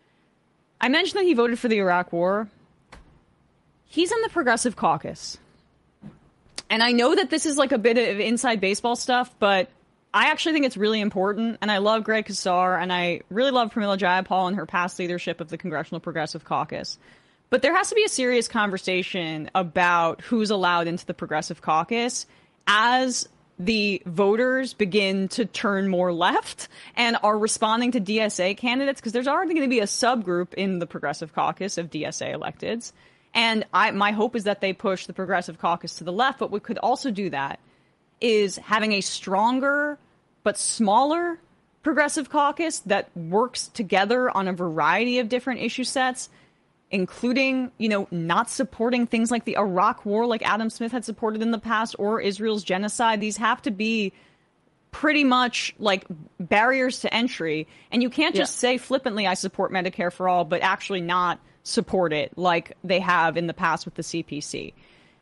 I mentioned that he voted for the Iraq War. He's in the Progressive Caucus. And I know that this is like a bit of inside baseball stuff, but I actually think it's really important, and I love Greg Casar, and I really love Pramila Jayapal and her past leadership of the Congressional Progressive Caucus. But there has to be a serious conversation about who's allowed into the Progressive Caucus as the voters begin to turn more left and are responding to DSA candidates, because there's already going to be a subgroup in the Progressive Caucus of DSA electeds. And my hope is that they push the Progressive Caucus to the left, but what could also do that is having a stronger but smaller Progressive Caucus that works together on a variety of different issue sets, including, you know, not supporting things like the Iraq War like Adam Smith had supported in the past, or Israel's genocide. These have to be pretty much like barriers to entry. And you can't just say flippantly, I support Medicare for all, but actually not support it like they have in the past with the CPC.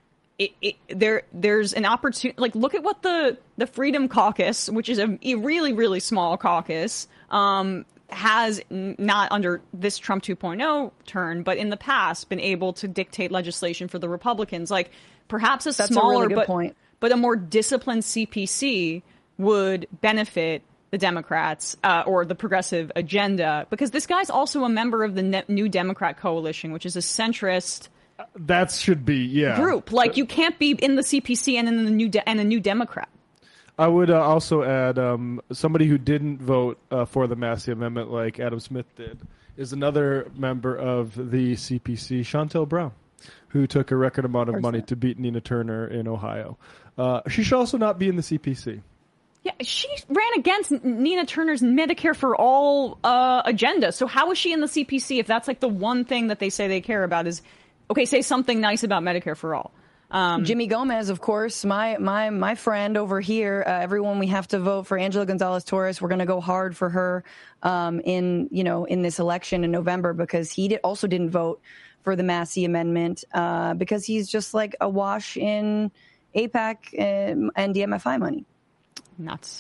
There's an opportunity. Like, look at what the Freedom Caucus, which is a really, really small caucus, has not under this Trump 2.0 turn, but in the past been able to dictate legislation for the Republicans. Like, perhaps a smaller but a more disciplined CPC would benefit the Democrats or the progressive agenda, because this guy's also a member of the New Democrat Coalition, which is a centrist. That should be, group. Like, you can't be in the CPC and in the a New Democrat. I would also add somebody who didn't vote for the Massey Amendment like Adam Smith did is another member of the CPC, Shontel Brown, who took a record amount of money to beat Nina Turner in Ohio. She should also not be in the CPC. Yeah, she ran against Nina Turner's Medicare for All agenda. So how is she in the CPC if that's like the one thing that they say they care about is, okay, say something nice about Medicare for All. Jimmy Gomez, of course, my friend over here. Everyone, we have to vote for Angela Gonzalez-Torres. We're going to go hard for her in this election in November, because he also didn't vote for the Massey Amendment because he's just like awash in AIPAC and DMFI money. Nuts.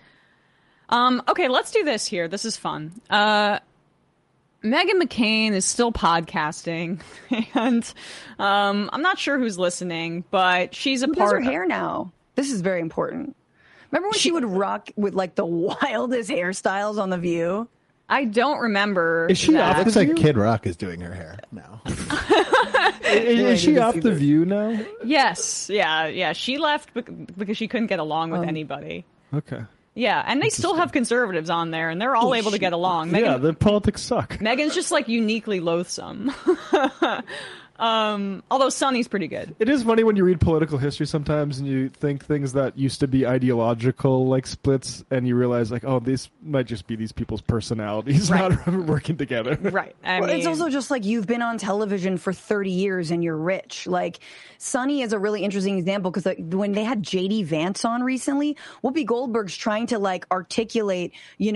Okay, let's do this here. This is fun. Meghan McCain is still podcasting, and I'm not sure who's listening, but she's Who does her hair now? This is very important. Remember when she would rock with like the wildest hairstyles on The View? I don't remember. Is she? It looks like Kid Rock is doing her hair now. Is she off The View now? Yes. Yeah. She left because she couldn't get along with anybody. Okay. Yeah, and they still have conservatives on there, and they're all able to get along. Yeah, the politics suck. Megan's just like uniquely loathsome. Although Sonny's pretty good. It is funny when you read political history sometimes and you think things that used to be ideological like splits, and you realize like, oh, these might just be these people's personalities not working together. Right. It's also just like you've been on television for 30 years and you're rich. Like Sonny is a really interesting example because when they had JD Vance on recently, Whoopi Goldberg's trying to like articulate,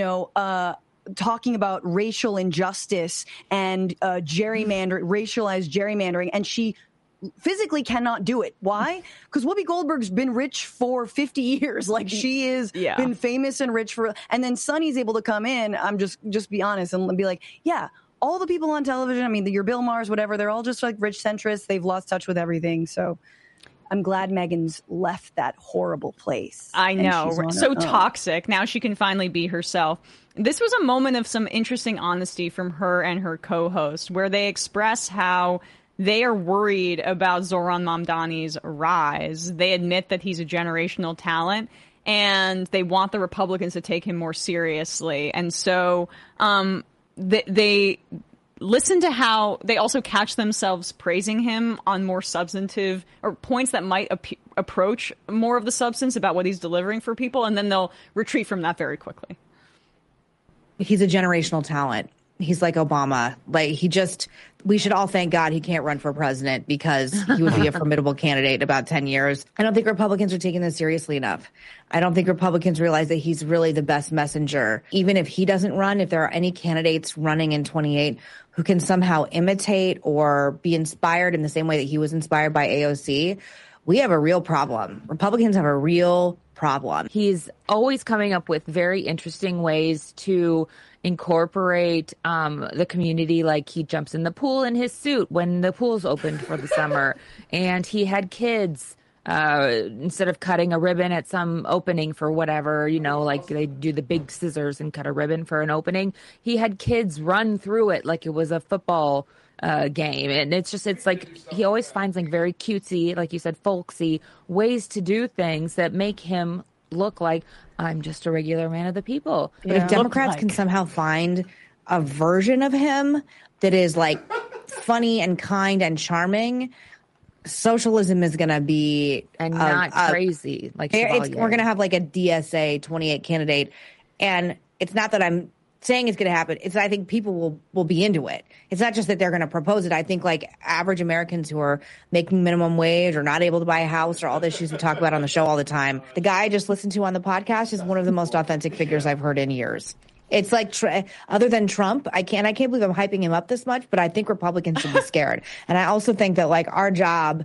talking about racial injustice and racialized gerrymandering, and she physically cannot do it. Why? Because Whoopi Goldberg's been rich for 50 years. Like she is been famous and rich and then Sonny's able to come in. I'm just be honest and be like, yeah, all the people on television, I mean, your Bill Maher's, whatever, they're all just like rich centrists. They've lost touch with everything. So I'm glad Megan's left that horrible place. I know. So toxic. Now she can finally be herself. This was a moment of some interesting honesty from her and her co-host, where they express how they are worried about Zohran Mamdani's rise. They admit that he's a generational talent, and they want the Republicans to take him more seriously. And so they listen to how they also catch themselves praising him on more substantive or points that might approach more of the substance about what he's delivering for people, and then they'll retreat from that very quickly. He's a generational talent. He's like Obama. Like we should all thank God he can't run for president because he would be a formidable candidate in about 10 years. I don't think Republicans are taking this seriously enough. I don't think Republicans realize that he's really the best messenger. Even if he doesn't run, if there are any candidates running in 28 who can somehow imitate or be inspired in the same way that he was inspired by AOC, we have a real problem. Republicans have a real problem. He's always coming up with very interesting ways to incorporate the community. Like he jumps in the pool in his suit when the pool's opened for the summer, and he had kids instead of cutting a ribbon at some opening for whatever, like they do the big scissors and cut a ribbon for an opening. He had kids run through it like it was a football game. And it's like he always finds like very cutesy, like you said, folksy ways to do things that make him look like I'm just a regular man of the people. But if Democrats can somehow find a version of him that is like funny and kind and charming, socialism is going to be not crazy. Like we're going to have like a DSA 28 candidate, and it's not that I'm saying it's going to happen. It's I think people will be into it. It's not just that they're going to propose it. I think like average Americans who are making minimum wage or not able to buy a house or all the issues we talk about on the show all the time. The guy I just listened to on the podcast is one of the most authentic figures I've heard in years. It's like other than Trump, I can't believe I'm hyping him up this much, but I think Republicans should be scared. And I also think that like our job,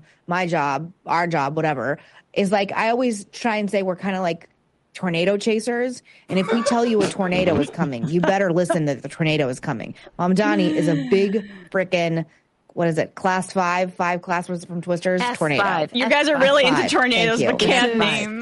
whatever, is like I always try and say we're kind of like tornado chasers, and if we tell you a tornado is coming, you better listen that the tornado is coming. Mamdani is a big frickin' class 5 class from Twisters? F5. Tornado. You guys are really into tornadoes, but Can't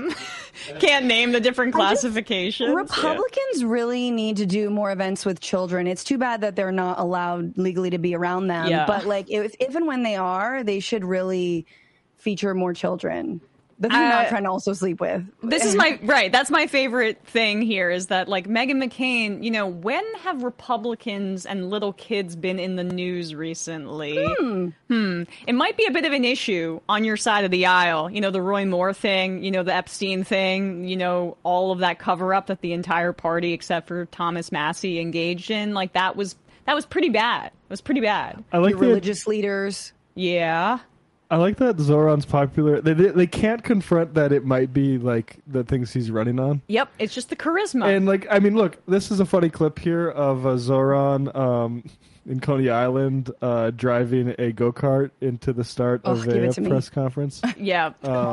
can't name the different classifications. Republicans really need to do more events with children. It's too bad that they're not allowed legally to be around them. Yeah. But like if and when they are, they should really feature more children that they're not trying to also sleep with. This is that's my favorite thing here is that like Meghan McCain, when have Republicans and little kids been in the news recently? It might be a bit of an issue on your side of the aisle. The Roy Moore thing, the Epstein thing, all of that cover up that the entire party except for Thomas Massie engaged in. Like that was pretty bad. It was pretty bad. I like the religious leaders. Yeah. I like that Zohran's popular. They can't confront that it might be like the things he's running on. Yep, it's just the charisma. And like, I mean, look, this is a funny clip here of Zohran in Coney Island driving a go-kart into the start of a press conference. Yeah.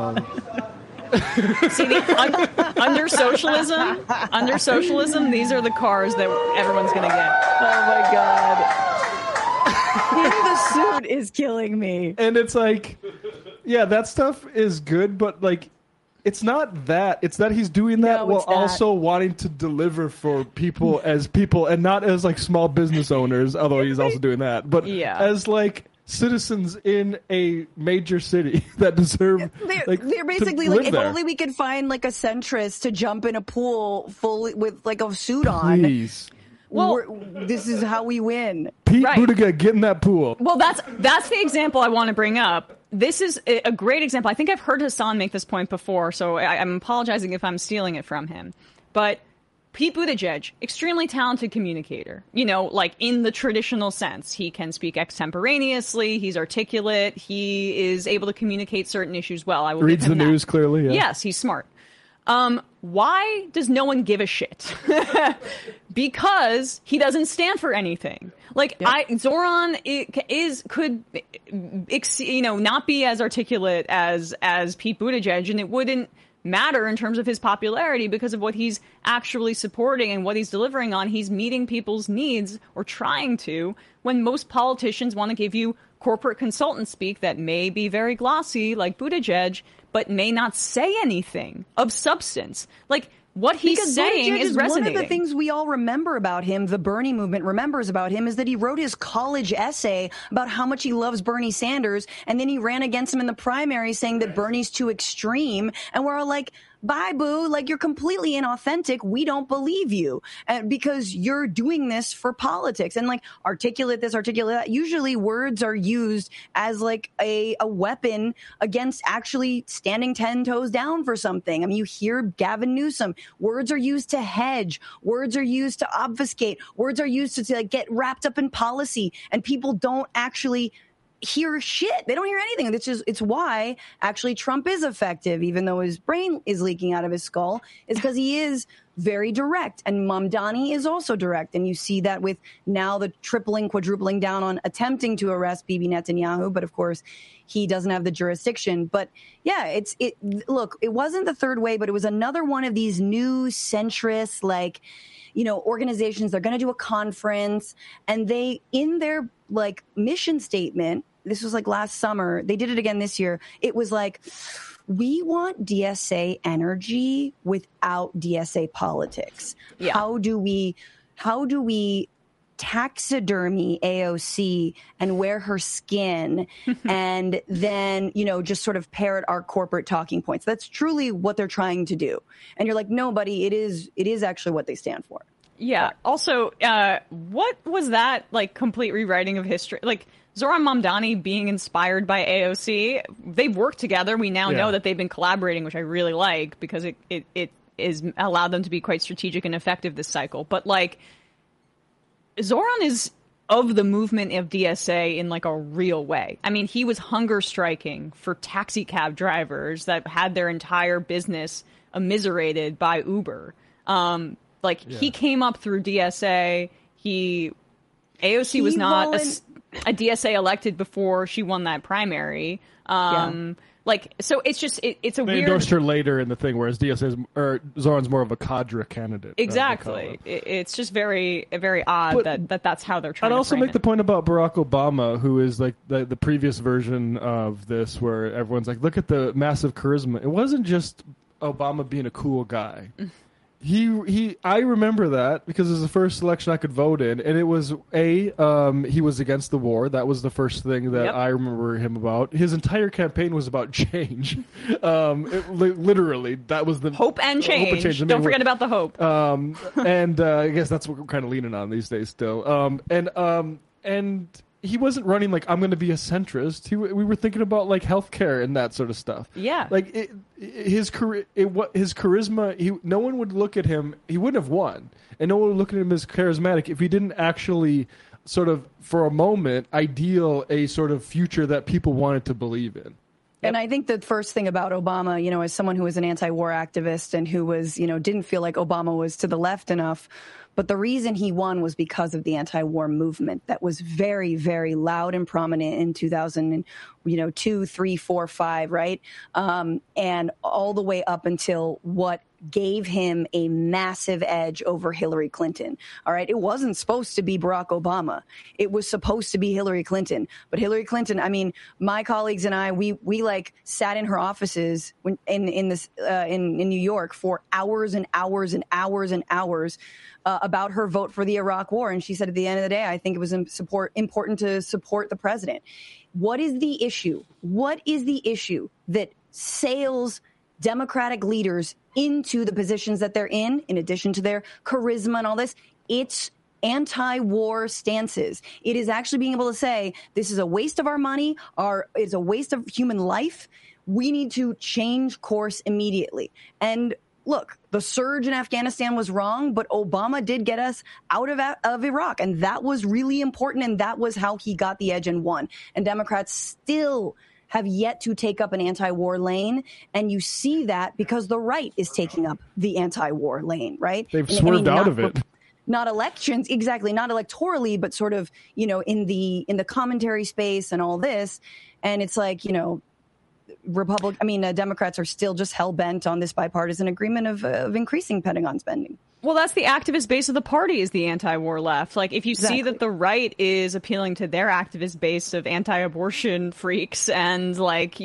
See, under socialism, these are the cars that everyone's going to get. Oh my God. The suit is killing me. And it's like, yeah, that stuff is good, but like, it's not that. It's that he's doing that while also wanting to deliver for people as people and not as like small business owners, although he's also doing that, but as like citizens in a major city that deserve. They're basically like, if only we could find like a centrist to jump in a pool fully with like a suit on. Please. Well, this is how we win. Pete Buttigieg, get in that pool. Well, that's the example I want to bring up. This is a great example. I think I've heard Hassan make this point before, so I'm apologizing if I'm stealing it from him. But Pete Buttigieg, extremely talented communicator, like in the traditional sense. He can speak extemporaneously. He's articulate. He is able to communicate certain issues well. I will reads give him the that. news clearly. Yeah. Yes, he's smart. Why does no one give a shit? Because he doesn't stand for anything. Like Zoran could not be as articulate as Pete Buttigieg, and it wouldn't matter in terms of his popularity because of what he's actually supporting and what he's delivering on. He's meeting people's needs, or trying to, when most politicians want to give you corporate consultant speak that may be very glossy, like Buttigieg, but may not say anything of substance. Like, what he's saying Buttigieg is resonating. One of the things we all remember about him, the Bernie movement remembers about him, is that he wrote his college essay about how much he loves Bernie Sanders, and then he ran against him in the primary saying that Bernie's too extreme, and we're all like, bye, boo, like, you're completely inauthentic. We don't believe you because you're doing this for politics. And like, articulate this, articulate that. Usually words are used as like a weapon against actually standing 10 toes down for something. I mean, you hear Gavin Newsom. Words are used to hedge. Words are used to obfuscate. Words are used to like, get wrapped up in policy. And people don't actually hear shit. They don't hear anything. It's why actually Trump is effective, even though his brain is leaking out of his skull, is because he is very direct. And Mamdani is also direct. And you see that with now the tripling, quadrupling down on attempting to arrest Bibi Netanyahu. But of course, he doesn't have the jurisdiction. But yeah, look, it wasn't the third way, but it was another one of these new centrist, like, organizations. They're going to do a conference, and they, in their like mission statement, this was like last summer, they did it again this year. It was like, we want DSA energy without DSA politics. Yeah. How do we taxidermy AOC and wear her skin and then, just sort of parrot our corporate talking points? That's truly what they're trying to do. And you're like, no, buddy, it is actually what they stand for. Yeah. Also, what was that like complete rewriting of history? Like Zoran Mamdani being inspired by AOC, they've worked together. We now know that they've been collaborating, which I really like because it is allowed them to be quite strategic and effective this cycle. But like Zoran is of the movement of DSA in like a real way. I mean, he was hunger striking for taxi cab drivers that had their entire business immiserated by Uber. He came up through DSA. AOC was not a DSA elected before she won that primary. So it's just it's a they weird. They endorsed her later in the thing, whereas Zoran's more of a cadre candidate. Exactly. It's just very, very odd that's how they're trying. I'd also make it. the point about Barack Obama, who is like the previous version of this, where everyone's like, look at the massive charisma. It wasn't just Obama being a cool guy. I remember that because it was the first election I could vote in, and it was he was against the war. That was the first thing that I remember him about. His entire campaign was about change. Literally, that was the hope and change. Don't forget about the hope. And I guess that's what we're kind of leaning on these days still. And he wasn't running like, I'm going to be a centrist. We were thinking about like healthcare and that sort of stuff. Yeah. Like his charisma, no one would look at him. He wouldn't have won. And no one would look at him as charismatic if he didn't actually sort of, for a moment, ideal a sort of future that people wanted to believe in. And I think the first thing about Obama, as someone who was an anti-war activist and who was, didn't feel like Obama was to the left enough, but the reason he won was because of the anti-war movement that was very, very loud and prominent in 2002, 3, 4, 5, right? And all the way up until what gave him a massive edge over Hillary Clinton. All right. It wasn't supposed to be Barack Obama. It was supposed to be Hillary Clinton. But Hillary Clinton, I mean, my colleagues and I, we like sat in her offices in New York for hours and hours and hours and hours about her vote for the Iraq war. And she said, at the end of the day, I think it was important to support the president. What is the issue? What is the issue that sails Democratic leaders into the positions that they're in addition to their charisma and all this? It's anti-war stances. It is actually being able to say, this is a waste of our money, it's a waste of human life. We need to change course immediately. And look, the surge in Afghanistan was wrong, but Obama did get us out of Iraq. And that was really important. And that was how he got the edge and won. And Democrats still have yet to take up an anti-war lane. And you see that because the right is taking up the anti-war lane, right? They've swerved out of it. Not elections, exactly, not electorally, but sort of, in the commentary space and all this. And it's like, Democrats are still just hell-bent on this bipartisan agreement of increasing Pentagon spending. Well, that's the activist base of the party, is the anti-war left. Like, if you see that the right is appealing to their activist base of anti-abortion freaks and,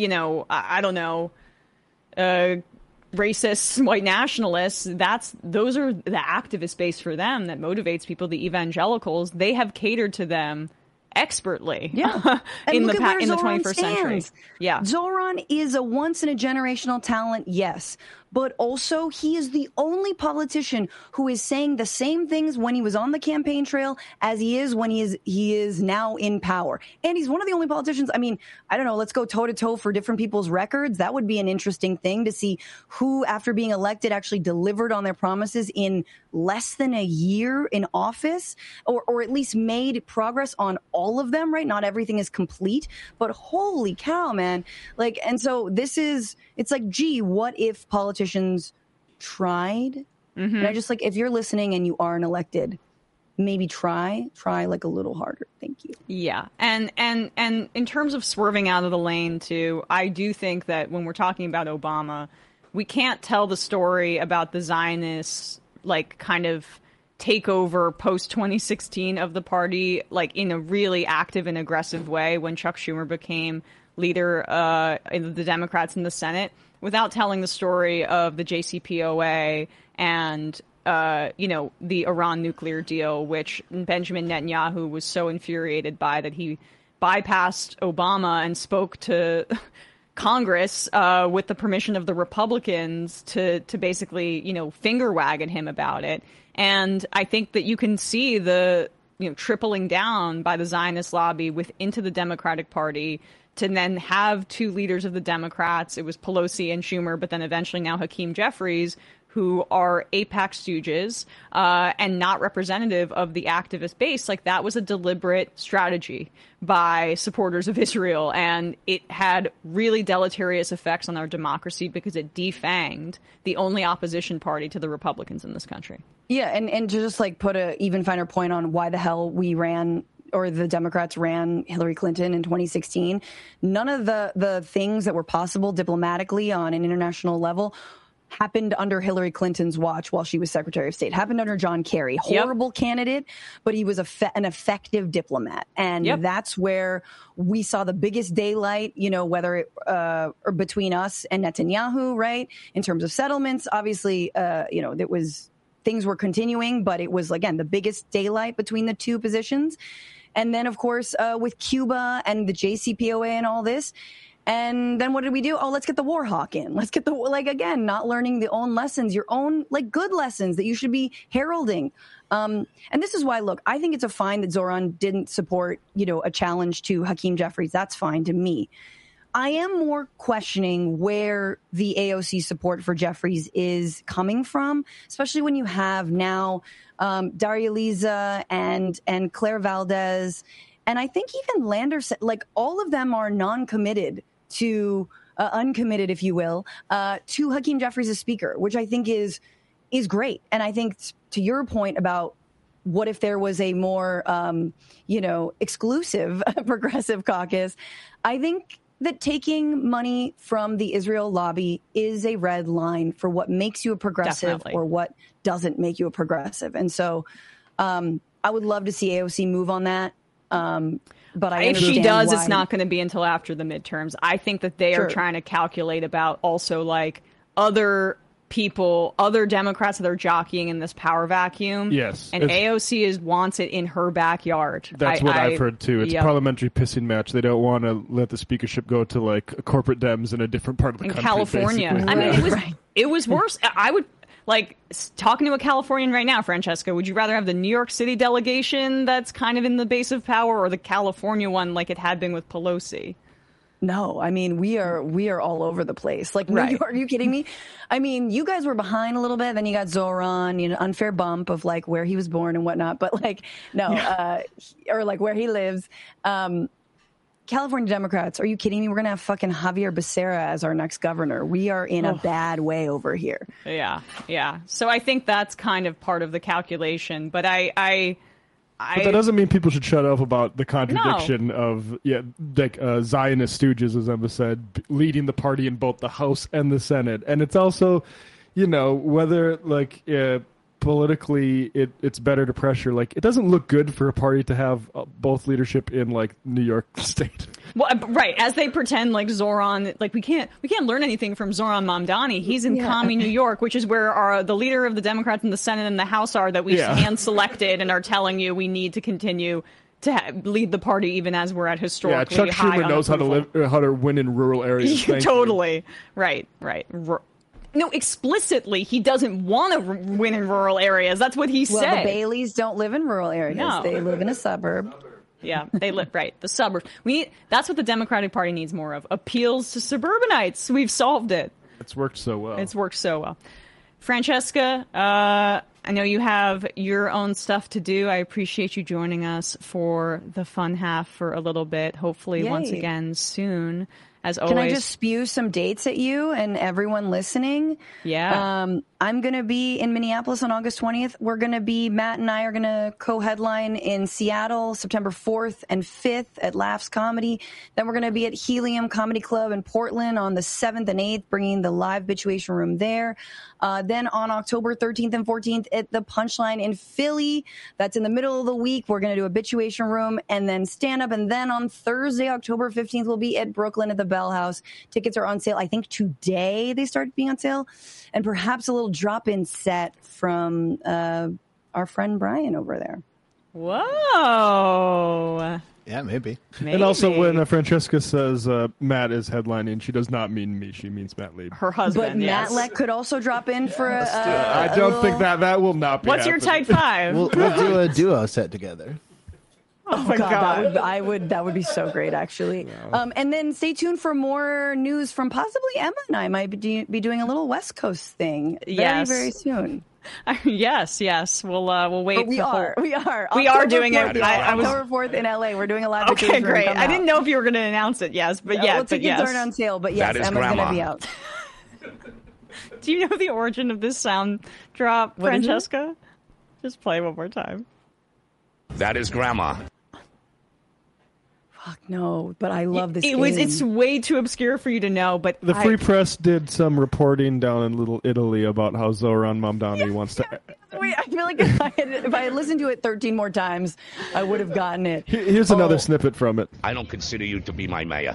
racist white nationalists, those are the activist base for them that motivates people. The evangelicals, they have catered to them expertly in the 21st century. Yeah. Zoran is a once in a generational talent, yes, but also he is the only politician who is saying the same things when he was on the campaign trail as he is when he is now in power. And he's one of the only politicians. I mean, I don't know, let's go toe to toe for different people's records. That would be an interesting thing to see who, after being elected, actually delivered on their promises in less than a year in office, or at least made progress on all of them, right? Not everything is complete, but holy cow, man. And so it's like, gee, what if politicians tried? Mm-hmm. And I just if you're listening and you aren't elected, maybe try like a little harder. Thank you. Yeah. And in terms of swerving out of the lane too, I do think that when we're talking about Obama, we can't tell the story about the Zionists kind of takeover post 2016 of the party in a really active and aggressive way when Chuck Schumer became leader in the Democrats in the Senate, without telling the story of the JCPOA and the Iran nuclear deal, which Benjamin Netanyahu was so infuriated by that he bypassed Obama and spoke to Congress with the permission of the Republicans to basically, finger wag at him about it. And I think that you can see the, tripling down by the Zionist lobby into the Democratic Party to then have two leaders of the Democrats. It was Pelosi and Schumer, but then eventually now Hakeem Jeffries, who are AIPAC stooges and not representative of the activist base. That was a deliberate strategy by supporters of Israel, and it had really deleterious effects on our democracy because it defanged the only opposition party to the Republicans in this country. Yeah, and to just put a even finer point on why the hell we ran, or the Democrats ran, Hillary Clinton in 2016, none of the things that were possible diplomatically on an international level happened under Hillary Clinton's watch while she was Secretary of State. Happened under John Kerry. Horrible candidate, but he was an effective diplomat. And that's where we saw the biggest daylight, whether or between us and Netanyahu, right? In terms of settlements, obviously, things were continuing, but it was, again, the biggest daylight between the two positions. And then, of course, with Cuba and the JCPOA and all this. And then what did we do? Oh, let's get the war hawk in. Let's get again, not learning the own lessons, your own, good lessons that you should be heralding. And this is why, look, I think it's a fine that Zoran didn't support, a challenge to Hakeem Jeffries. That's fine to me. I am more questioning where the AOC support for Jeffries is coming from, especially when you have now Daria Liza and Claire Valdez. And I think even Lander said, all of them are non-committed to, uncommitted, if you will, to Hakeem Jeffries as speaker, which I think is great. And I think to your point about what if there was a more, exclusive progressive caucus, I think that taking money from the Israel lobby is a red line for what makes you a progressive Definitely. or what doesn't make you a progressive. And so I would love to see AOC move on that. But if she understand does, why. it's not going to be until after the midterms. I think that they are Sure. trying to calculate about also like other people, other Democrats that are jockeying in this power vacuum. Yes. And AOC wants it in her backyard. That's what I've heard too. It's yep. a parliamentary pissing match. They don't want to let the speakership go to like corporate Dems in a different part of the in country. California. basically. I mean, it was worse. I would like talking to a Californian right now, Francesca. Would you rather have the New York City delegation that's kind of in the base of power, or the California one like it had been with Pelosi? No, I mean, we are all over the place. Like, New Right. York, are you kidding me? I mean, you guys were behind a little bit. Then you got Zoran, unfair bump of like where he was born and whatnot. But like, no, or like where he lives. California Democrats, are you kidding me? We're going to have fucking Javier Becerra as our next governor. We are in a bad way over here. Yeah. So I think that's kind of part of the calculation. But But that doesn't mean people should shut up about the contradiction of Zionist stooges, as Emma said, leading the party in both the House and the Senate. And it's also, whether like politically it's better to pressure. Like, it doesn't look good for a party to have both leadership in like New York State. Well, right, as they pretend like Zoran, like we can't learn anything from Zoran Mamdani. He's in commie New York, which is where the leader of the Democrats in the Senate and the House are, that we've hand selected and are telling you we need to continue to lead the party even as we're at historically Chuck high Schumer knows how to win in rural areas. Totally. Right. No, explicitly, he doesn't want to win in rural areas. That's what he said. Well, the Baileys don't live in rural areas. No. They live in a suburb. Yeah, they live the suburbs. That's what the Democratic Party needs more of. Appeals to suburbanites. We've solved it. It's worked so well. Francesca, I know you have your own stuff to do. I appreciate you joining us for the fun half for a little bit. Hopefully, once Yay. again soon. As always. Can I just spew some dates at you and everyone listening? Yeah. I'm going to be in Minneapolis on August 20th. Matt and I are going to co-headline in Seattle, September 4th and 5th at Laughs Comedy. Then we're going to be at Helium Comedy Club in Portland on the 7th and 8th, bringing the live Bituation Room there. Then on October 13th and 14th at the Punchline in Philly. That's in the middle of the week. We're going to do a Bituation Room and then stand up. And then on Thursday, October 15th, we'll be at Brooklyn at the Bell House. Tickets are on sale. I think today they started being on sale. And perhaps a little drop-in set from our friend Brian over there. Whoa. Yeah, maybe. And also, when Francesca says Matt is headlining, she does not mean me. She means Matt Lieb. Her husband, But Matt Leck could also drop in for I don't think that will not be What's your happening. type 5? We'll do a duo set together. Oh my God. That would be so great, actually. And then stay tuned for more news from possibly Emma and I might be doing a little West Coast thing very, very soon. Yes. We'll wait. But we are doing October it. October 4th in LA. We're doing a live. Okay, Bituation Room. great. Come I out. didn't know if you were going to announce it. Yes, but Well, tickets aren't on sale, but yes, That is Emma's going grandma. to be out. Do you know the origin of this sound drop, What is it? Francesca? Just play one more time. That is grandma. Fuck no, but I love this. It's way too obscure for you to know, but The Free Press did some reporting down in Little Italy about how Zoran Mamdani wants to. Wait, I feel like if I had listened to it 13 more times, I would have gotten it. Here's another snippet from it. I don't consider you to be my mayor.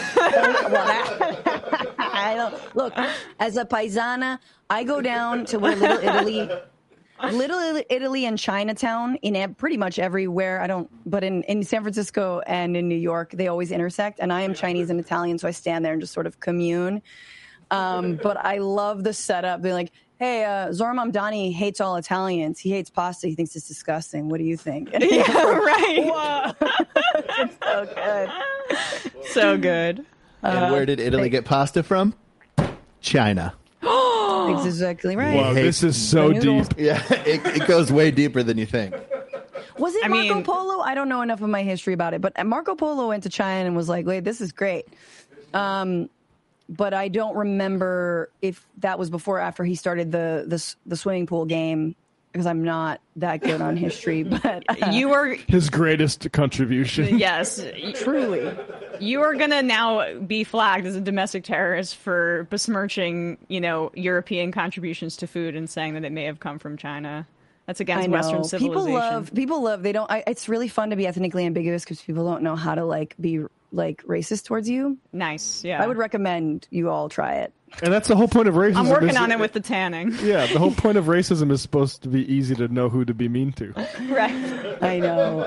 I don't look as a paisana. I go down to where Little Italy and Chinatown in pretty much everywhere. But in San Francisco and in New York, they always intersect. And I am Chinese and Italian, so I stand there and just sort of commune. But I love the setup. They're like, hey, Zoran Mamdani hates all Italians. He hates pasta. He thinks it's disgusting. What do you think? Yeah, right. It's so good. So good. And where did Italy get pasta from? China. That's exactly right. Wow, this is so deep. Yeah, it goes way deeper than you think. Was it Marco Polo? I don't know enough of my history about it, but Marco Polo went to China and was like, wait, this is great. But I don't remember if that was before or after he started the swimming pool game, because I'm not that good on history. But you were his greatest contribution. Yes, truly. You are going to now be flagged as a domestic terrorist for besmirching, European contributions to food and saying that it may have come from China. That's against Western civilization. People love, it's really fun to be ethnically ambiguous because people don't know how to be racist towards you. Nice. Yeah. I would recommend you all try it. And that's the whole point of racism. I'm working on it with the tanning. Yeah. The whole point of racism is supposed to be easy to know who to be mean to. Right. I know.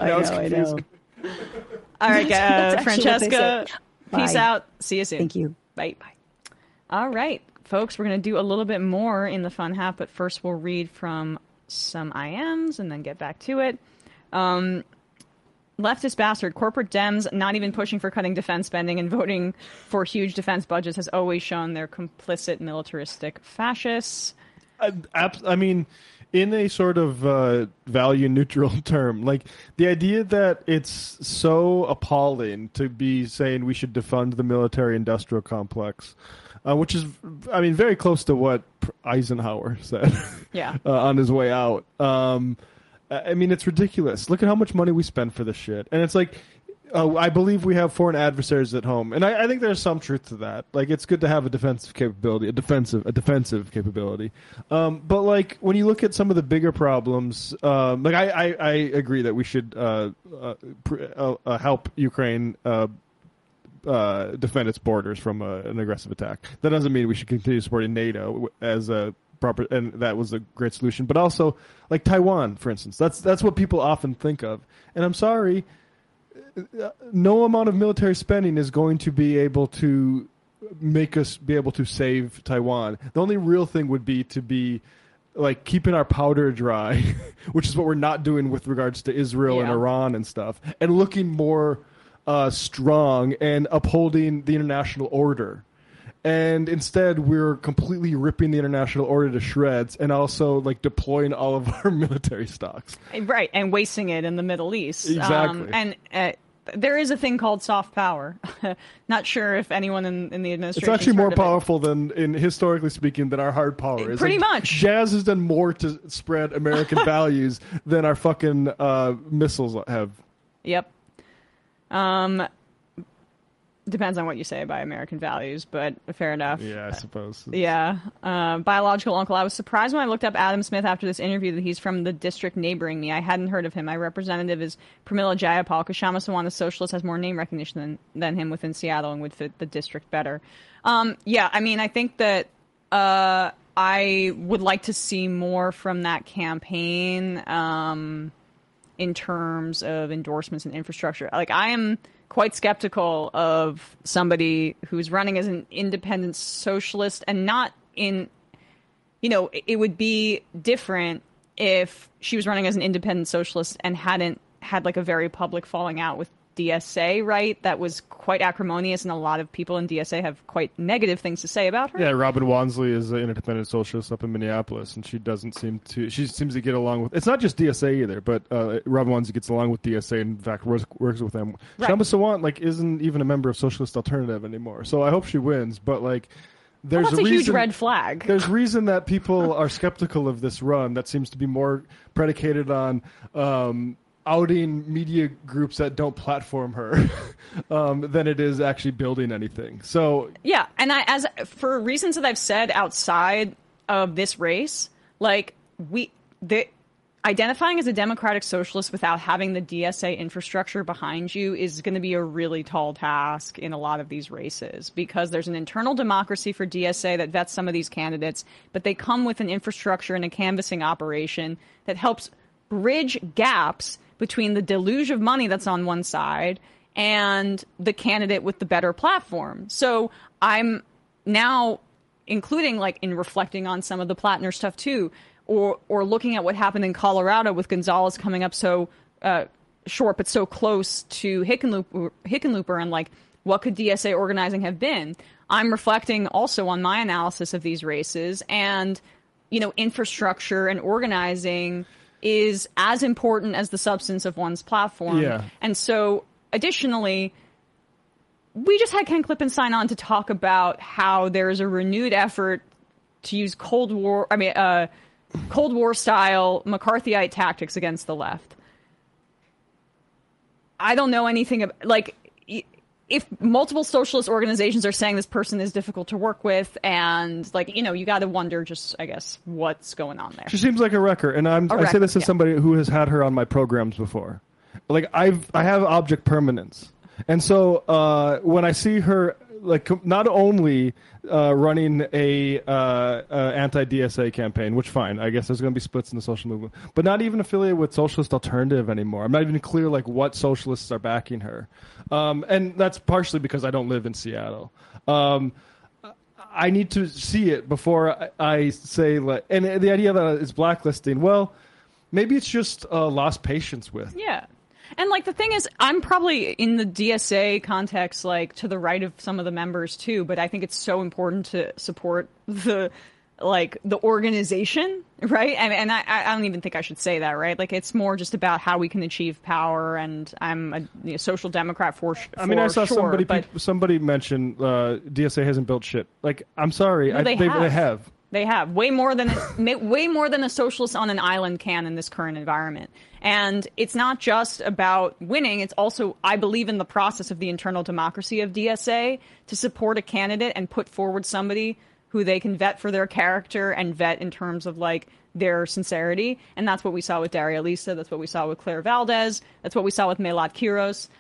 All right, Francesca, peace Bye. out. See you soon. Thank you. Bye. All right, folks, we're going to do a little bit more in the fun half, but first we'll read from some IMs and then get back to it. Leftist bastard, corporate Dems not even pushing for cutting defense spending and voting for huge defense budgets has always shown they're complicit militaristic fascists. I mean, in a sort of value-neutral term, the idea that it's so appalling to be saying we should defund the military-industrial complex, which is, very close to what Eisenhower said on his way out. It's ridiculous. Look at how much money we spend for this shit. And it's I believe we have foreign adversaries at home. And I think there's some truth to that. It's good to have a defensive capability, a defensive capability. But when you look at some of the bigger problems, I agree that we should help Ukraine defend its borders from an aggressive attack. That doesn't mean we should continue supporting NATO as a proper, and that was a great solution. But also, Taiwan, for instance, that's what people often think of. And I'm sorry, no amount of military spending is going to be able to make us be able to save Taiwan. The only real thing would be to be keeping our powder dry, which is what we're not doing with regards to Israel and Iran and stuff, and looking more strong and upholding the international order. And instead, we're completely ripping the international order to shreds and also deploying all of our military stocks. Right, and wasting it in the Middle East. Exactly. And there is a thing called soft power. Not sure if anyone in the administration. It's actually more powerful historically speaking, than our hard power is. Pretty much. Jazz has done more to spread American values than our fucking missiles have. Yep. Depends on what you say by American values, but fair enough. Yeah, I suppose. Yeah. Biological uncle. I was surprised when I looked up Adam Smith after this interview that he's from the district neighboring me. I hadn't heard of him. My representative is Pramila Jayapal. Kshama Sawant, socialist, has more name recognition than him within Seattle and would fit the district better. I think that I would like to see more from that campaign in terms of endorsements and infrastructure. I am quite skeptical of somebody who's running as an independent socialist and not in, it would be different if she was running as an independent socialist and hadn't had a very public falling out with DSA, right? That was quite acrimonious, and a lot of people in DSA have quite negative things to say about her. Yeah, Robin Wansley is an independent socialist up in Minneapolis, and she seems to get along with, it's not just DSA either, but Robin Wansley gets along with DSA and in fact works with them. Right. Kshama Sawant isn't even a member of Socialist Alternative anymore, so I hope she wins, but there's that's a huge red flag. There's reason that people are skeptical of this run that seems to be more predicated on outing media groups that don't platform her than it is actually building anything. So yeah, and for reasons that I've said outside of this race, identifying as a democratic socialist without having the DSA infrastructure behind you is going to be a really tall task in a lot of these races, because there's an internal democracy for DSA that vets some of these candidates, but they come with an infrastructure and a canvassing operation that helps bridge gaps between the deluge of money that's on one side and the candidate with the better platform. So I'm now including in reflecting on some of the Plattner stuff too, or looking at what happened in Colorado with Gonzalez coming up so short but so close to Hickenlooper and what could DSA organizing have been. I'm reflecting also on my analysis of these races, and infrastructure and organizing is as important as the substance of one's platform. Yeah. And so, additionally, we just had Ken Klippenstein on to talk about how there is a renewed effort to use Cold War style McCarthyite tactics against the left. I don't know anything if multiple socialist organizations are saying this person is difficult to work with, and like, you know, you got to wonder just, I guess, what's going on there. She seems like a wrecker, and I say this as somebody who has had her on my programs before. Like I have object permanence, and so when I see her, like, not only running a anti-DSA campaign, which fine, I guess there's going to be splits in the social movement, but not even affiliated with Socialist Alternative anymore. I'm not even clear like what socialists are backing her, and that's partially because I don't live in Seattle. I need to see it before I say, like, and the idea that it's blacklisting, well, maybe it's just lost patience with. Yeah. And, like, the thing is, I'm probably in the DSA context, like, to the right of some of the members, too. But I think it's so important to support the organization, right? And I don't even think I should say that, right? Like, it's more just about how we can achieve power. And I'm a social democrat for sure. I mean, I saw somebody mention DSA hasn't built shit. Like, I'm sorry. No, they have. They have way more than a socialist on an island can in this current environment. And it's not just about winning. It's also, I believe in the process of the internal democracy of DSA to support a candidate and put forward somebody who they can vet for their character and vet in terms of like their sincerity. And that's what we saw with Daria Lisa. That's what we saw with Claire Valdez. That's what we saw with Melat Kiros.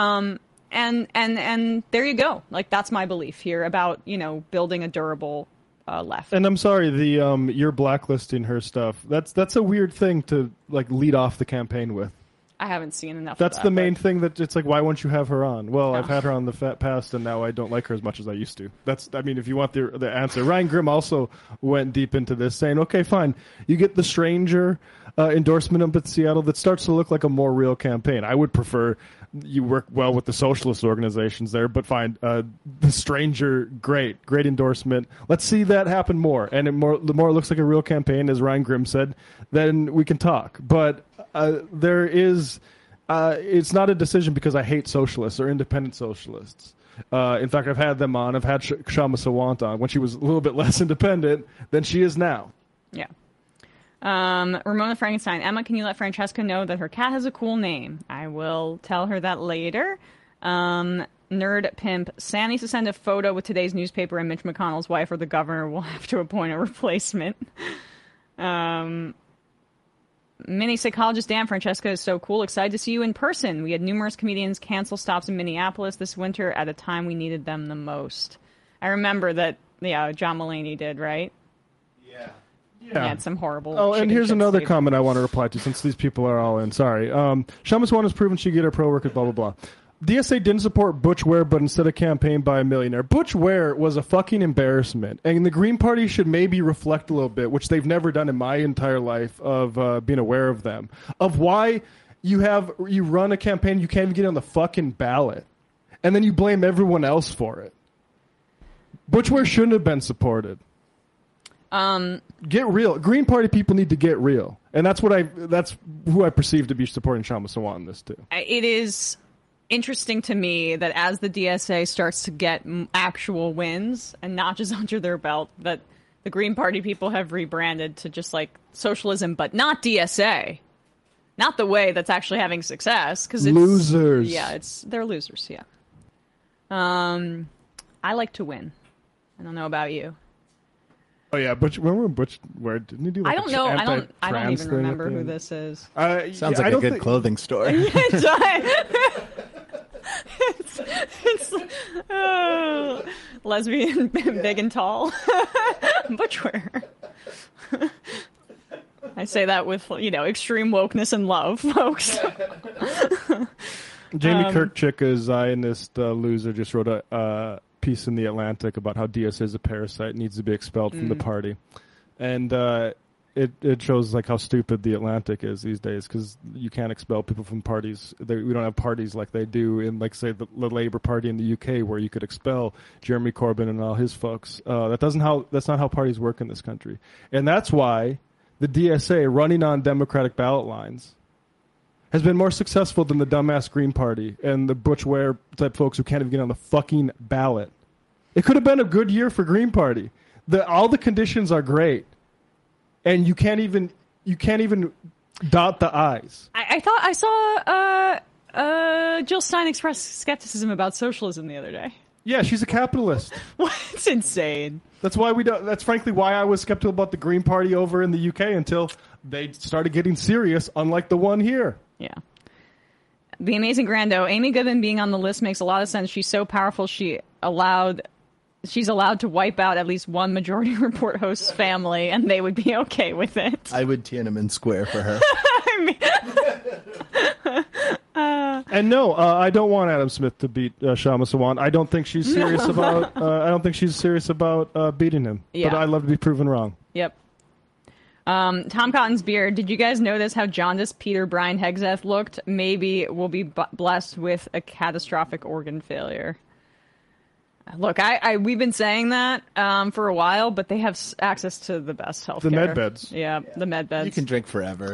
And there you go. Like, that's my belief here about, you know, building a durable left. And I'm sorry, you're blacklisting her stuff. That's a weird thing to like lead off the campaign with. I haven't seen enough. That's the main thing that it's like, why won't you have her on? Well, no. I've had her on the past, and now I don't like her as much as I used to. I mean, if you want the answer, Ryan Grimm also went deep into this, saying, okay, fine, you get the stranger endorsement up in Seattle that starts to look like a more real campaign. I would prefer you work well with the socialist organizations there, but fine, the stranger, great endorsement. Let's see that happen more, and the more it looks like a real campaign, as Ryan Grimm said, then we can talk. But there is, it's not a decision because I hate socialists or independent socialists. In fact, I've had them on. I've had Kshama Sawant on when she was a little bit less independent than she is now. Yeah. Ramona Frankenstein. Emma, can you let Francesca know that her cat has a cool name? I will tell her that later. Nerd Pimp. Sam needs to send a photo with today's newspaper and Mitch McConnell's wife, or the governor will have to appoint a replacement. Mini psychologist Dan, Francesca is so cool. Excited to see you in person. We had numerous comedians cancel stops in Minneapolis this winter at a time we needed them the most. I remember that, John Mulaney did, right? Yeah. He had some horrible. Oh, and here's another comment I want to reply to, since these people are all in. Sorry. Kshama Sawant has proven she can get her pro work at blah, blah, blah. DSA didn't support Butch Ware, but instead of campaigned by a millionaire. Butch Ware was a fucking embarrassment. And the Green Party should maybe reflect a little bit, which they've never done in my entire life of being aware of them, of why you run a campaign, you can't even get on the fucking ballot, and then you blame everyone else for it. Butch Ware shouldn't have been supported. Get real. Green Party people need to get real. And that's who I perceive to be supporting Kshama Sawant in this too. It is interesting to me that as the DSA starts to get actual wins and not just under their belt, that the Green Party people have rebranded to just like socialism, but not DSA. Not the way that's actually having success. Cause it's losers. Yeah, they're losers, yeah. I like to win. I don't know about you. Oh yeah, remember Butch Ware? Didn't he do? Like I don't know. I don't even remember who this is. Sounds like a good clothing store. it's lesbian, big and tall. Butch Ware. I say that with extreme wokeness and love, folks. Jamie Kirkchick, a Zionist loser, just wrote a piece in The Atlantic about how DSA is a parasite, needs to be expelled from the party. And it shows like how stupid The Atlantic is these days, because you can't expel people from parties. We don't have parties like they do in, like, say, the Labour Party in the UK, where you could expel Jeremy Corbyn and all his folks. That's not how parties work in this country. And that's why the DSA, running on Democratic ballot lines, has been more successful than the dumbass Green Party and the Butch Ware type folks who can't even get on the fucking ballot. It could have been a good year for Green Party. All the conditions are great, and you can't even dot the I's. I thought I saw Jill Stein expressed skepticism about socialism the other day. Yeah, she's a capitalist. It's insane. That's why we don't. That's frankly why I was skeptical about the Green Party over in the UK until they started getting serious, unlike the one here. Yeah. The Amazing Grando, Amy Goodman being on the list makes a lot of sense. She's so powerful, she's allowed to wipe out at least one Majority Report host's family, and they would be okay with it. I would Tiananmen Square for her. And no, I don't want Adam Smith to beat Shama Sawant. I don't think she's serious about. I don't think she's serious about beating him. Yeah. But I'd love to be proven wrong. Yep. Tom Cotton's beard. Did you guys notice how jaundiced Peter Brian Hegseth looked? Maybe we'll be blessed with a catastrophic organ failure. Look, we've been saying that for a while, but they have access to the best healthcare. The med beds. Yeah, the med beds. You can drink forever.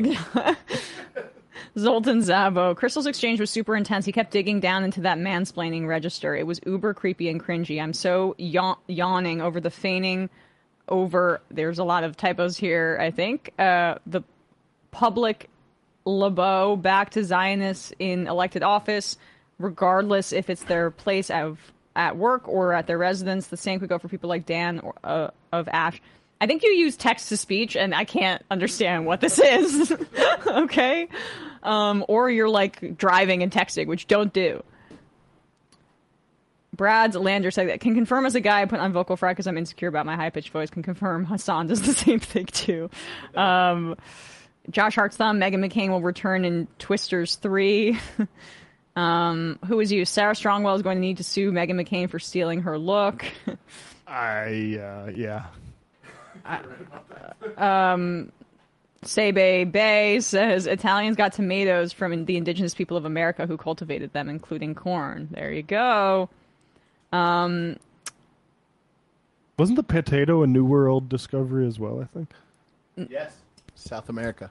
Zoltan Zabo. Crystal's exchange was super intense. He kept digging down into that mansplaining register. It was uber creepy and cringy. I'm so yawning over the feigning over, there's a lot of typos here, I think, the public LeBeau back to Zionists in elected office, regardless if it's their place at work or at their residence. The same could go for people like Dan of Ash. I think you use text-to-speech, and I can't understand what this is. Okay? Or you're, like, driving and texting, which don't do. Brad's Lander said that can confirm as a guy I put on vocal fry because I'm insecure about my high-pitched voice. Can confirm Hassan does the same thing, too. Josh Hart's thumb, Meghan McCain will return in Twisters 3. Who is you? Sarah Strongwell is going to need to sue Meghan McCain for stealing her look. Yeah. Sebe Bay says Italians got tomatoes from the indigenous people of America who cultivated them, including corn. There you go. Wasn't the potato a New World discovery as well, I think? Yes. South America.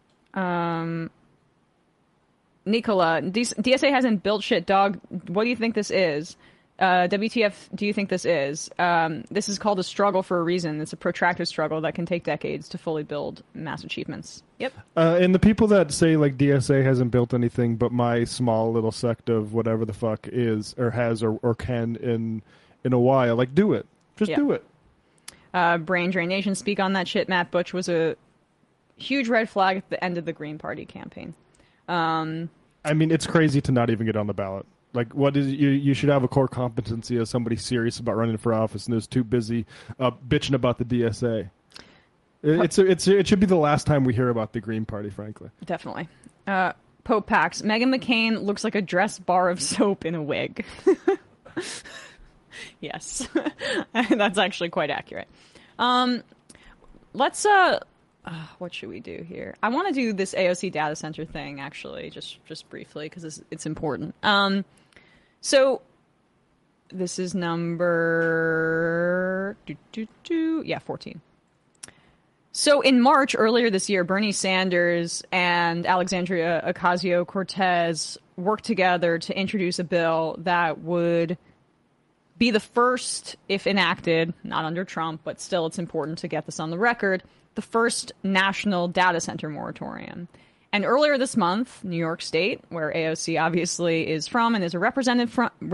Nicola, DSA hasn't built shit, dog. What do you think this is? WTF do you think this is? This is called a struggle for a reason. It's a protracted struggle that can take decades to fully build mass achievements. Yep. And the people that say like DSA hasn't built anything but my small little sect of whatever the fuck is or has or can in a while, like do it. Just do it. Brain Drain Nation, speak on that shit. Matt Butch was a huge red flag at the end of the Green Party campaign. I mean, it's crazy to not even get on the ballot. Like, what is you should have a core competency as somebody serious about running for office, and is too busy bitching about the DSA. It should be the last time we hear about the Green Party, frankly. Definitely. Pope Pax, Meghan McCain looks like a dressed bar of soap in a wig. Yes, that's actually quite accurate. Let's what should we do here? I want to do this AOC data center thing, actually, just briefly, because it's important. So this is number 14. So in March, earlier this year, Bernie Sanders and Alexandria Ocasio-Cortez worked together to introduce a bill that would be the first, if enacted, not under Trump, but still it's important to get this on the record, the first national data center moratorium. And earlier this month, New York State, where AOC obviously is from and is a representative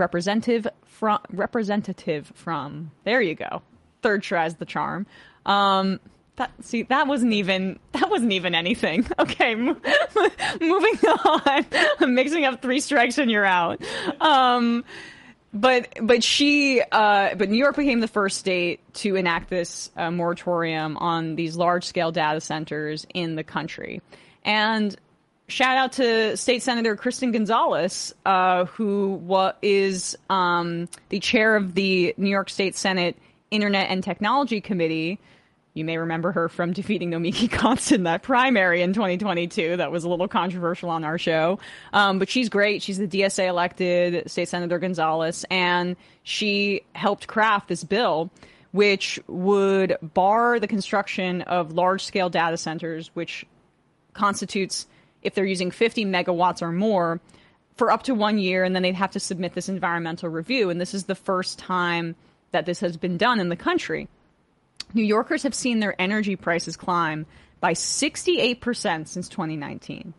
from, there you go. Third try's the charm. That wasn't even anything. Okay, moving on. I'm mixing up 3 strikes and you're out. But New York became the first state to enact this moratorium on these large scale data centers in the country. And shout out to State Senator Kristen Gonzalez, who is the chair of the New York State Senate Internet and Technology Committee. You may remember her from defeating Nomiki Konst in that primary in 2022. That was a little controversial on our show. But she's great. She's the DSA elected State Senator Gonzalez, and she helped craft this bill, which would bar the construction of large-scale data centers, which constitutes, if they're using 50 megawatts or more, for up to 1 year, and then they'd have to submit this environmental review. And this is the first time that this has been done in the country. New Yorkers have seen their energy prices climb by 68% since 2019.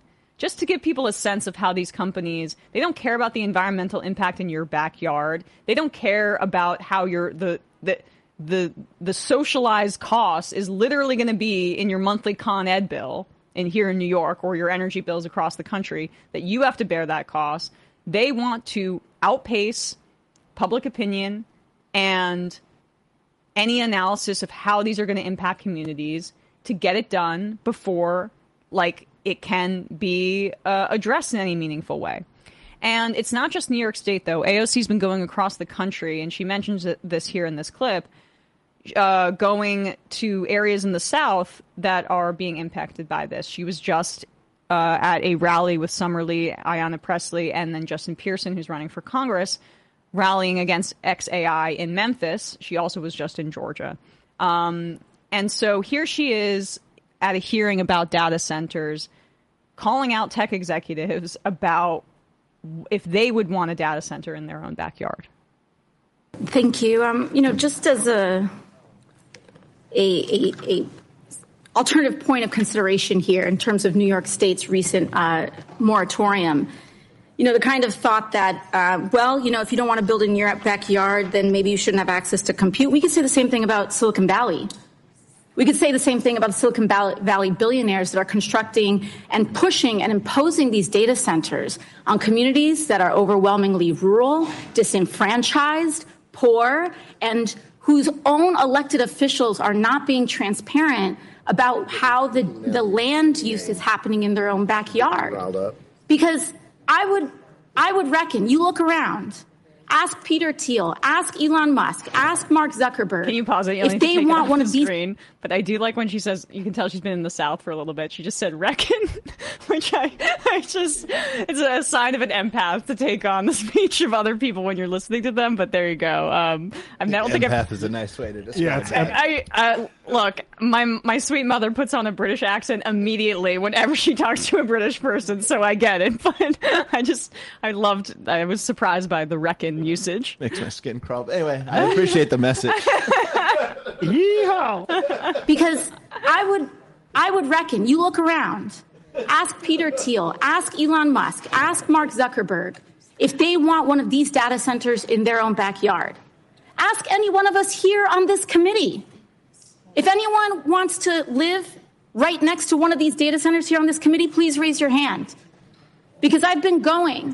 just to give people a sense of how these companies, they don't care about the environmental impact in your backyard. They don't care about how the socialized cost is literally going to be in your monthly Con Ed bill here in New York, or your energy bills across the country, that you have to bear that cost. They want to outpace public opinion and any analysis of how these are going to impact communities to get it done before, it can be addressed in any meaningful way. And it's not just New York State, though. AOC's been going across the country, and she mentions this here in this clip, going to areas in the South that are being impacted by this. She was just at a rally with Summer Lee, Ayanna Pressley, and then Justin Pearson, who's running for Congress, rallying against XAI in Memphis. She also was just in Georgia. And so here she is at a hearing about data centers, calling out tech executives about if they would want a data center in their own backyard. Thank you. Just as a alternative point of consideration here in terms of New York State's recent moratorium, the kind of thought that, if you don't want to build in your backyard, then maybe you shouldn't have access to compute. We could say the same thing about Silicon Valley. We could say the same thing about the Silicon Valley billionaires that are constructing and pushing and imposing these data centers on communities that are overwhelmingly rural, disenfranchised, poor, and whose own elected officials are not being transparent about how the land use is happening in their own backyard. Because I would reckon, you look around, ask Peter Thiel, ask Elon Musk, ask Mark Zuckerberg. Can you pause it? If they want one of these screen, but I do like when she says, you can tell she's been in the South for a little bit. She just said reckon, which it's a sign of an empath to take on the speech of other people when you're listening to them. But there you go. Empath is a nice way to describe it. Look, my sweet mother puts on a British accent immediately whenever she talks to a British person, so I get it. But I was surprised by the reckon usage. Makes my skin crawl. Anyway, I appreciate the message. Yeehaw! Because I would reckon, you look around, ask Peter Thiel, ask Elon Musk, ask Mark Zuckerberg if they want one of these data centers in their own backyard. Ask any one of us here on this committee. If anyone wants to live right next to one of these data centers here on this committee, please raise your hand. Because I've been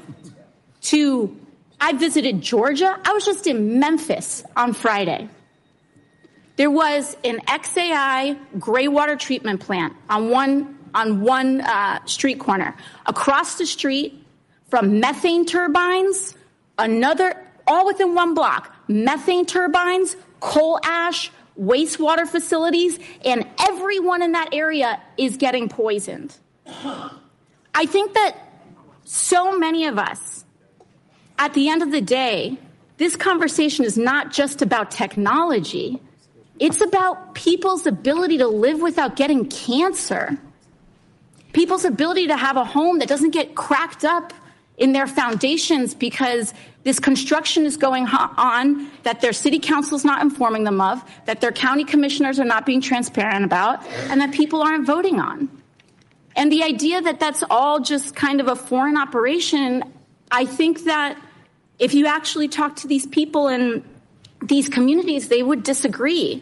I visited Georgia. I was just in Memphis on Friday. There was an XAI gray water treatment plant on one street corner. Across the street from methane turbines, all within one block, methane turbines, coal ash, wastewater facilities, and everyone in that area is getting poisoned. I think that so many of us, at the end of the day, this conversation is not just about technology. It's about people's ability to live without getting cancer. People's ability to have a home that doesn't get cracked up in their foundations because this construction is going on that their city council is not informing them of, that their county commissioners are not being transparent about, and that people aren't voting on. And the idea that that's all just kind of a foreign operation, I think that if you actually talk to these people in these communities, they would disagree.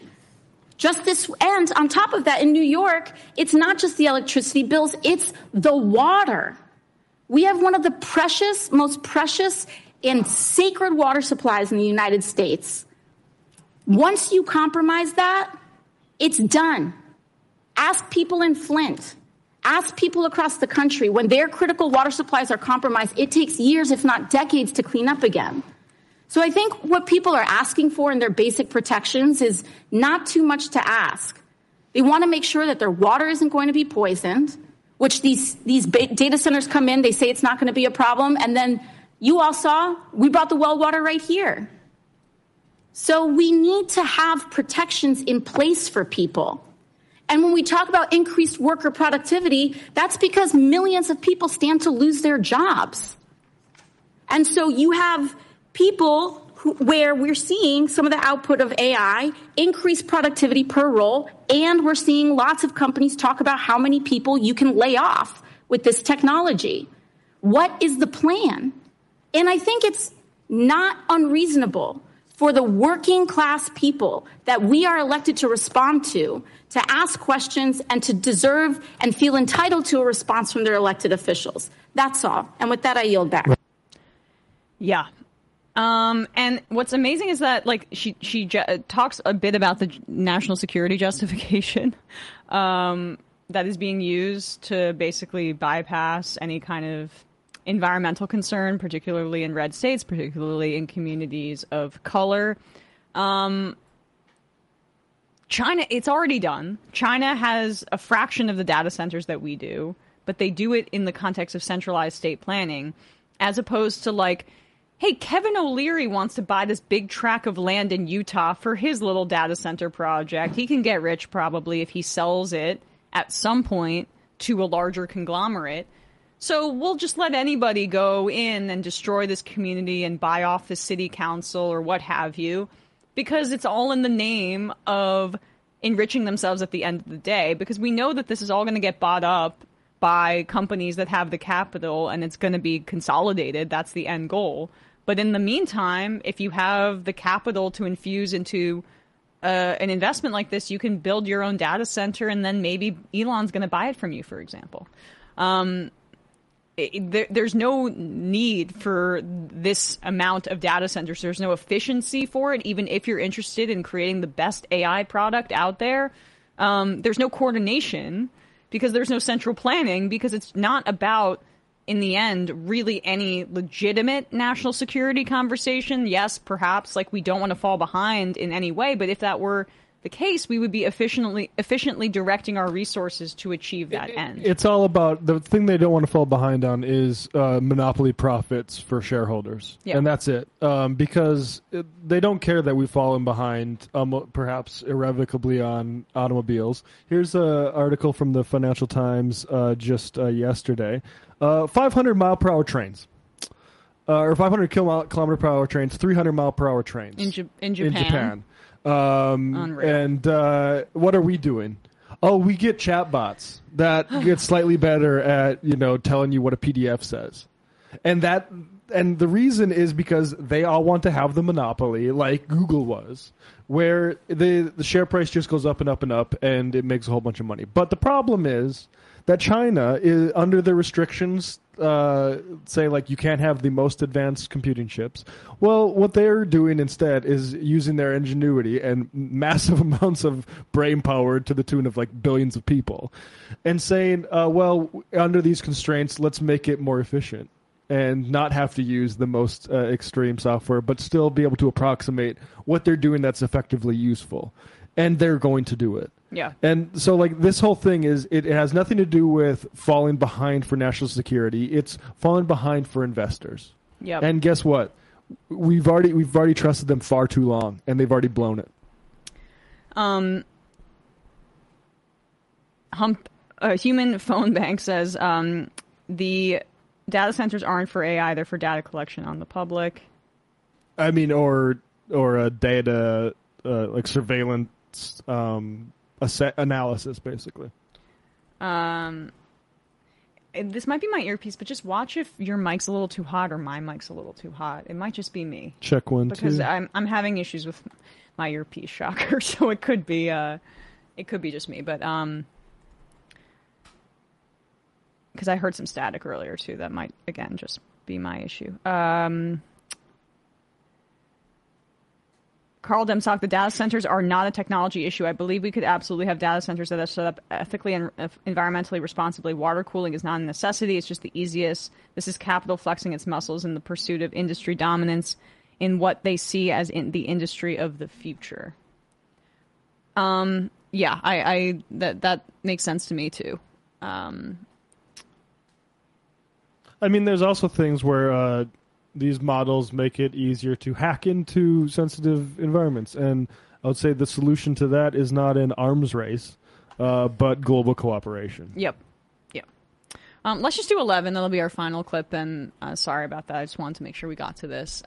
And on top of that, in New York, it's not just the electricity bills, it's the water. We have one of the most precious and sacred water supplies in the United States. Once you compromise that, it's done. Ask people in Flint. Ask people across the country. When their critical water supplies are compromised, it takes years, if not decades, to clean up again. So I think what people are asking for in their basic protections is not too much to ask. They want to make sure that their water isn't going to be poisoned, which these data centers come in, they say it's not going to be a problem, and then you all saw, we brought the well water right here. So we need to have protections in place for people. And when we talk about increased worker productivity, that's because millions of people stand to lose their jobs. And so you have people where we're seeing some of the output of AI increase productivity per role, and we're seeing lots of companies talk about how many people you can lay off with this technology? What is the plan? And I think it's not unreasonable for the working class people that we are elected to respond to ask questions and to deserve and feel entitled to a response from their elected officials. That's all. And with that, I yield back. Yeah. And what's amazing is that, like, she talks a bit about the national security justification that is being used to basically bypass any kind of environmental concern, particularly in red states, particularly in communities of color. China, it's already done. China has a fraction of the data centers that we do, but they do it in the context of centralized state planning, as opposed to, like, hey, Kevin O'Leary wants to buy this big tract of land in Utah for his little data center project. He can get rich probably if he sells it at some point to a larger conglomerate. So we'll just let anybody go in and destroy this community and buy off the city council or what have you, because it's all in the name of enriching themselves at the end of the day, because we know that this is all going to get bought up by companies that have the capital and it's going to be consolidated. That's the end goal. But in the meantime, if you have the capital to infuse into an investment like this, you can build your own data center and then maybe Elon's going to buy it from you, for example. There's no need for this amount of data centers. There's no efficiency for it, even if you're interested in creating the best AI product out there. There's no coordination because there's no central planning, because it's not about, in the end, really any legitimate national security conversation. Yes, perhaps, like, we don't want to fall behind in any way, but if that were the case, we would be efficiently directing our resources to achieve that end. It's all about, the thing they don't want to fall behind on is monopoly profits for shareholders. Yeah. And that's it. Because they don't care that we've fallen behind, perhaps irrevocably, on automobiles. Here's an article from the Financial Times just yesterday. 500-mile-per-hour trains. Or 500 kilometer per hour trains, 300 mile per hour trains. In Japan. And what are we doing? Oh, we get chatbots that get slightly better at, telling you what a PDF says. And the reason is because they all want to have the monopoly, like Google was, where the share price just goes up and up and up, and it makes a whole bunch of money. But the problem is that China is under the restrictions, say, like, you can't have the most advanced computing chips. Well, what they're doing instead is using their ingenuity and massive amounts of brain power to the tune of, like, billions of people, and saying, well, under these constraints, let's make it more efficient and not have to use the most extreme software, but still be able to approximate what they're doing that's effectively useful. And they're going to do it. Yeah. And so, like, this whole thing it has nothing to do with falling behind for national security. It's falling behind for investors. Yep. And guess what? We've already trusted them far too long, and they've already blown it. Human Phone Bank says the data centers aren't for AI; they're for data collection on the public. I mean, or a data like surveillance. Analysis, basically. This might be my earpiece, but just watch if your mic's a little too hot or my mic's a little too hot. It might just be me. Check one, because two. I'm having issues with my earpiece, shocker. So it could be just me, but because I heard some static earlier too. That might again just be my issue. Carl Demsock, the data centers are not a technology issue. I believe we could absolutely have data centers that are set up ethically and environmentally responsibly. Water cooling is not a necessity. It's just the easiest. This is capital flexing its muscles in the pursuit of industry dominance in what they see as in the industry of the future. Yeah, that makes sense to me too. I mean, there's also things where these models make it easier to hack into sensitive environments. And I would say the solution to that is not an arms race, but global cooperation. Yep. Let's just do 11. That'll be our final clip. And sorry about that. I just wanted to make sure we got to this.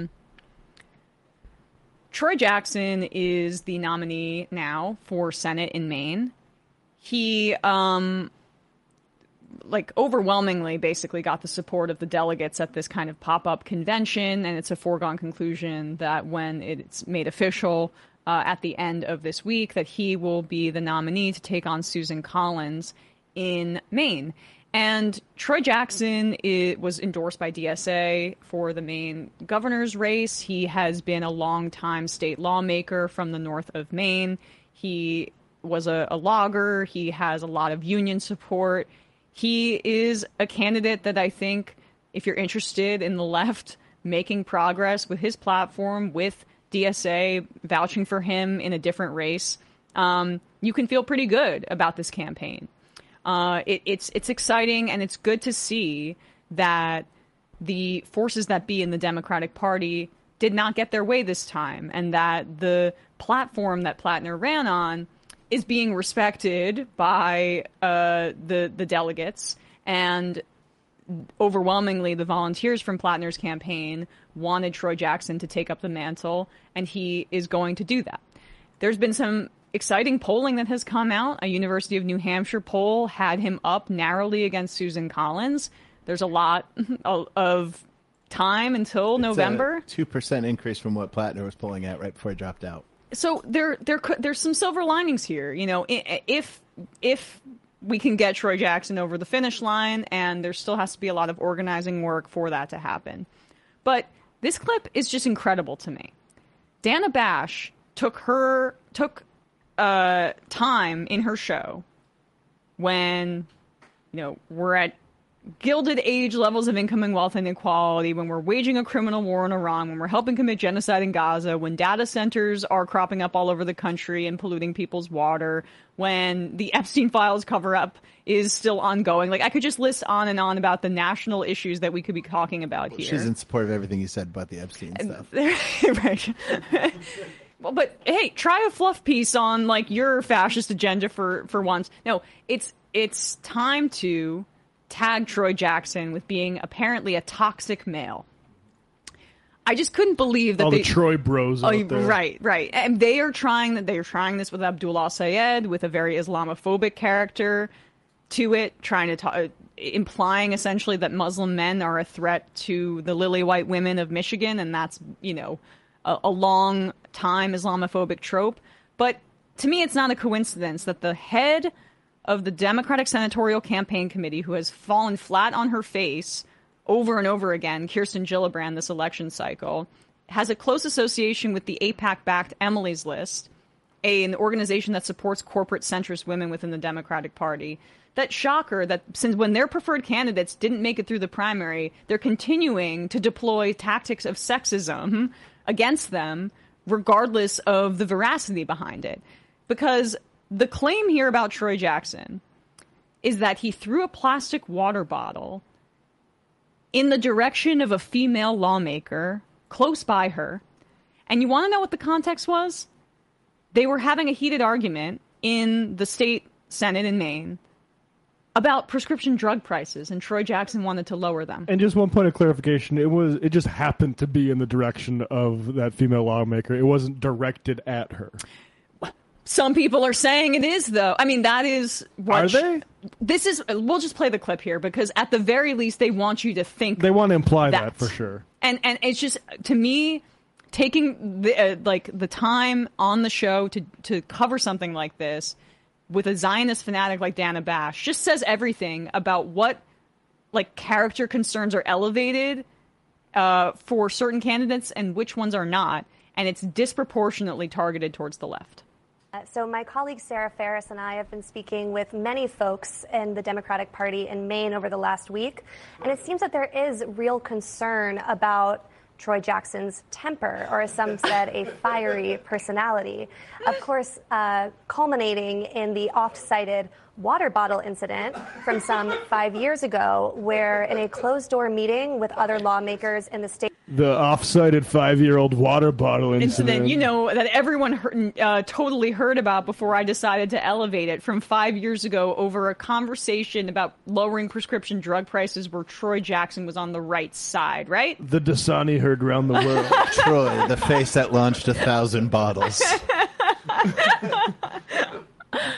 Troy Jackson is the nominee now for Senate in Maine. He overwhelmingly basically got the support of the delegates at this kind of pop-up convention, and it's a foregone conclusion that when it's made official at the end of this week that he will be the nominee to take on Susan Collins in Maine. And Troy Jackson was endorsed by DSA for the Maine governor's race. He has been a longtime state lawmaker from the north of Maine. He was a logger. He has a lot of union support. He is a candidate that I think, if you're interested in the left making progress with his platform, with DSA vouching for him in a different race, you can feel pretty good about this campaign. It's exciting, and it's good to see that the forces that be in the Democratic Party did not get their way this time, and that the platform that Plattner ran on is being respected by the delegates, and overwhelmingly the volunteers from Plattner's campaign wanted Troy Jackson to take up the mantle, and he is going to do that. There's been some exciting polling that has come out. A University of New Hampshire poll had him up narrowly against Susan Collins. There's a lot of time until November. 2% increase from what Plattner was polling at right before he dropped out. So there's some silver linings here. You know, if we can get Troy Jackson over the finish line, and there still has to be a lot of organizing work for that to happen. But this clip is just incredible to me. Dana Bash took time in her show when, we're at Gilded Age levels of income and wealth inequality, when we're waging a criminal war in Iran, when we're helping commit genocide in Gaza, when data centers are cropping up all over the country and polluting people's water, when the Epstein Files cover-up is still ongoing. Like, I could just list on and on about the national issues that we could be talking about here. She's in support of everything you said about the Epstein stuff. Right. Well, but hey, try a fluff piece on your fascist agenda for once. No, it's time to tag Troy Jackson with being apparently a toxic male. I just couldn't believe that the Troy bros out there. Right. And they are trying this with Abdullah Sayed, with a very Islamophobic character to it, implying essentially that Muslim men are a threat to the lily white women of Michigan, and that's, a long time Islamophobic trope. But to me, it's not a coincidence that the head of the Democratic Senatorial Campaign Committee, who has fallen flat on her face over and over again, Kirsten Gillibrand, this election cycle, has a close association with the AIPAC-backed Emily's List, an organization that supports corporate centrist women within the Democratic Party. That shocker that since when their preferred candidates didn't make it through the primary, they're continuing to deploy tactics of sexism against them, regardless of the veracity behind it. Because the claim here about Troy Jackson is that he threw a plastic water bottle in the direction of a female lawmaker close by her. And you want to know what the context was? They were having a heated argument in the state Senate in Maine about prescription drug prices, and Troy Jackson wanted to lower them. And just one point of clarification, it just happened to be in the direction of that female lawmaker. It wasn't directed at her. Some people are saying it is, though. I mean, that is what... Are they? We'll just play the clip here, because at the very least, they want you to think... They want to imply that for sure. And it's just, to me, taking the time on the show to cover something like this with a Zionist fanatic like Dana Bash just says everything about what character concerns are elevated for certain candidates and which ones are not. And it's disproportionately targeted towards the left. So my colleague Sarah Ferris and I have been speaking with many folks in the Democratic Party in Maine over the last week, and it seems that there is real concern about Troy Jackson's temper, or as some said, a fiery personality. Of course, culminating in the oft-cited water bottle incident from some 5 years ago, where in a closed-door meeting with other lawmakers in the state... The off-cited 5-year-old water bottle incident. That everyone totally heard about before I decided to elevate it, from 5 years ago over a conversation about lowering prescription drug prices where Troy Jackson was on the right side, right? The Dasani heard round the world. Troy, the face that launched 1,000 bottles.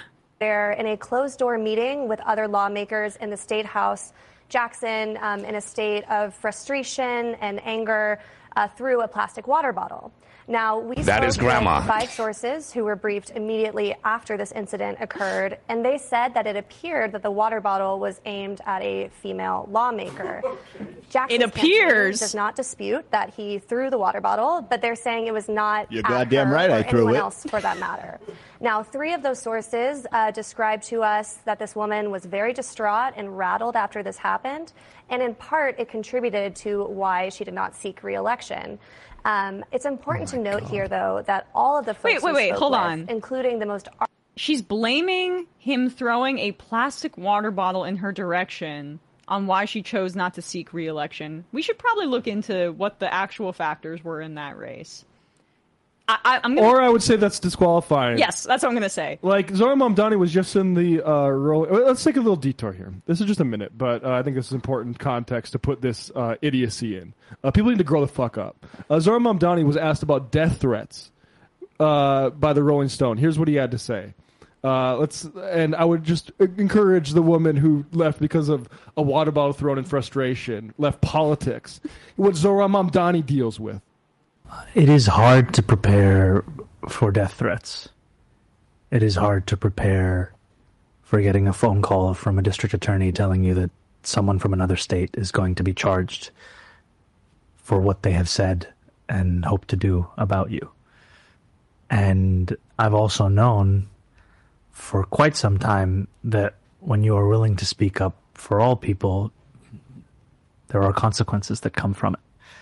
There, in a closed-door meeting with other lawmakers in the State House, Jackson, in a state of frustration and anger, threw a plastic water bottle. Now, we spoke with 5 sources who were briefed immediately after this incident occurred, and they said that it appeared that the water bottle was aimed at a female lawmaker. Jackson's campaign does not dispute that he threw the water bottle, but they're saying it was not You're at goddamn her right or I threw anyone it. else for that matter. Now, 3 of those sources described to us that this woman was very distraught and rattled after this happened, and in part it contributed to why she did not seek re-election. It's important to note here, though, that all of the folks wait, hold on. including the most... She's blaming him throwing a plastic water bottle in her direction on why she chose not to seek re-election. We should probably look into what the actual factors were in that race. I would say that's disqualifying. Yes, that's what I'm going to say. Like, Zohran Mamdani was just in the role. Let's take a little detour here. This is just a minute, but I think this is important context to put this idiocy in. People need to grow the fuck up. Zohran Mamdani was asked about death threats by the Rolling Stone. Here's what he had to say. And I would just encourage the woman who left because of a water bottle thrown in frustration, left politics, what Zohran Mamdani deals with. It is hard to prepare for death threats. It is hard to prepare for getting a phone call from a district attorney telling you that someone from another state is going to be charged for what they have said and hope to do about you. And I've also known for quite some time that when you are willing to speak up for all people, there are consequences that come from it.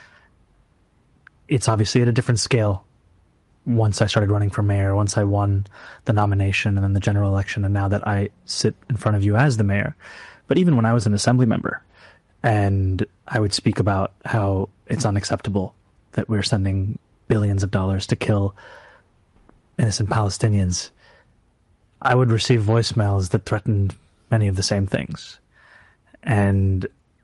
It's obviously at a different scale once I started running for mayor, once I won the nomination and then the general election, and now that I sit in front of you as the mayor. But even when I was an assembly member and I would speak about how it's unacceptable that we're sending billions of dollars to kill innocent Palestinians, I would receive voicemails that threatened many of the same things. And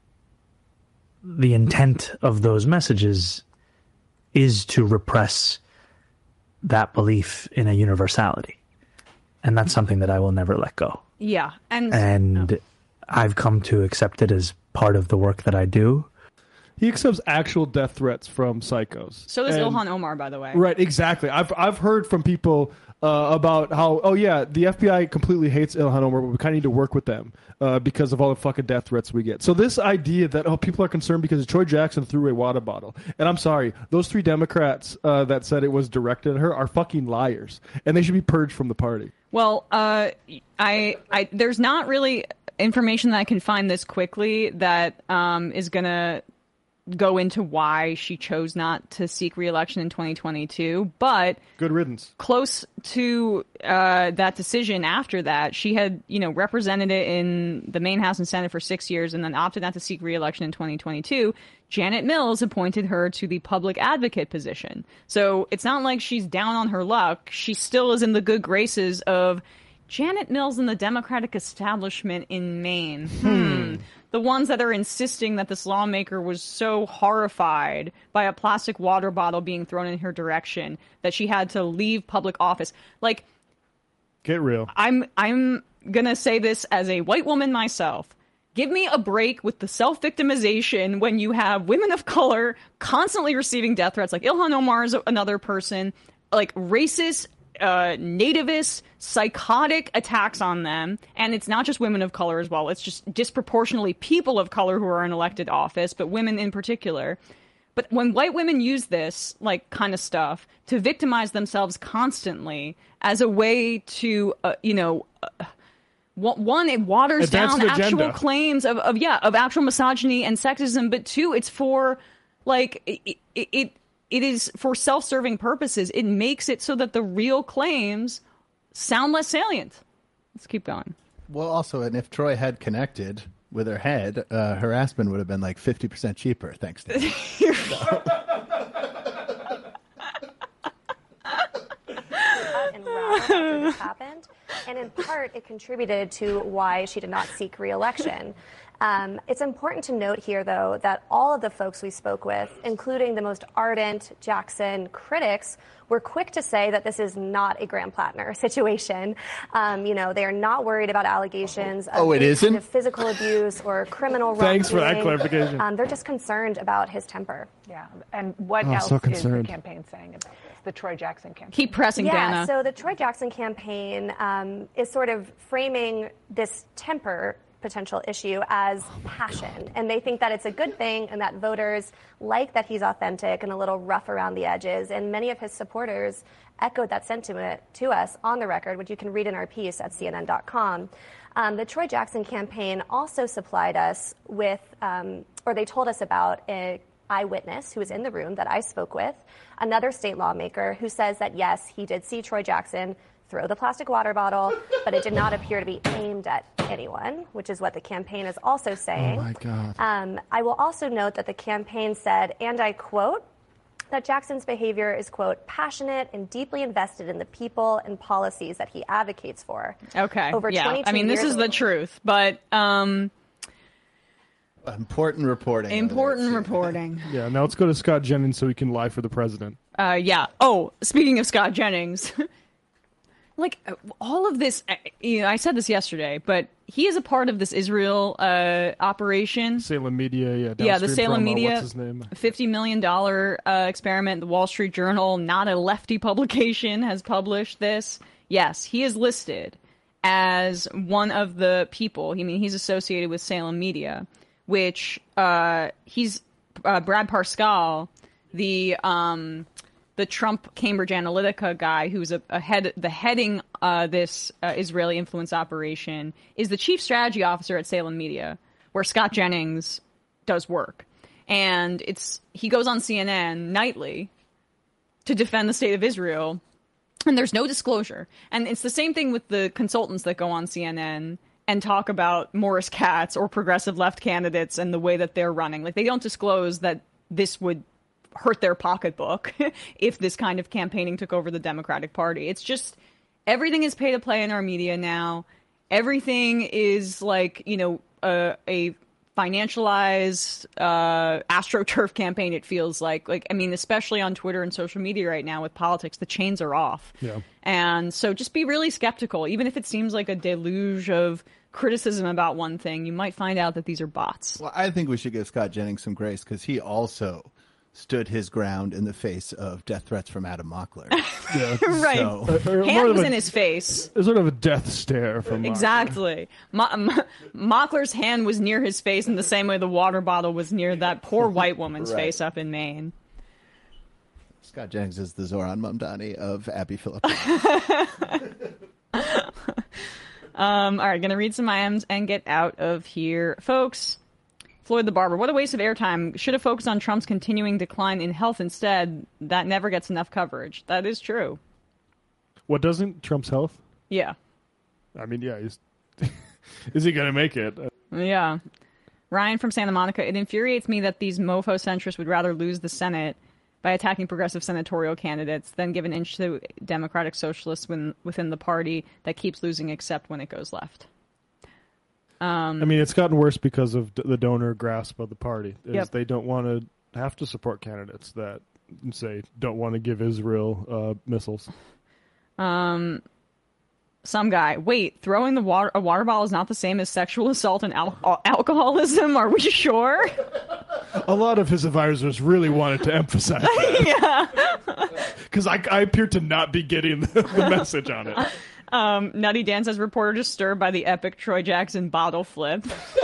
the intent of those messages is to repress that belief in a universality. And that's something that I will never let go. Yeah. And I've come to accept it as part of the work that I do. He accepts actual death threats from psychos. So does Ilhan Omar, by the way. Right, exactly. I've heard from people about how, the FBI completely hates Ilhan Omar, but we kind of need to work with them because of all the fucking death threats we get. So this idea that, people are concerned because Troy Jackson threw a water bottle. And I'm sorry, those 3 Democrats that said it was directed at her are fucking liars. And they should be purged from the party. Well, there's not really information that I can find this quickly that is going to go into why she chose not to seek re-election in 2022, but good riddance. Close to that decision after that, she had, represented it in the Maine House and Senate for 6 years and then opted not to seek re-election in 2022. Janet Mills appointed her to the public advocate position. So it's not like she's down on her luck. She still is in the good graces of Janet Mills and the Democratic establishment in Maine. The ones that are insisting that this lawmaker was so horrified by a plastic water bottle being thrown in her direction that she had to leave public office. Like, get real. I'm gonna say this as a white woman myself. Give me a break with the self-victimization when you have women of color constantly receiving death threats. Like Ilhan Omar is another person. Like racist, nativist, psychotic attacks on them. And it's not just women of color as well. It's just disproportionately people of color who are in elected office, but women in particular. But when white women use this kind of stuff to victimize themselves constantly as a way to, one, it waters down actual claims of actual misogyny and sexism. But 2, it's for it is for self-serving purposes. It makes it so that the real claims sound less salient. Let's keep going. Well, also, and if Troy had connected with her head, her aspirin would have been 50% cheaper, thanks to you. And after this happened. And in part, it contributed to why she did not seek re-election. It's important to note here, though, that all of the folks we spoke with, including the most ardent Jackson critics, were quick to say that this is not a Graham Plattner situation. They are not worried about allegations of any kind of physical abuse or criminal wrongdoing. Thanks for that clarification. They're just concerned about his temper. Yeah. And what else is the campaign saying about this? The Troy Jackson campaign. Keep pressing, Dana. So the Troy Jackson campaign is sort of framing this temper potential issue as passion. And they think that it's a good thing and that voters like that he's authentic and a little rough around the edges. And many of his supporters echoed that sentiment to us on the record, which you can read in our piece at CNN.com. The Troy Jackson campaign also supplied us with, or they told us about an eyewitness who was in the room that I spoke with, another state lawmaker who says that, yes, he did see Troy Jackson throw the plastic water bottle, but it did not appear to be aimed at anyone, which is what the campaign is also saying. Oh, my God. I will also note that the campaign said, and I quote, that Jackson's behavior is, quote, passionate and deeply invested in the people and policies that he advocates for. Okay. Over 22 I mean, this years is the truth, but important reporting. Important reporting. Yeah, now let's go to Scott Jennings so he can lie for the president. Yeah. Oh, speaking of Scott Jennings, like all of this, I said this yesterday, but he is a part of this Israel operation. Salem Media, yeah, the Salem Media, what's his name? $50 million experiment. The Wall Street Journal, not a lefty publication, has published this. Yes, he is listed as one of the people. I mean, he's associated with Salem Media, which he's Brad Parscale, the Trump Cambridge Analytica guy who's heading this Israeli influence operation, is the chief strategy officer at Salem Media, where Scott Jennings does work. And he goes on CNN nightly to defend the state of Israel, and there's no disclosure. And it's the same thing with the consultants that go on CNN and talk about Morris Katz or progressive left candidates and the way that they're running. Like, they don't disclose that this would hurt their pocketbook if this kind of campaigning took over the Democratic Party. It's just, everything is pay to play in our media now. Everything is like, a financialized AstroTurf campaign, it feels like. I mean, especially on Twitter and social media right now with politics, the chains are off. Yeah. And so just be really skeptical. Even if it seems like a deluge of criticism about one thing, you might find out that these are bots. Well, I think we should give Scott Jennings some grace because he also stood his ground in the face of death threats from Adam Mockler. Yeah. Right. Hand was in his face. There's sort of a death stare from Mockler. Exactly. Mockler's hand was near his face in the same way the water bottle was near that poor white woman's Right. face up in Maine. Scott Jennings is the Zoran Mamdani of Abby Phillip. All right, going to read some IMs and get out of here. Folks, Floyd the Barber, what a waste of airtime. Should have focused on Trump's continuing decline in health instead. That never gets enough coverage. That is true. What doesn't? Trump's health? Yeah. I mean, yeah, he's is he going to make it? Yeah. Ryan from Santa Monica, it infuriates me that these mofo centrists would rather lose the Senate by attacking progressive senatorial candidates than give an inch to democratic socialists within the party that keeps losing except when it goes left. I mean, it's gotten worse because of the donor grasp of the party. Yep. They don't want to have to support candidates that, say, don't want to give Israel missiles. Some guy, wait, throwing a water bottle is not the same as sexual assault and alcoholism? Are we sure? A lot of his advisors really wanted to emphasize that. Yeah. Because I appear to not be getting the message on it. Nutty Dan says, reporter disturbed by the epic Troy Jackson bottle flip.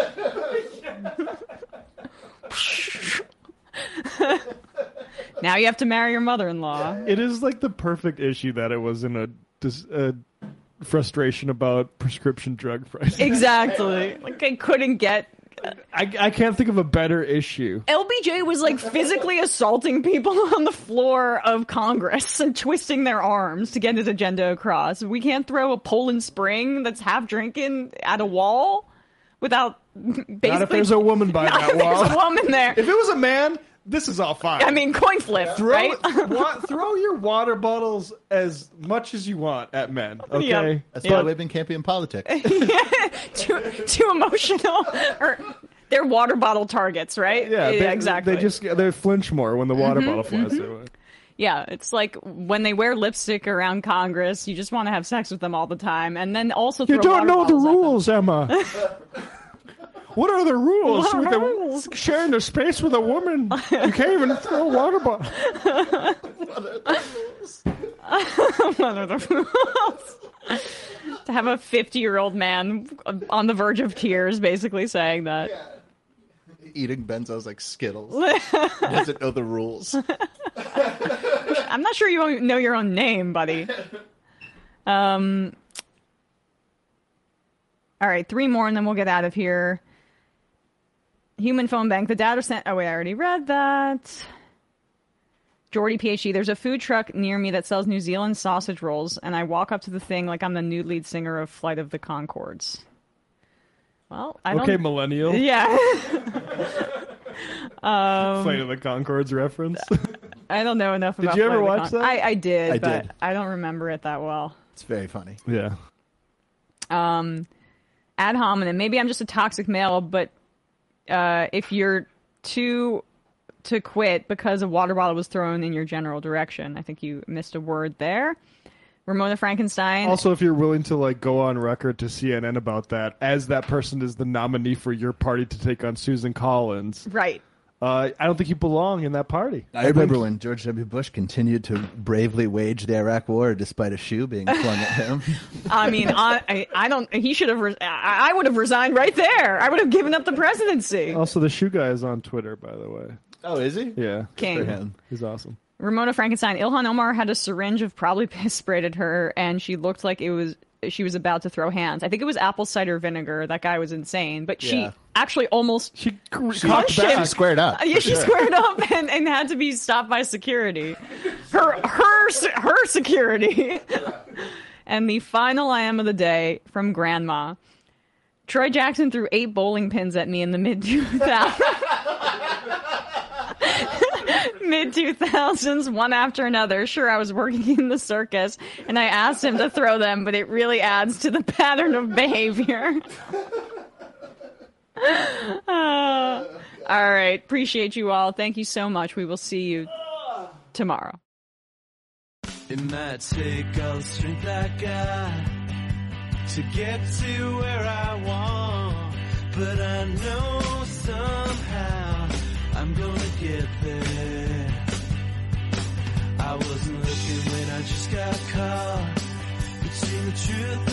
Now you have to marry your mother-in-law. It is like the perfect issue that it was in a frustration about prescription drug prices. Exactly. Like, I couldn't get... I can't think of a better issue. LBJ was like physically assaulting people on the floor of Congress and twisting their arms to get his agenda across. We can't throw a Poland Spring that's half drinking at a wall without basically... Not if there's a woman by that wall. There's a woman there. If it was a man, this is all fine. I mean, coin flip, right? Throw your water bottles as much as you want at men, okay? Yep. That's why women can't be in politics. Too emotional. Or they're water bottle targets, right? Yeah, exactly. They flinch more when the water bottle flies their way. Yeah, it's like when they wear lipstick around Congress, you just want to have sex with them all the time, and then also throw you don't water know the bottles at them. rules, Emma. What are the rules? What are the rules? Sharing the space with a woman, you can't even throw a water bottle. What are the rules? To have a 50-year-old man on the verge of tears basically saying that. Yeah. Eating benzos like Skittles. Doesn't know the rules. I'm not sure you know your own name, buddy. All right, 3 more and then we'll get out of here. Human phone bank. The data sent. Oh, wait, I already read that. Jordy PhD. There's a food truck near me that sells New Zealand sausage rolls, and I walk up to the thing like I'm the new lead singer of Flight of the Conchords. Well, I don't... Okay, millennial. Yeah. Flight of the Conchords reference. I don't know enough about Did you ever Flight of watch the that? I did, but did. I don't remember it that well. It's very funny. Yeah. Ad hominem. Maybe I'm just a toxic male, but if you're to quit because a water bottle was thrown in your general direction, I think you missed a word there. Ramona Frankenstein. Also, if you're willing to like go on record to CNN about that, as that person is the nominee for your party to take on Susan Collins, right? I don't think you belong in that party. I remember when George W. Bush continued to bravely wage the Iraq War despite a shoe being flung at him. I mean, I don't. He should have. I would have resigned right there. I would have given up the presidency. Also, the shoe guy is on Twitter, by the way. Oh, is he? Yeah, King. For him. He's awesome. Ramona Frankenstein. Ilhan Omar had a syringe of probably piss sprayed at her, and she looked like she was about to throw hands. I think it was apple cider vinegar. That guy was insane, but she actually almost she punched him. She squared up. Yeah, she squared up and had to be stopped by security. Her security. And the final item of the day from Grandma. Troy Jackson threw 8 bowling pins at me in the mid-2000s, one after another. Sure, I was working in the circus, and I asked him to throw them, but it really adds to the pattern of behavior. All right. Appreciate you all. Thank you so much. We will see you tomorrow. It might take all the strength I got to get to where I want, but I know somehow I'm gonna get there. I wasn't looking when I just got caught between the truth